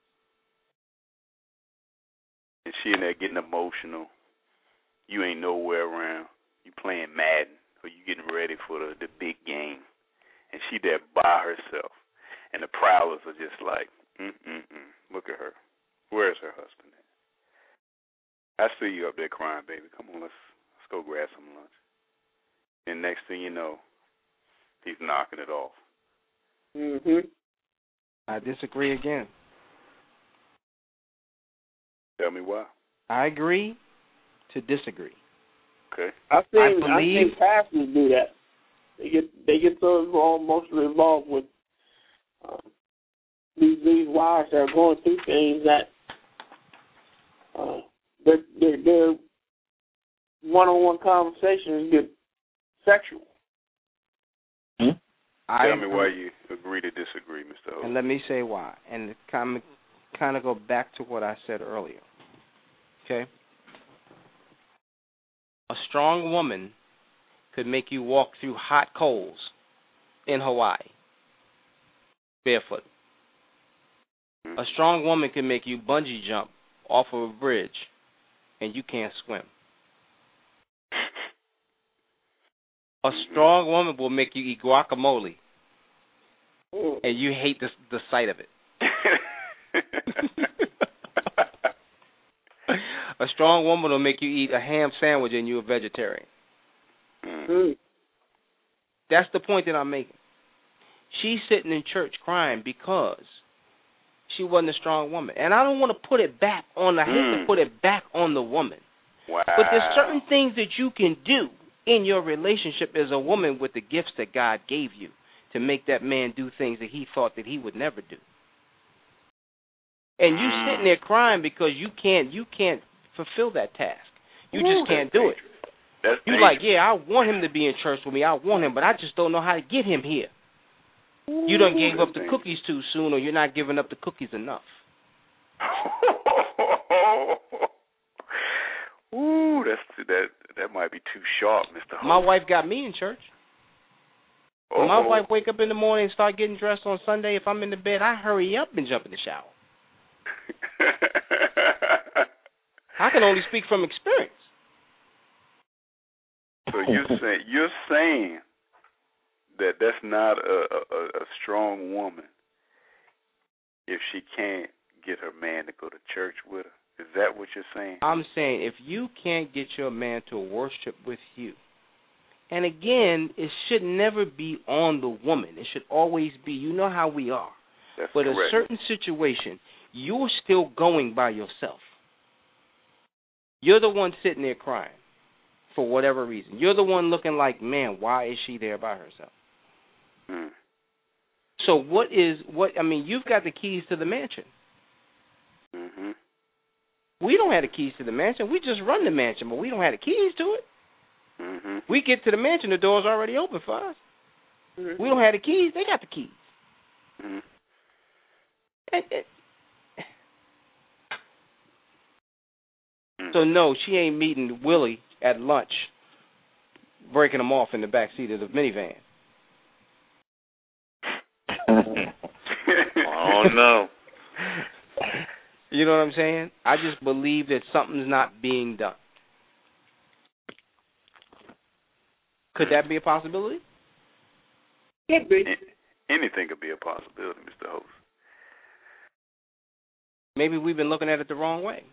Speaker 3: and she in there getting emotional. You ain't nowhere around. You playing Madden, or you getting ready for the, the big game. And she there by herself. And the prowlers are just like, mm-mm-mm, look at her. Where's her husband at? I see you up there crying, baby. Come on, let's let's go grab some lunch. And next thing you know, he's knocking it off.
Speaker 5: Mhm.
Speaker 2: I disagree again.
Speaker 3: Tell me why.
Speaker 2: I agree to disagree.
Speaker 3: Okay.
Speaker 4: I've seen,
Speaker 2: I
Speaker 4: I've
Speaker 2: believe-
Speaker 4: seen pastors do that. They get they get so involved, mostly involved with um, these these wives that are going through things that uh, their their their one-on-one conversations get sexual.
Speaker 2: I
Speaker 3: Tell me
Speaker 2: agree.
Speaker 3: why you agree to disagree, Mister Hope.
Speaker 2: And let me say why. And the comment kind of go back to what I said earlier. Okay? A strong woman could make you walk through hot coals in Hawaii barefoot. A strong woman can make you bungee jump off of a bridge and you can't swim. A strong woman will make you eat guacamole and you hate the, the sight of it. A strong woman will make you eat a ham sandwich and you're a vegetarian.
Speaker 4: Mm.
Speaker 2: That's the point that I'm making. She's sitting in church crying because she wasn't a strong woman. And I don't want to put it back on, I hate
Speaker 3: Mm.
Speaker 2: to put it back on the woman.
Speaker 3: Wow.
Speaker 2: But there's certain things that you can do in your relationship as a woman with the gifts that God gave you to make that man do things that he thought that he would never do. And you
Speaker 3: Mm.
Speaker 2: sitting there crying because you can't you can't fulfill that task. You
Speaker 3: Ooh,
Speaker 2: just can't
Speaker 3: that's
Speaker 2: do it.
Speaker 3: That's
Speaker 2: You like, yeah, I want him to be in church with me. I want him, but I just don't know how to get him here.
Speaker 3: Ooh,
Speaker 2: You done gave up the
Speaker 3: dangerous.
Speaker 2: cookies too soon, or you're not giving up the cookies enough.
Speaker 3: Ooh, that's that. That might be too sharp, Mister
Speaker 2: My
Speaker 3: Host.
Speaker 2: wife got me in church.
Speaker 3: Oh.
Speaker 2: When my wife wake up in the morning and start getting dressed on Sunday, if I'm in the bed, I hurry up and jump in the shower. I can only speak from experience.
Speaker 3: So you're saying you're saying that that's not a, a, a strong woman if she can't get her man to go to church with her. Is that what you're saying?
Speaker 2: I'm saying if you can't get your man to worship with you, and again, it should never be on the woman. It should always be, you know how we are.
Speaker 3: That's
Speaker 2: But
Speaker 3: correct.
Speaker 2: a certain situation, you're still going by yourself. You're the one sitting there crying for whatever reason. You're the one looking like, man, why is she there by herself?
Speaker 3: Hmm.
Speaker 2: So what is, what? I mean, you've got the keys to the mansion.
Speaker 3: Mm-hmm.
Speaker 2: We don't have the keys to the mansion. We just run the mansion, but we don't have the keys to it.
Speaker 3: Mm-hmm.
Speaker 2: We get to the mansion, the door's already open for us.
Speaker 4: Mm-hmm.
Speaker 2: We don't have the keys. They got the keys.
Speaker 3: Mm-hmm.
Speaker 2: And, and, so, no, she ain't meeting Willie at lunch, breaking him off in the back seat of the minivan.
Speaker 1: Oh, no.
Speaker 2: You know what I'm saying? I just believe that something's not being done. Could that be a possibility?
Speaker 4: Could be.
Speaker 3: Anything could be a possibility, Mister Host.
Speaker 2: Maybe we've been looking at it the wrong way.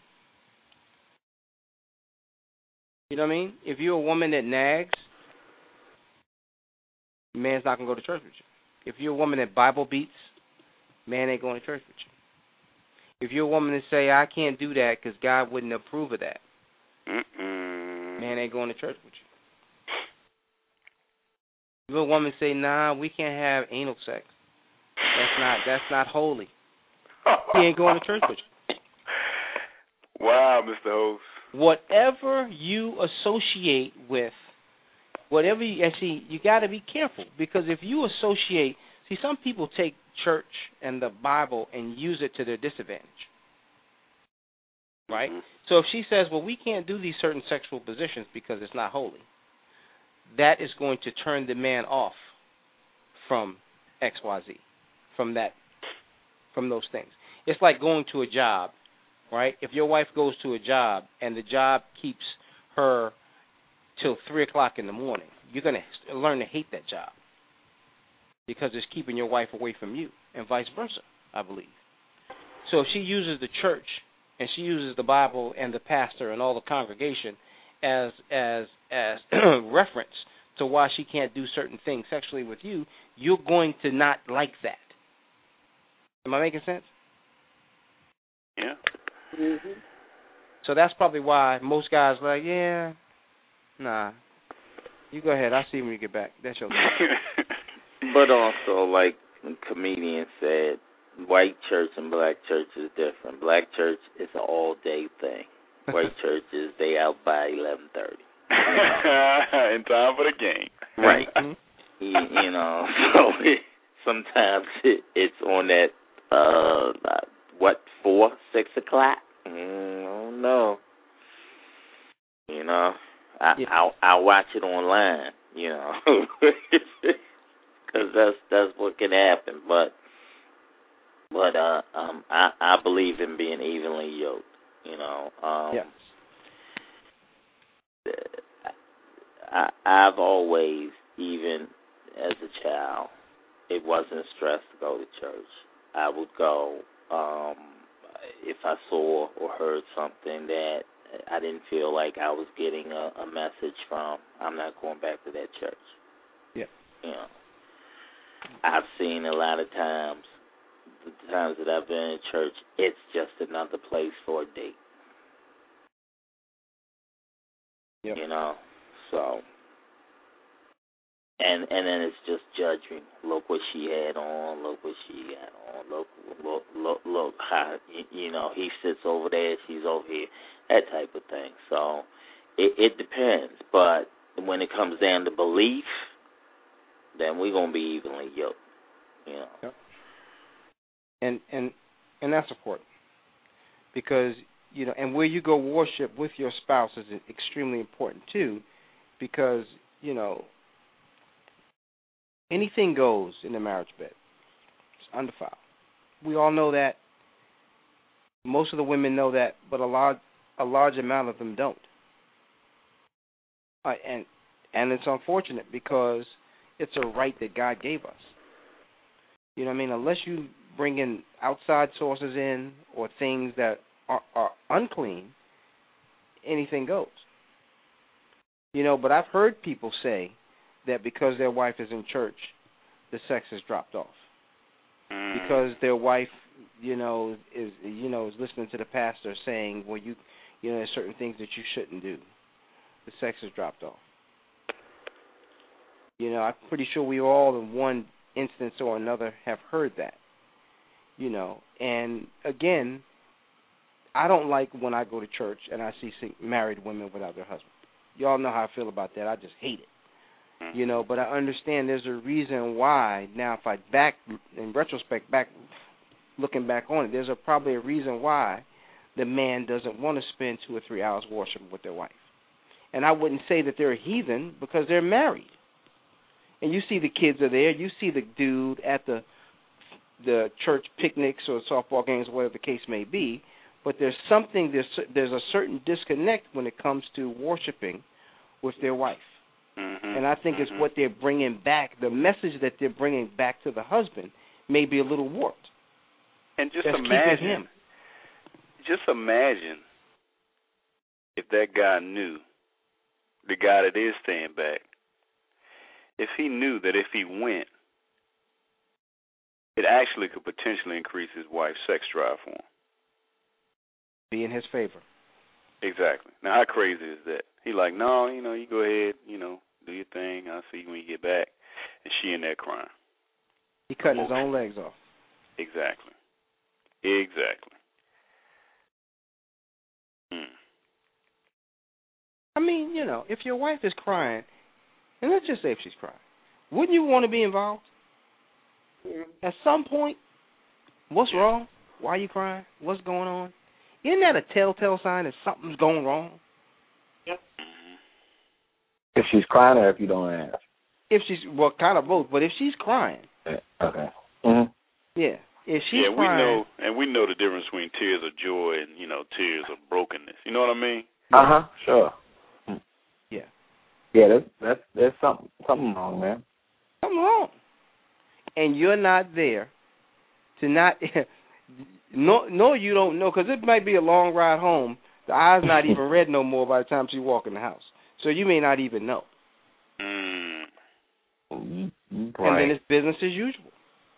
Speaker 2: You know what I mean? If you're a woman that nags, man's not going to go to church with you. If you're a woman that Bible beats, man ain't going to church with you. If you're a woman that say, I can't do that because God wouldn't approve of that,
Speaker 3: Mm-mm.
Speaker 2: man ain't going to church with you. If you're a woman say, nah, we can't have anal sex, that's not that's not holy, he ain't going to church with you.
Speaker 3: Wow, Mister Host.
Speaker 2: Whatever you associate with, whatever you, and see, you got to be careful, because if you associate, see, some people take church and the Bible and use it to their disadvantage, right?
Speaker 3: Mm-hmm.
Speaker 2: So if she says, well, we can't do these certain sexual positions because it's not holy, that is going to turn the man off from X Y Z, from that, from those things. It's like going to a job, right? If your wife goes to a job and the job keeps her till three o'clock in the morning, you're going to learn to hate that job because it's keeping your wife away from you, and vice versa, I believe. So if she uses the church and she uses the Bible and the pastor and all the congregation as as as reference to why she can't do certain things sexually with you, you're going to not like that. Am I making sense?
Speaker 3: Yeah.
Speaker 4: Mm-hmm.
Speaker 2: So that's probably why most guys are like, yeah, nah, you go ahead. I'll see you when you get back. That's your thing.
Speaker 1: But also, like the comedian said, white church and black church is different. Black church is an all-day thing. White church is they out by eleven thirty.
Speaker 3: In time for the game.
Speaker 1: Right.
Speaker 2: Mhm.
Speaker 1: you, you know, so it, sometimes it, it's on that uh, what, four, six o'clock?
Speaker 6: Mm, I don't know.
Speaker 1: You know, I
Speaker 2: yeah.
Speaker 1: I I watch it online. You know, because that's that's what can happen. But but uh um I I believe in being evenly yoked. You know, um,
Speaker 2: Yes.
Speaker 1: I I've always, even as a child, it wasn't a stress to go to church. I would go um, if I saw or heard something that I didn't feel like I was getting a, a message from. I'm not going back to that church.
Speaker 2: Yeah.
Speaker 1: You know, I've seen a lot of times, the times that I've been in church, it's just another place for a date.
Speaker 2: Yep.
Speaker 1: You know, so. And and then it's just judging. Look what she had on. Look what she got on. Look, look, look, look how, you, you know, he sits over there, she's over here. That type of thing. So it, it depends. But when it comes down to belief, then we're going to be evenly yoked. You know.
Speaker 2: Yep. And, and, and that's important. Because, you know, and where you go worship with your spouse is extremely important, too. Because, you know, anything goes in the marriage bed. It's undefiled. We all know that. Most of the women know that, but a large, a large amount of them don't. Uh, and and it's unfortunate because it's a right that God gave us. You know what I mean? Unless you bring in outside sources in or things that are, are unclean, anything goes. You know, but I've heard people say that because their wife is in church, the sex has dropped off.
Speaker 3: Mm.
Speaker 2: Because their wife, you know, is you know is listening to the pastor saying, well, you, you know, there's certain things that you shouldn't do. The sex has dropped off. You know, I'm pretty sure we all, in one instance or another, have heard that. You know, and again, I don't like when I go to church and I see married women without their husband. Y'all know how I feel about that. I just hate it. You know, but I understand there's a reason why. Now, if I back, in retrospect, back looking back on it, there's a, probably a reason why the man doesn't want to spend two or three hours worshiping with their wife. And I wouldn't say that they're a heathen because they're married. And you see the kids are there. You see the dude at the the church picnics or softball games, whatever the case may be. But there's something, there's, there's a certain disconnect when it comes to worshiping with their wife.
Speaker 3: Mm-hmm.
Speaker 2: And I think
Speaker 3: mm-hmm.
Speaker 2: it's what they're bringing back. The message that they're bringing back to the husband may be a little warped.
Speaker 3: And just
Speaker 2: That's
Speaker 3: imagine,
Speaker 2: him.
Speaker 3: just imagine if that guy knew, the guy that is staying back, if he knew that if he went, it actually could potentially increase his wife's sex drive for him.
Speaker 2: Be in his favor.
Speaker 3: Exactly. Now, how crazy is that? He like, no, you know, you go ahead, you know, do your thing. I'll see you when you get back. And she in there crying.
Speaker 2: He cutting his own legs off.
Speaker 3: Exactly. Exactly. Hmm.
Speaker 2: I mean, you know, if your wife is crying, and let's just say if she's crying, wouldn't you want to be involved?
Speaker 4: Yeah.
Speaker 2: At some point, what's wrong? Why are you crying? What's going on? Isn't that a telltale sign that something's going wrong?
Speaker 4: Yeah.
Speaker 5: If she's crying or if you don't ask?
Speaker 2: If she's, well, kind of both, but if she's crying.
Speaker 5: Okay. Mm-hmm.
Speaker 2: Yeah. If she's
Speaker 3: yeah,
Speaker 2: crying.
Speaker 3: we know, and we know the difference between tears of joy and, you know, tears of brokenness. You know what I mean?
Speaker 5: Uh-huh, sure.
Speaker 2: Yeah.
Speaker 5: Yeah, that's, that's, there's something, something wrong, man.
Speaker 2: Something wrong. And you're not there to not, no, no, you don't know, because it might be a long ride home. The eye's not even red no more by the time she walk in the house. So you may not even know.
Speaker 3: Mm.
Speaker 5: Right.
Speaker 2: And then it's business as usual.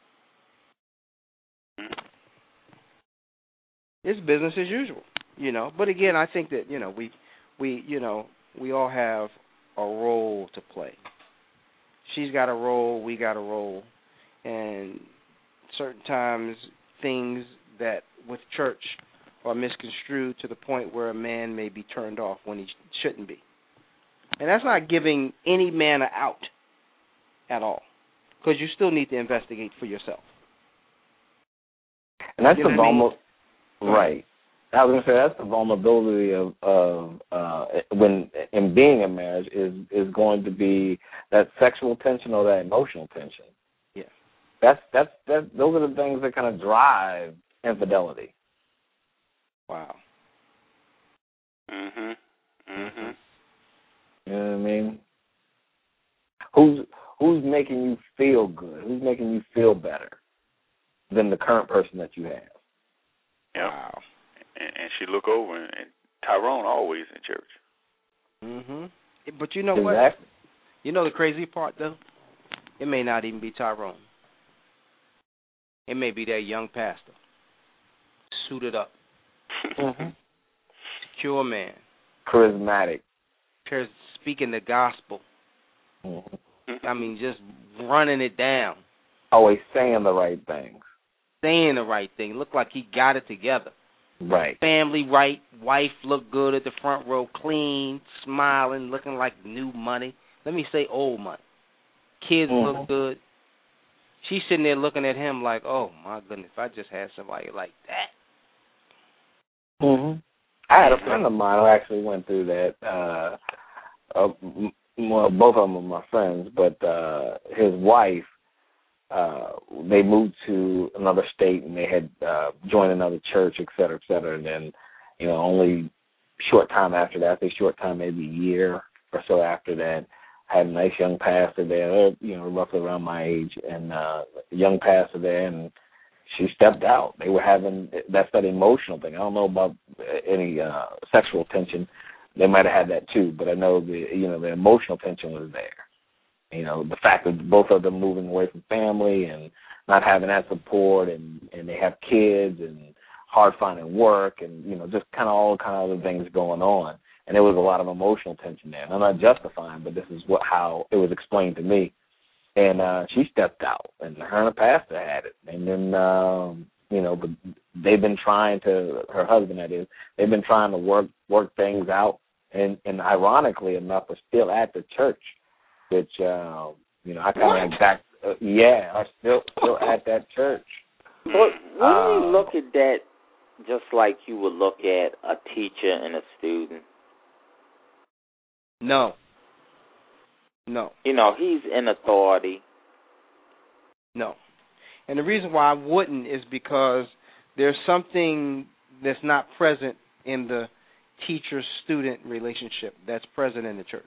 Speaker 2: It's business as usual, you know. But again, I think that, you know, we, we, you know, we all have a role to play. She's got a role, we got a role, and certain times things that with church are misconstrued to the point where a man may be turned off when he shouldn't be. And that's not giving any man an out at all, because you still need to investigate for yourself.
Speaker 5: And that's
Speaker 2: You know
Speaker 5: the
Speaker 2: what I mean?
Speaker 5: almost Right. I was gonna say that's the vulnerability of of uh, when in being in marriage is is going to be that sexual tension or that emotional tension.
Speaker 2: Yeah.
Speaker 5: That's that's that. Those are the things that kind of drive infidelity.
Speaker 2: Wow.
Speaker 3: Mhm. Mhm.
Speaker 5: You know what I mean? Who's who's making you feel good? Who's making you feel better than the current person that you have?
Speaker 3: Yep.
Speaker 2: Wow.
Speaker 3: And, and she look over, and, and Tyrone always in church.
Speaker 2: Mhm. But you know
Speaker 5: Exactly.
Speaker 2: what? You know the crazy part though? It may not even be Tyrone. It may be that young pastor, suited up,
Speaker 5: Mm-hmm.
Speaker 2: secure man,
Speaker 5: Charismatic.
Speaker 2: speaking the gospel.
Speaker 5: Mm-hmm.
Speaker 2: I mean, just running it down,
Speaker 5: Always saying the right things.
Speaker 2: saying the right thing. Looked like he got it together.
Speaker 5: Right.
Speaker 2: Family right, wife looked good at the front row, clean, smiling, looking like new money. Let me say old money. Kids
Speaker 5: Mm-hmm.
Speaker 2: look good. She's sitting there looking at him like, oh, my goodness, if I just had somebody like that.
Speaker 5: Mm-hmm. I had a friend of mine who actually went through that. Uh, uh, well, both of them are my friends, but uh, his wife, uh, they moved to another state and they had uh, joined another church, et cetera, et cetera. And then, you know, only short time after that, I think short time, maybe a year or so after that, I had a nice young pastor there, you know, roughly around my age, and uh, a young pastor there, and she stepped out. They were having, that's that emotional thing. I don't know about any uh, sexual tension. They might have had that too, but I know the, you know, the emotional tension was there. You know, the fact that both of them moving away from family and not having that support, and, and they have kids and hard finding work, and, you know, just kind of all kind of other things going on. And there was a lot of emotional tension there. And I'm not justifying, but this is what how it was explained to me. And uh, she stepped out, and her and the pastor had it. And then, um, you know, but they've been trying to, her husband that is, they've been trying to work work things out. And, and ironically enough, are still at the church, which, uh, you know, I kind of like back, uh, yeah, are still still at that church.
Speaker 1: But wouldn't
Speaker 5: Uh,
Speaker 1: you look at that just like you would look at a teacher and a student?
Speaker 2: No. No.
Speaker 1: You know, he's in authority.
Speaker 2: No. And the reason why I wouldn't is because there's something that's not present in the teacher-student relationship that's present in the church.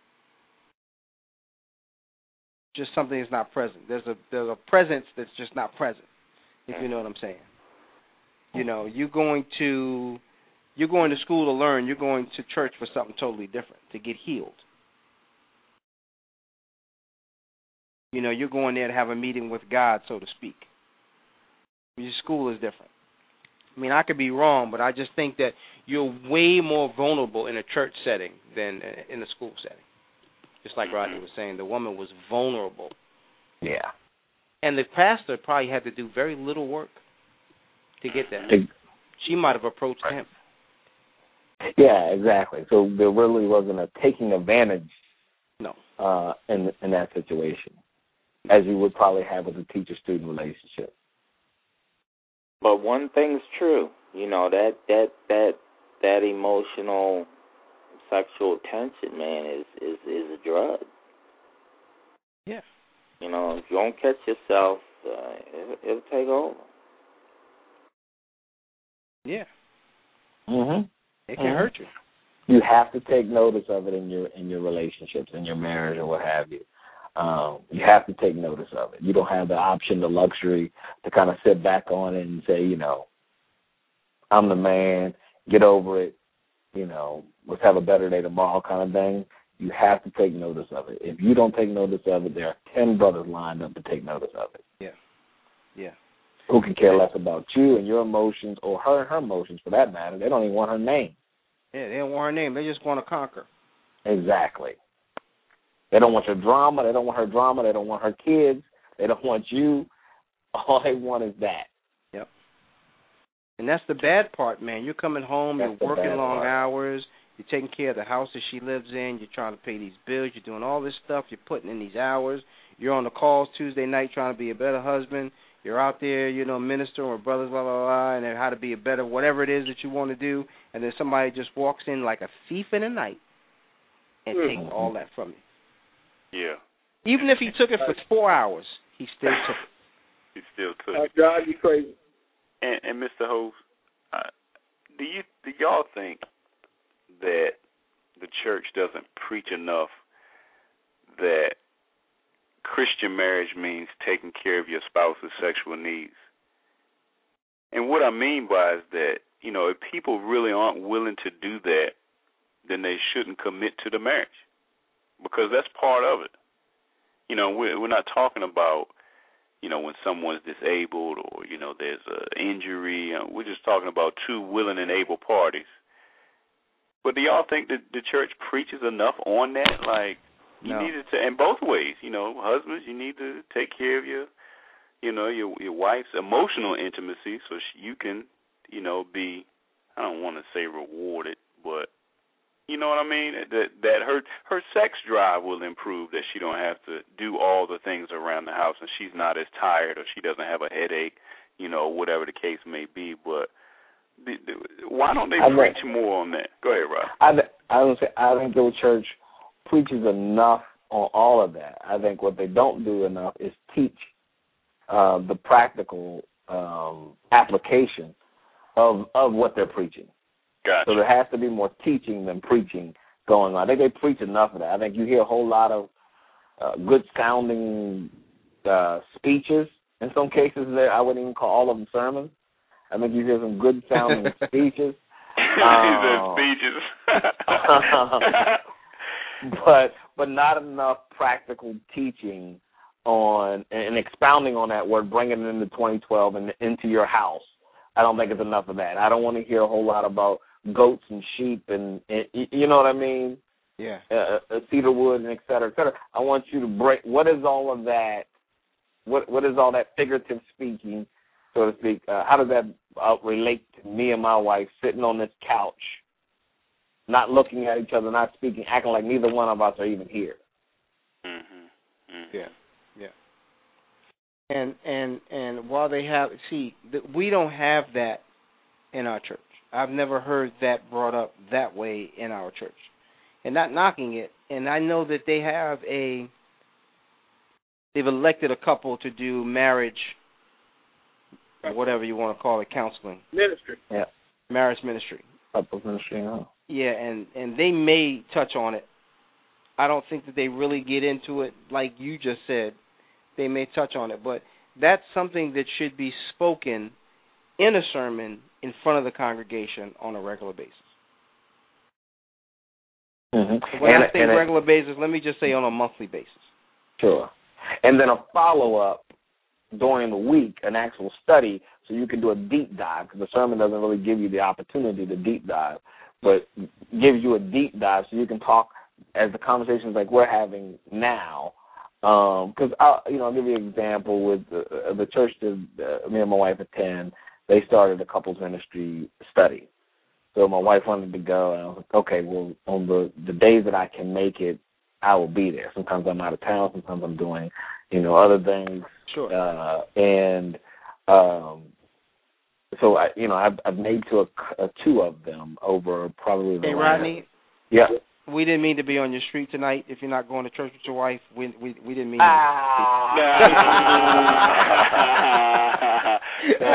Speaker 2: Just something that's not present. There's a there's a presence that's just not present, if you know what I'm saying. You know, you're going to you're going to school to learn. You're going to church for something totally different, to get healed. You know, you're going there to have a meeting with God, so to speak. Your school is different. I mean, I could be wrong, but I just think that you're way more vulnerable in a church setting than in a school setting. Just like Rodney was saying, the woman was vulnerable.
Speaker 5: Yeah.
Speaker 2: And the pastor probably had to do very little work to get that.
Speaker 5: It,
Speaker 2: She might have approached him.
Speaker 5: Yeah, exactly. So there really wasn't a taking advantage
Speaker 2: No.
Speaker 5: uh, in in that situation, as you would probably have with a teacher-student relationship.
Speaker 1: But one thing's true, you know, that that that that emotional sexual tension, man, is is is a drug.
Speaker 2: Yeah.
Speaker 1: You know, if you don't catch yourself, uh, it, it'll take over.
Speaker 2: Yeah.
Speaker 5: Mm-hmm.
Speaker 2: It can
Speaker 5: mm-hmm.
Speaker 2: hurt you.
Speaker 5: You have to take notice of it in your in your relationships, in your marriage, or what have you. Um, you have to take notice of it. You don't have the option, the luxury to kind of sit back on it and say, you know, I'm the man, get over it, you know, let's have a better day tomorrow kind of thing. You have to take notice of it. If you don't take notice of it, there are ten brothers lined up to take notice of it.
Speaker 2: Yeah. Yeah.
Speaker 5: Who can care less about you and your emotions, or her and her emotions for that matter. They don't even want her name.
Speaker 2: Yeah, they don't want her name. They just want to conquer.
Speaker 5: Exactly. They don't want your drama. They don't want her drama. They don't want her kids. They don't want you. All they want is that.
Speaker 2: Yep. And that's the bad part, man. You're coming home,
Speaker 5: That's
Speaker 2: you're working long
Speaker 5: part.
Speaker 2: hours, you're taking care of the house that she lives in, you're trying to pay these bills, you're doing all this stuff, you're putting in these hours, you're on the calls Tuesday night trying to be a better husband, You're out there, you know, ministering with brothers, blah, blah, blah, and how to be a better, whatever it is that you want to do, and then somebody just walks in like a thief in the night and mm-hmm. takes all that from you.
Speaker 3: Yeah.
Speaker 2: Even if he took it for four hours, he still took it.
Speaker 3: He still took
Speaker 4: it.
Speaker 3: That
Speaker 4: drives you crazy.
Speaker 3: And, and Mister Host, uh, do you do y'all think that the church doesn't preach enough that Christian marriage means taking care of your spouse's sexual needs? And what I mean by is that, you know, if people really aren't willing to do that, then they shouldn't commit to the marriage, because that's part of it. You know, we're, we're not talking about, you know, when someone's disabled or, you know, there's an injury. You know, we're just talking about two willing and able parties. But do y'all think that the church preaches enough on that? Like, you
Speaker 2: no.
Speaker 3: need to, in both ways, you know, husbands, you need to take care of your, you know, your your wife's emotional intimacy so she, you can, you know, be, I don't want to say rewarded, but you know what I mean? That that her her sex drive will improve, that she don't have to do all the things around the house and she's not as tired or she doesn't have a headache, you know, whatever the case may be. But the, the, why don't they I preach think, more on that? Go ahead, Rob.
Speaker 5: I, I, would say, I think the church preaches enough on all of that. I think what they don't do enough is teach uh, the practical um, application of of what they're preaching.
Speaker 3: Gotcha.
Speaker 5: So there has to be more teaching than preaching going on. I think they preach enough of that. I think you hear a whole lot of uh, good-sounding uh, speeches. In some cases, there I wouldn't even call all of them sermons. I think you hear some good-sounding speeches.
Speaker 3: Um, speeches.
Speaker 5: but but not enough practical teaching on and expounding on that word, bringing it into twenty twelve and into your house. I don't think it's enough of that. I don't want to hear a whole lot about goats and sheep and, and you know what I mean?
Speaker 2: Yeah.
Speaker 5: Uh, uh, cedar wood and et cetera, et cetera. I want you to break. What is all of that? What What is all that figurative speaking, so to speak? Uh, how does that uh, relate to me and my wife sitting on this couch, not looking at each other, not speaking, acting like neither one of us are even here?
Speaker 3: Mm-hmm. Mm-hmm.
Speaker 2: Yeah. And and and while they have, see, we don't have that in our church. I've never heard that brought up that way in our church, and not knocking it. And I know that they have a, they've elected a couple to do marriage, whatever you want to call it, counseling.
Speaker 4: Ministry.
Speaker 5: Yeah.
Speaker 2: Marriage ministry.
Speaker 5: Couples ministry, yeah.
Speaker 2: Yeah, and, and they may touch on it. I don't think that they really get into it like you just said. They may touch on it, but that's something that should be spoken in a sermon in front of the congregation on a regular basis.
Speaker 5: Mm-hmm.
Speaker 2: When
Speaker 5: and,
Speaker 2: I say regular it, basis, let me just say on a monthly basis.
Speaker 5: Sure. And then a follow-up during the week, an actual study, so you can do a deep dive, because the sermon doesn't really give you the opportunity to deep dive, but gives you a deep dive so you can talk as the conversations like we're having now. Because, um, you know, I'll give you an example with uh, the church that uh, me and my wife attend. They started a couples ministry study. So my wife wanted to go, and I was like, okay, well, on the, the days that I can make it, I will be there. Sometimes I'm out of town. Sometimes I'm doing, you know, other things.
Speaker 2: Sure.
Speaker 5: Uh, and um, so, I, you know, I've, I've made to a, a two of them over probably the
Speaker 2: Hey,
Speaker 5: last.
Speaker 2: Rodney.
Speaker 5: Yeah.
Speaker 2: We didn't mean to be on your street tonight. If you're not going to church with your wife, we we, we didn't mean
Speaker 5: ah.
Speaker 2: to.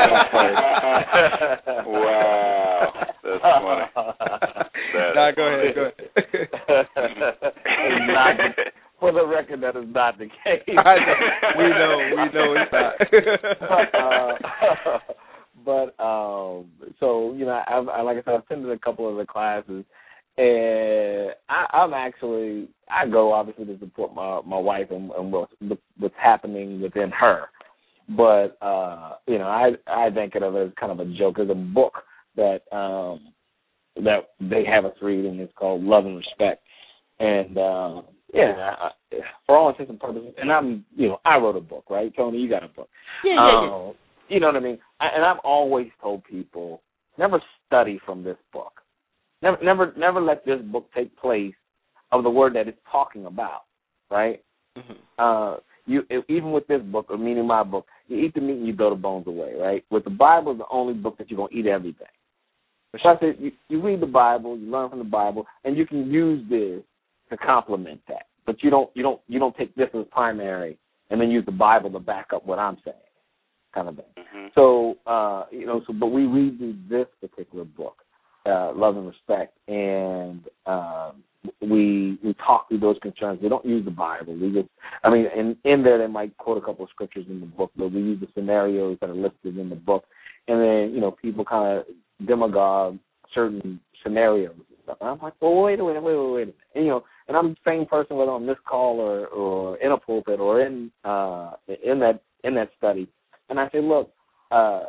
Speaker 3: Wow, that's funny. That
Speaker 2: nah, go ahead, go ahead.
Speaker 5: Not the, for the record, that is not the case.
Speaker 2: we know, we know it's not.
Speaker 5: but, uh, but um, so you know, I've, I like I said, I've attended a couple of the classes. And I, I'm actually, I go obviously to support my, my wife and, and what's, what's happening within her. But, uh, you know, I I think of it as kind of a joke. There's a book that um, that they have us reading. It's called Love and Respect. And, uh, yeah, I, for all intents and purposes, and I'm, you know, I wrote a book, right? Tony, you got a book.
Speaker 2: Yeah, yeah, yeah.
Speaker 5: Um, you know what I mean? I, and I've always told people, never study from this book. Never, never, never let this book take place of the word that it's talking about, right?
Speaker 2: Mm-hmm.
Speaker 5: Uh, you even with this book, or meaning my book, you eat the meat and you throw the bones away, right? With the Bible, the only book that you're going to eat everything. So I said, you, you read the Bible, you learn from the Bible, and you can use this to complement that. But you don't, you don't, you don't take this as primary and then use the Bible to back up what I'm saying, kind of thing.
Speaker 3: Mm-hmm.
Speaker 5: So, uh, you know, so but we read this particular book, uh, Love and Respect, and uh, we we talk through those concerns. We don't use the Bible. We just, I mean, in, in there they might quote a couple of scriptures in the book, but we use the scenarios that are listed in the book, and then you know people kind of demagogue certain scenarios and stuff. And I'm like, well, wait a minute, wait, wait, wait a minute. And, you know, and I'm the same person whether on this call or, or in a pulpit or in uh, in that in that study. And I say, look, uh,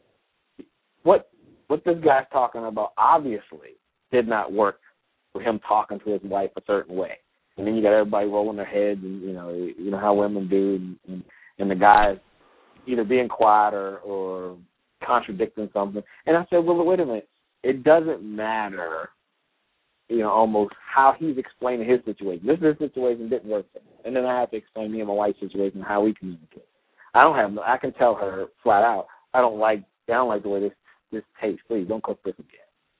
Speaker 5: what what this guy's talking about obviously did not work for him talking to his wife a certain way. And then you got everybody rolling their heads, and you know, you know how women do, and, and, and the guy's either being quiet or, or contradicting something. And I said, well, wait a minute. It doesn't matter, you know, almost how he's explaining his situation. This is his situation didn't work for him. And then I have to explain me and my wife's situation, how we communicate. I don't have no, I can tell her flat out, I don't like, I don't like the way this, this tastes. Please don't cook this again.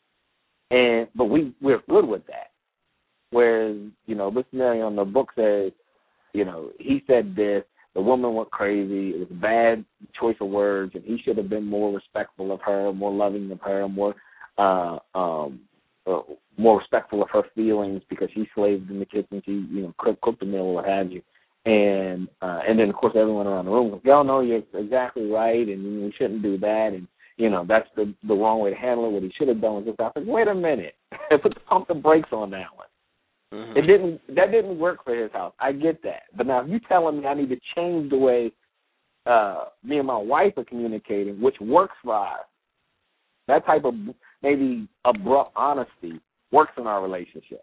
Speaker 5: And, but we, we're good with that. Whereas, you know, this scenario on the book says, you know, he said this, the woman went crazy, it was a bad choice of words, and he should have been more respectful of her, more loving of her, more, uh, um, uh, more respectful of her feelings because she slaved in the kitchen, she, you know, cooked, cooked the meal, what have you. And uh, and then, of course, everyone around the room goes, y'all know you're exactly right, and you know, we shouldn't do that, and, you know, that's the, the wrong way to handle it. What he should have done was just, I said, wait a minute, put the pump the brakes on that one. Mm-hmm. It didn't, that didn't work for his house. I get that. But now if you're telling me I need to change the way uh, me and my wife are communicating, which works for us, that type of maybe abrupt honesty works in our relationship.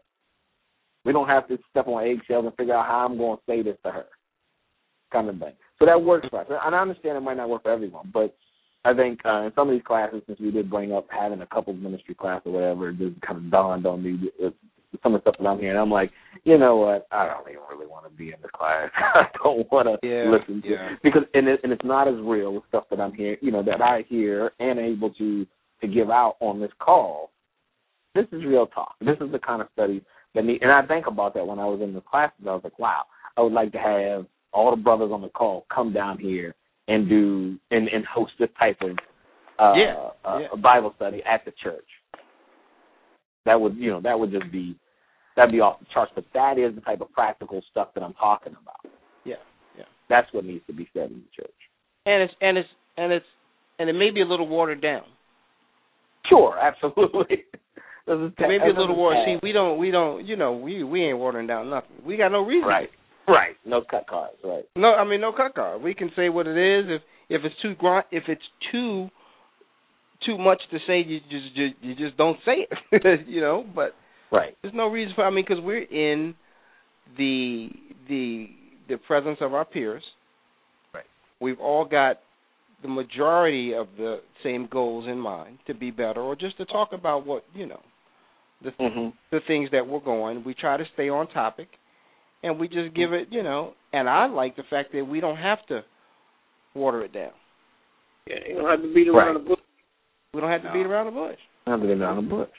Speaker 5: We don't have to step on eggshells and figure out how I'm going to say this to her, kind of thing. So that works for us. And I understand it might not work for everyone, but I think uh, in some of these classes, since we did bring up having a couple ministry class or whatever, it just kind of dawned on me uh, some of the stuff that I'm hearing. I'm like, you know what? I don't even really want to be in this class. I don't want to
Speaker 2: yeah,
Speaker 5: listen to
Speaker 2: yeah.
Speaker 5: it. Because, and, it, and it's not as real with stuff that I'm hearing, you know, that I hear and able to, to give out on this call. This is real talk. This is the kind of study that need, and I think about that when I was in the classes. I was like, wow, I would like to have all the brothers on the call come down here and do and, and host this type of uh,
Speaker 2: yeah,
Speaker 5: uh,
Speaker 2: yeah.
Speaker 5: Bible study at the church. That would, you know, that would just be that'd be off the charts. But that is the type of practical stuff that I'm talking about.
Speaker 2: Yeah, yeah.
Speaker 5: That's what needs to be said in the church.
Speaker 2: And it's and it's and it's and it may be a little watered down.
Speaker 5: Sure, absolutely.
Speaker 2: Maybe a little watered. See, we don't, we don't, you know, we we ain't watering down nothing. We got no reason.
Speaker 5: Right, right. No cut cards. Right.
Speaker 2: No, I mean no cut card. We can say what it is. If if it's too grunt, if it's too too much to say, you just you, you just don't say it. You know, but
Speaker 5: right.
Speaker 2: There's no reason for. I mean, because we're in the the the presence of our peers.
Speaker 5: Right.
Speaker 2: We've all got the majority of the same goals in mind, to be better, or just to talk about what, you know, the
Speaker 5: mm-hmm.
Speaker 2: the things that we're going. We try to stay on topic, and we just give it, you know, and I like the fact that we don't have to water it down.
Speaker 4: Yeah, you don't have to beat around
Speaker 5: right.
Speaker 4: the bush.
Speaker 2: We don't have to
Speaker 4: no.
Speaker 2: beat around the bush.
Speaker 5: Don't have to beat around the bush.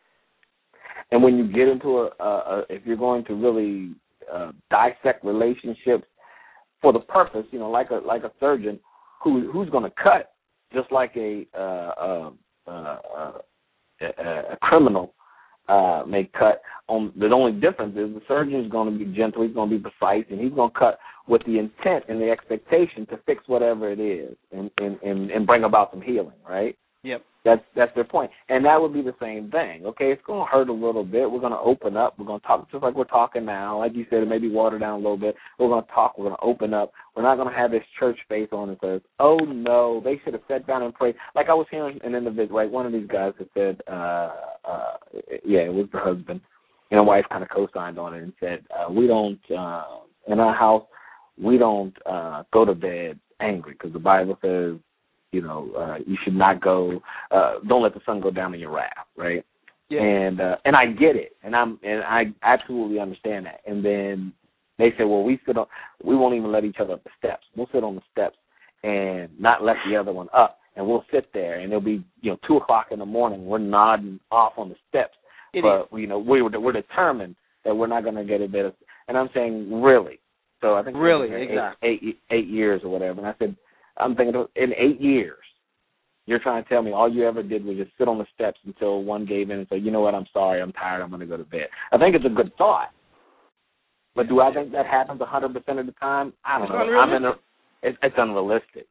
Speaker 5: And when you get into a, a, a if you're going to really uh, dissect relationships for the purpose, you know, like a like a surgeon, Who, who's going to cut just like a uh, uh, uh, uh, a, a criminal uh, may cut. On the only difference is the surgeon is going to be gentle, he's going to be precise, and he's going to cut with the intent and the expectation to fix whatever it is and, and, and, and bring about some healing, right?
Speaker 2: Yep.
Speaker 5: That's that's their point. And that would be the same thing. Okay, it's going to hurt a little bit. We're going to open up. We're going to talk just like we're talking now. Like you said, it may be watered down a little bit. We're going to talk. We're going to open up. We're not going to have this church face on and says, oh, no, they should have sat down and prayed. Like I was hearing an individual, right, one of these guys that said, uh, uh, yeah, it was the husband, and the wife kind of co-signed on it and said, uh, we don't, uh, in our house, we don't uh, go to bed angry because the Bible says, you know, uh, you should not go. Uh, don't let the sun go down in your wrath, right?
Speaker 2: Yeah.
Speaker 5: And uh, and I get it, and I'm and I absolutely understand that. And then They said, well, we sit on, we won't even let each other up the steps. We'll sit on the steps and not let the other one up, and we'll sit there, and it'll be, you know, two o'clock in the morning. We're nodding off on the steps,
Speaker 2: it
Speaker 5: but
Speaker 2: is.
Speaker 5: you know, we we're, we're determined that we're not going to get a bit of. And I'm saying, really? So I think
Speaker 2: really,
Speaker 5: eight,
Speaker 2: exactly,
Speaker 5: eight, eight, eight years or whatever. And I said, I'm thinking, in eight years, you're trying to tell me all you ever did was just sit on the steps until one gave in and said, you know what, I'm sorry, I'm tired, I'm going to go to bed. I think it's a good thought. But do I think that happens one hundred percent of the time? I don't
Speaker 2: it's
Speaker 5: know. I'm in a, it's, it's unrealistic.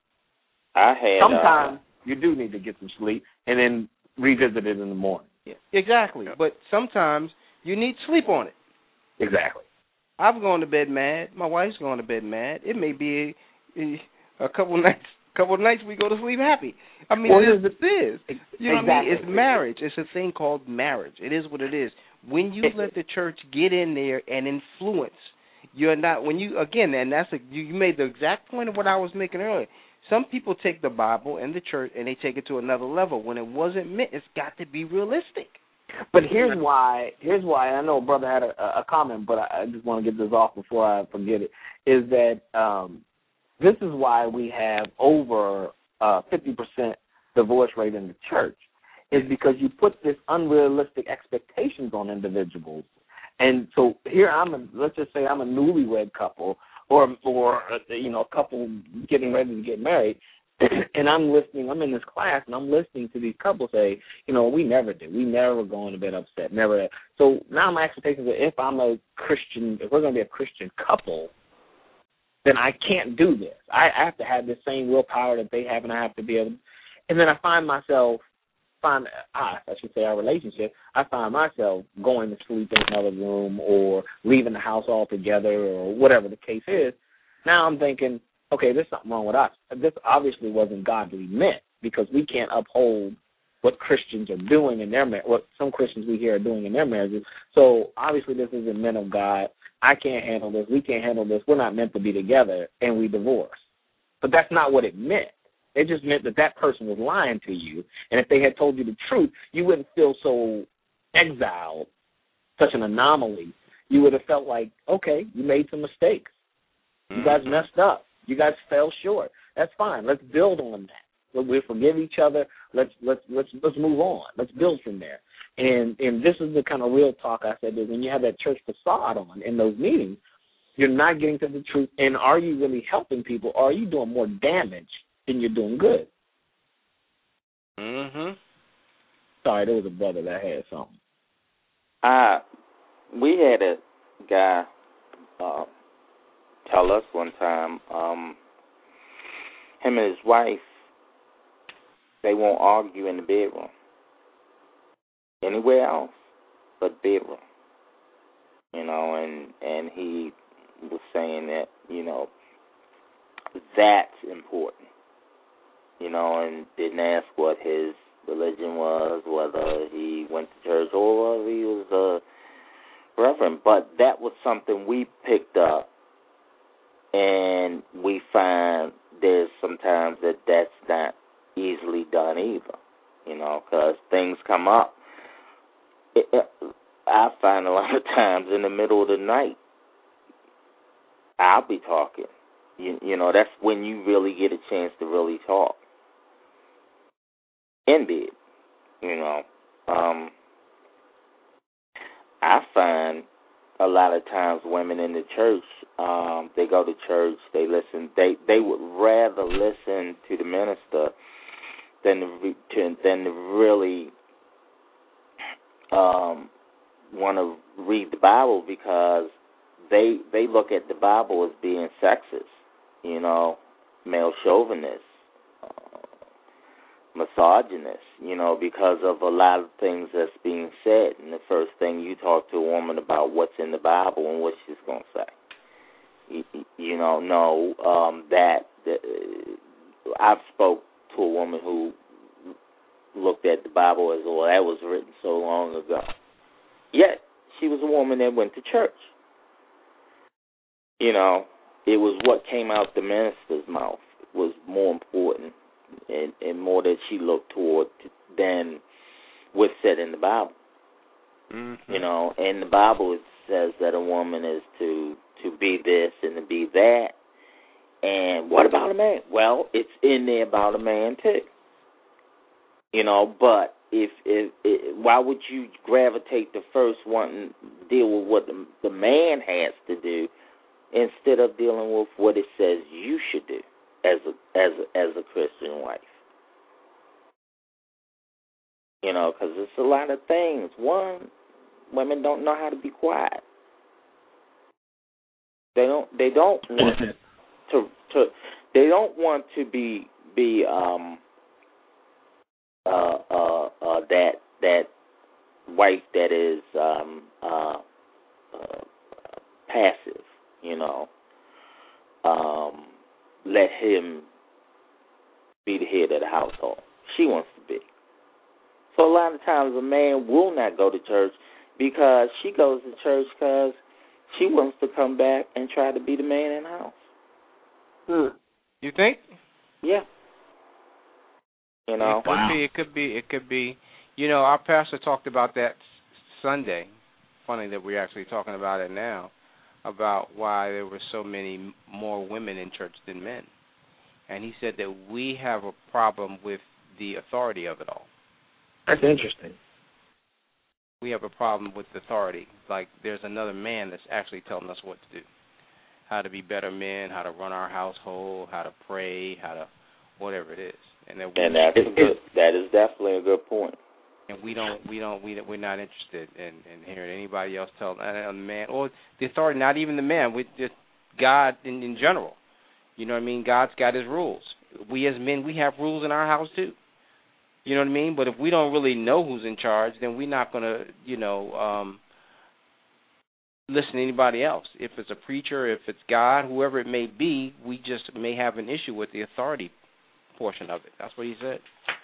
Speaker 1: I had
Speaker 5: Sometimes
Speaker 1: uh,
Speaker 5: you do need to get some sleep and then revisit it in the morning.
Speaker 2: Yeah, exactly. But sometimes you need sleep on it.
Speaker 5: Exactly.
Speaker 2: I've gone to bed mad. My wife's gone to bed mad. It may be a, a couple nights. Couple of nights we go to sleep happy. I mean,
Speaker 5: well,
Speaker 2: it is. It is. You know
Speaker 5: exactly.
Speaker 2: what I mean? It's marriage. It's a thing called marriage. It is what it is. When you let the church get in there and influence, you're not. When you again, and that's a, you, you made the exact point of what I was making earlier. Some people take the Bible and the church and they take it to another level when it wasn't meant. It's got to be realistic.
Speaker 5: But here's why. Here's why. I know a brother had a, a comment, but I, I just want to get this off before I forget it. Is that um, this is why we have over uh, fifty percent divorce rate in the church, is because you put this unrealistic expectations on individuals. And so here I'm, a, let's just say I'm a newlywed couple, or or you know a couple getting ready to get married, and I'm listening. I'm in this class and I'm listening to these couples say, you know, we never do. We never go to bed upset. Never. So now my expectations are, if I'm a Christian, if we're going to be a Christian couple, then I can't do this. I, I have to have the same willpower that they have, and I have to be able. And then I find myself, find I, I should say our relationship. I find myself going to sleep in another room or leaving the house altogether or whatever the case is. Now I'm thinking, okay, there's something wrong with us. This obviously wasn't godly meant, because we can't uphold what Christians are doing in their marriage, what some Christians we hear are doing in their marriages. So obviously this isn't meant of God. I can't handle this. We can't handle this. We're not meant to be together, and we divorce. But that's not what it meant. It just meant that that person was lying to you, and if they had told you the truth, you wouldn't feel so exiled, such an anomaly. You would have felt like, okay, you made some mistakes. You guys messed up. You guys fell short. That's fine. Let's build on that. We forgive each other. Let's let's let's let's move on. Let's build from there. And and this is the kind of real talk I said, that when you have that church facade on in those meetings, you're not getting to the truth. And are you really helping people, or are you doing more damage than you're doing good?
Speaker 2: Mhm.
Speaker 5: Sorry, there was a brother that had something.
Speaker 1: Uh, we had a guy uh, tell us one time, um, him and his wife, they won't argue in the bedroom. Anywhere else but bedroom. You know, and, and he was saying that, you know, that's important. You know, and didn't ask what his religion was, whether he went to church or whether he was a reverend. But that was something we picked up, and we find there's sometimes that that's not easily done either, you know, because things come up. It, it, I find a lot of times in the middle of the night, I'll be talking. You, you know, that's when you really get a chance to really talk. In bed, you know. Um, I find a lot of times women in the church, um, they go to church, they listen, they, they would rather listen to the minister than to, to, than to really um, want to read the Bible, because they they look at the Bible as being sexist, you know, male chauvinist, uh, misogynist, you know, because of a lot of things that's being said. And the first thing you talk to a woman about what's in the Bible and what she's going to say. You, you know, no, um, that, that uh, I've spoke to a woman who looked at the Bible as, well, that was written so long ago. Yet, she was a woman that went to church. You know, it was what came out the minister's mouth was more important, and, and more that she looked toward than what's said in the Bible.
Speaker 2: Mm-hmm.
Speaker 1: You know, and the Bible says that a woman is to to be this and to be that. And what about a man? Well, it's in there about a man too. You know, but if if, if why would you gravitate to first wanting to deal with what the, the man has to do instead of dealing with what it says you should do as a as a, as a Christian wife? You know, because it's a lot of things. One, women don't know how to be quiet. They don't. They don't want to. To. They don't want to be be um. Uh, uh, uh, that that wife that is um, uh, uh, passive. You know. Um, let him be the head of the household. She wants to be. So a lot of times a man will not go to church because she goes to church because she wants to come back and try to be the man in the house.
Speaker 2: Hmm. You think?
Speaker 1: Yeah. You know.
Speaker 2: It could wow. be. It could be. It could be. You know, our pastor talked about that Sunday. Funny that we're actually talking about it now, about why there were so many more women in church than men, and he said that we have a problem with the authority of it all.
Speaker 5: That's interesting.
Speaker 2: We have a problem with authority. Like there's another man that's actually telling us what to do, how to be better men, how to run our household, how to pray, how to whatever it is. And, that we,
Speaker 1: and that's a good, that is definitely a good point.
Speaker 2: And we don't, we don't, we we're not interested in, in hearing anybody else tell a man or the authority. Not even the man. We just God in, in general. You know what I mean? God's got His rules. We as men, we have rules in our house too. You know what I mean? But if we don't really know who's in charge, then we're not going to, you know, um, listen to anybody else. If it's a preacher, if it's God, whoever it may be, we just may have an issue with the authority portion of it. That's what he said.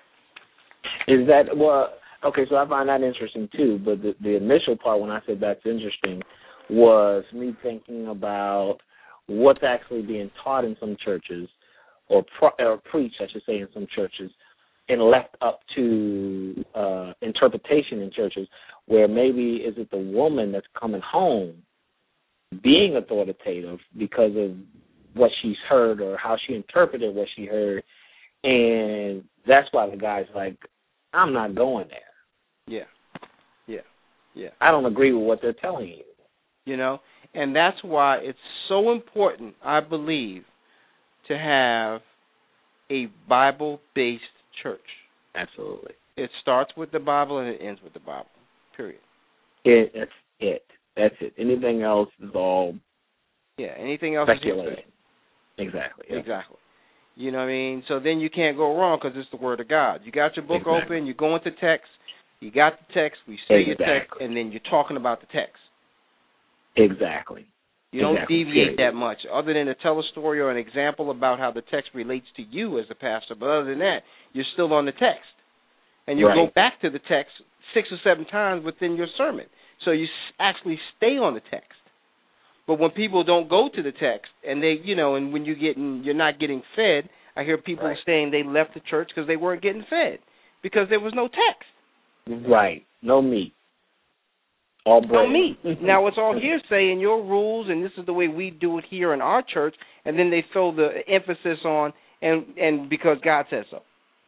Speaker 5: Is that, well, okay, so I find that interesting too, but the, the initial part when I said that's interesting was me thinking about what's actually being taught in some churches or, pro- or preached, I should say, in some churches, and left up to uh, interpretation in churches where maybe is it the woman that's coming home being authoritative because of what she's heard or how she interpreted what she heard, and that's why the guy's like, I'm not going there.
Speaker 2: Yeah, yeah, yeah.
Speaker 5: I don't agree with what they're telling you.
Speaker 2: You know, and that's why it's so important, I believe, to have a Bible-based church.
Speaker 5: Absolutely.
Speaker 2: It starts with the Bible and it ends with the Bible, period.
Speaker 5: It, that's it. That's it. Anything else is all
Speaker 2: yeah, anything else
Speaker 5: speculating.
Speaker 2: Is
Speaker 5: exactly. Yeah.
Speaker 2: Exactly. You know what I mean? So then you can't go wrong because it's the Word of God. You got your book
Speaker 5: exactly.
Speaker 2: open, you go into text, you got the text, we say
Speaker 5: exactly.
Speaker 2: your text, and then you're talking about the text.
Speaker 5: Exactly.
Speaker 2: You don't
Speaker 5: exactly.
Speaker 2: deviate
Speaker 5: Period.
Speaker 2: that much, other than to tell a story or an example about how the text relates to you as a pastor. But other than that, you're still on the text. And you'll
Speaker 5: right.
Speaker 2: go back to the text six or seven times within your sermon. So you actually stay on the text. But when people don't go to the text, and they, you know, and when you getting, you're not getting fed, I hear people
Speaker 5: right.
Speaker 2: saying they left the church because they weren't getting fed because there was no text.
Speaker 5: Right. No meat. All bread.
Speaker 2: No meat. Now it's all hearsay and your rules, and this is the way we do it here in our church. And then they throw the emphasis on, and and because God says so.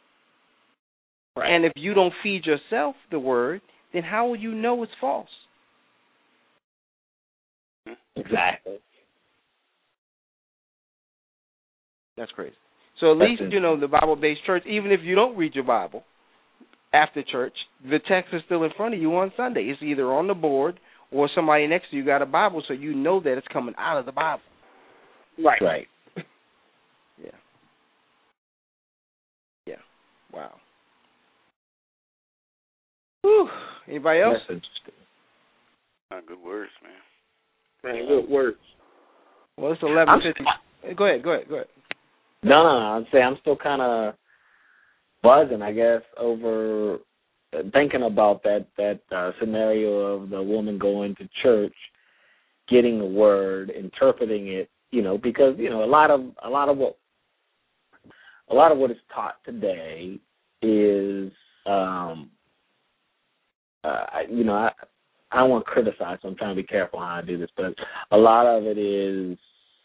Speaker 5: Right.
Speaker 2: And if you don't feed yourself the word, then how will you know it's false?
Speaker 5: Exactly.
Speaker 2: That's crazy. So at
Speaker 5: That's
Speaker 2: least,
Speaker 5: it.
Speaker 2: you know, the Bible-based church, even if you don't read your Bible after church, the text is still in front of you on Sunday. It's either on the board or somebody next to you got a Bible, so you know that it's coming out of the Bible.
Speaker 5: Right. Right.
Speaker 2: Yeah. Yeah. Wow. Whew. Anybody else?
Speaker 5: That's interesting.
Speaker 3: Not good words, man.
Speaker 4: Man, good words.
Speaker 2: Well, it's eleven fifty. Go ahead, go ahead, go ahead.
Speaker 5: No, no, no. I'd say I'm still kind of buzzing, I guess, over thinking about that that uh, scenario of the woman going to church, getting the word, interpreting it. You know, because you know a lot of a lot of what a lot of what is taught today is, um, uh, you know, I I don't want to criticize, so I'm trying to be careful how I do this, but a lot of it is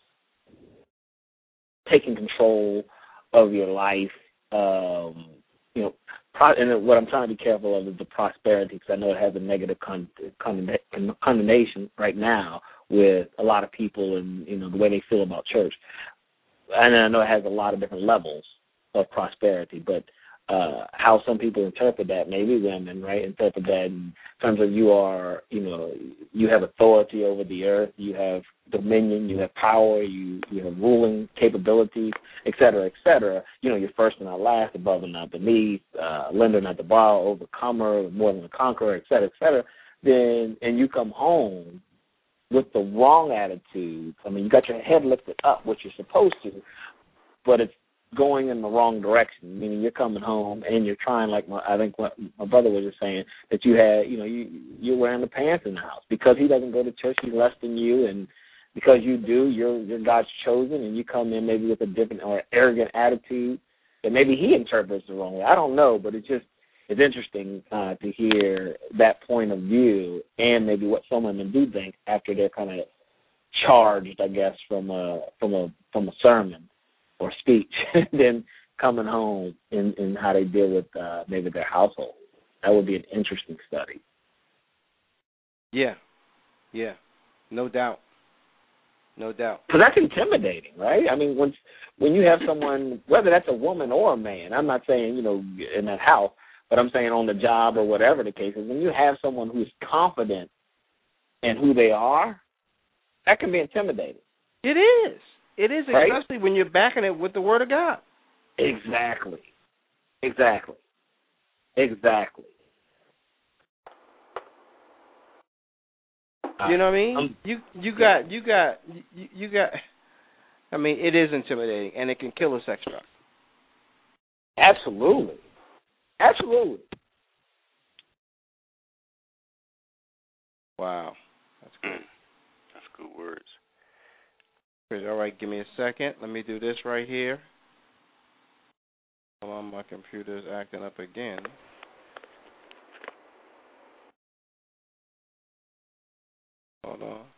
Speaker 5: taking control of your life. Um, you know, pro- and what I'm trying to be careful of is the prosperity, because I know it has a negative con- con- connotation right now with a lot of people and, you know, the way they feel about church. And I know it has a lot of different levels of prosperity, but uh, how some people interpret that, maybe women, right, interpret that in terms of you are, you know, you have authority over the earth, you have dominion, you have power, you, you have ruling capabilities, et cetera, et cetera. You know, you're first and not last, above and not beneath, uh, lender not to borrow, overcomer, more than a conqueror, et cetera, et cetera. Then, and you come home with the wrong attitude. I mean, you got your head lifted up, which you're supposed to, but it's going in the wrong direction, meaning you're coming home and you're trying, like my, I think what my brother was just saying, that you had, you know, you, you're wearing the pants in the house. Because he doesn't go to church, he's less than you, and because you do, you're, you're God's chosen, and you come in maybe with a different or arrogant attitude that maybe he interprets the wrong way. I don't know, but it's just, it's interesting uh, to hear that point of view and maybe what some women do think after they're kind of charged, I guess, from a, from a, from a sermon or speech, then coming home and, and how they deal with uh, maybe their household. That would be an interesting study.
Speaker 2: Yeah, yeah, no doubt, no doubt.
Speaker 5: Because that's intimidating, right? I mean, when when you have someone, whether that's a woman or a man, I'm not saying, you know, in that house, but I'm saying on the job or whatever the case is, when you have someone who's confident in who they are, that can be intimidating.
Speaker 2: It is. It is,
Speaker 5: right?
Speaker 2: Especially when you're backing it with the Word of God.
Speaker 5: Exactly. Exactly. Exactly.
Speaker 2: You know what I mean?
Speaker 5: Um,
Speaker 2: you you got you got you, you got. I mean, it is intimidating, and it can kill a sex drive.
Speaker 5: Absolutely. Absolutely.
Speaker 2: Wow, that's good.
Speaker 3: That's good words.
Speaker 2: All right, give me a second. Let me do this right here. Hold on, my computer's acting up again. Hold on.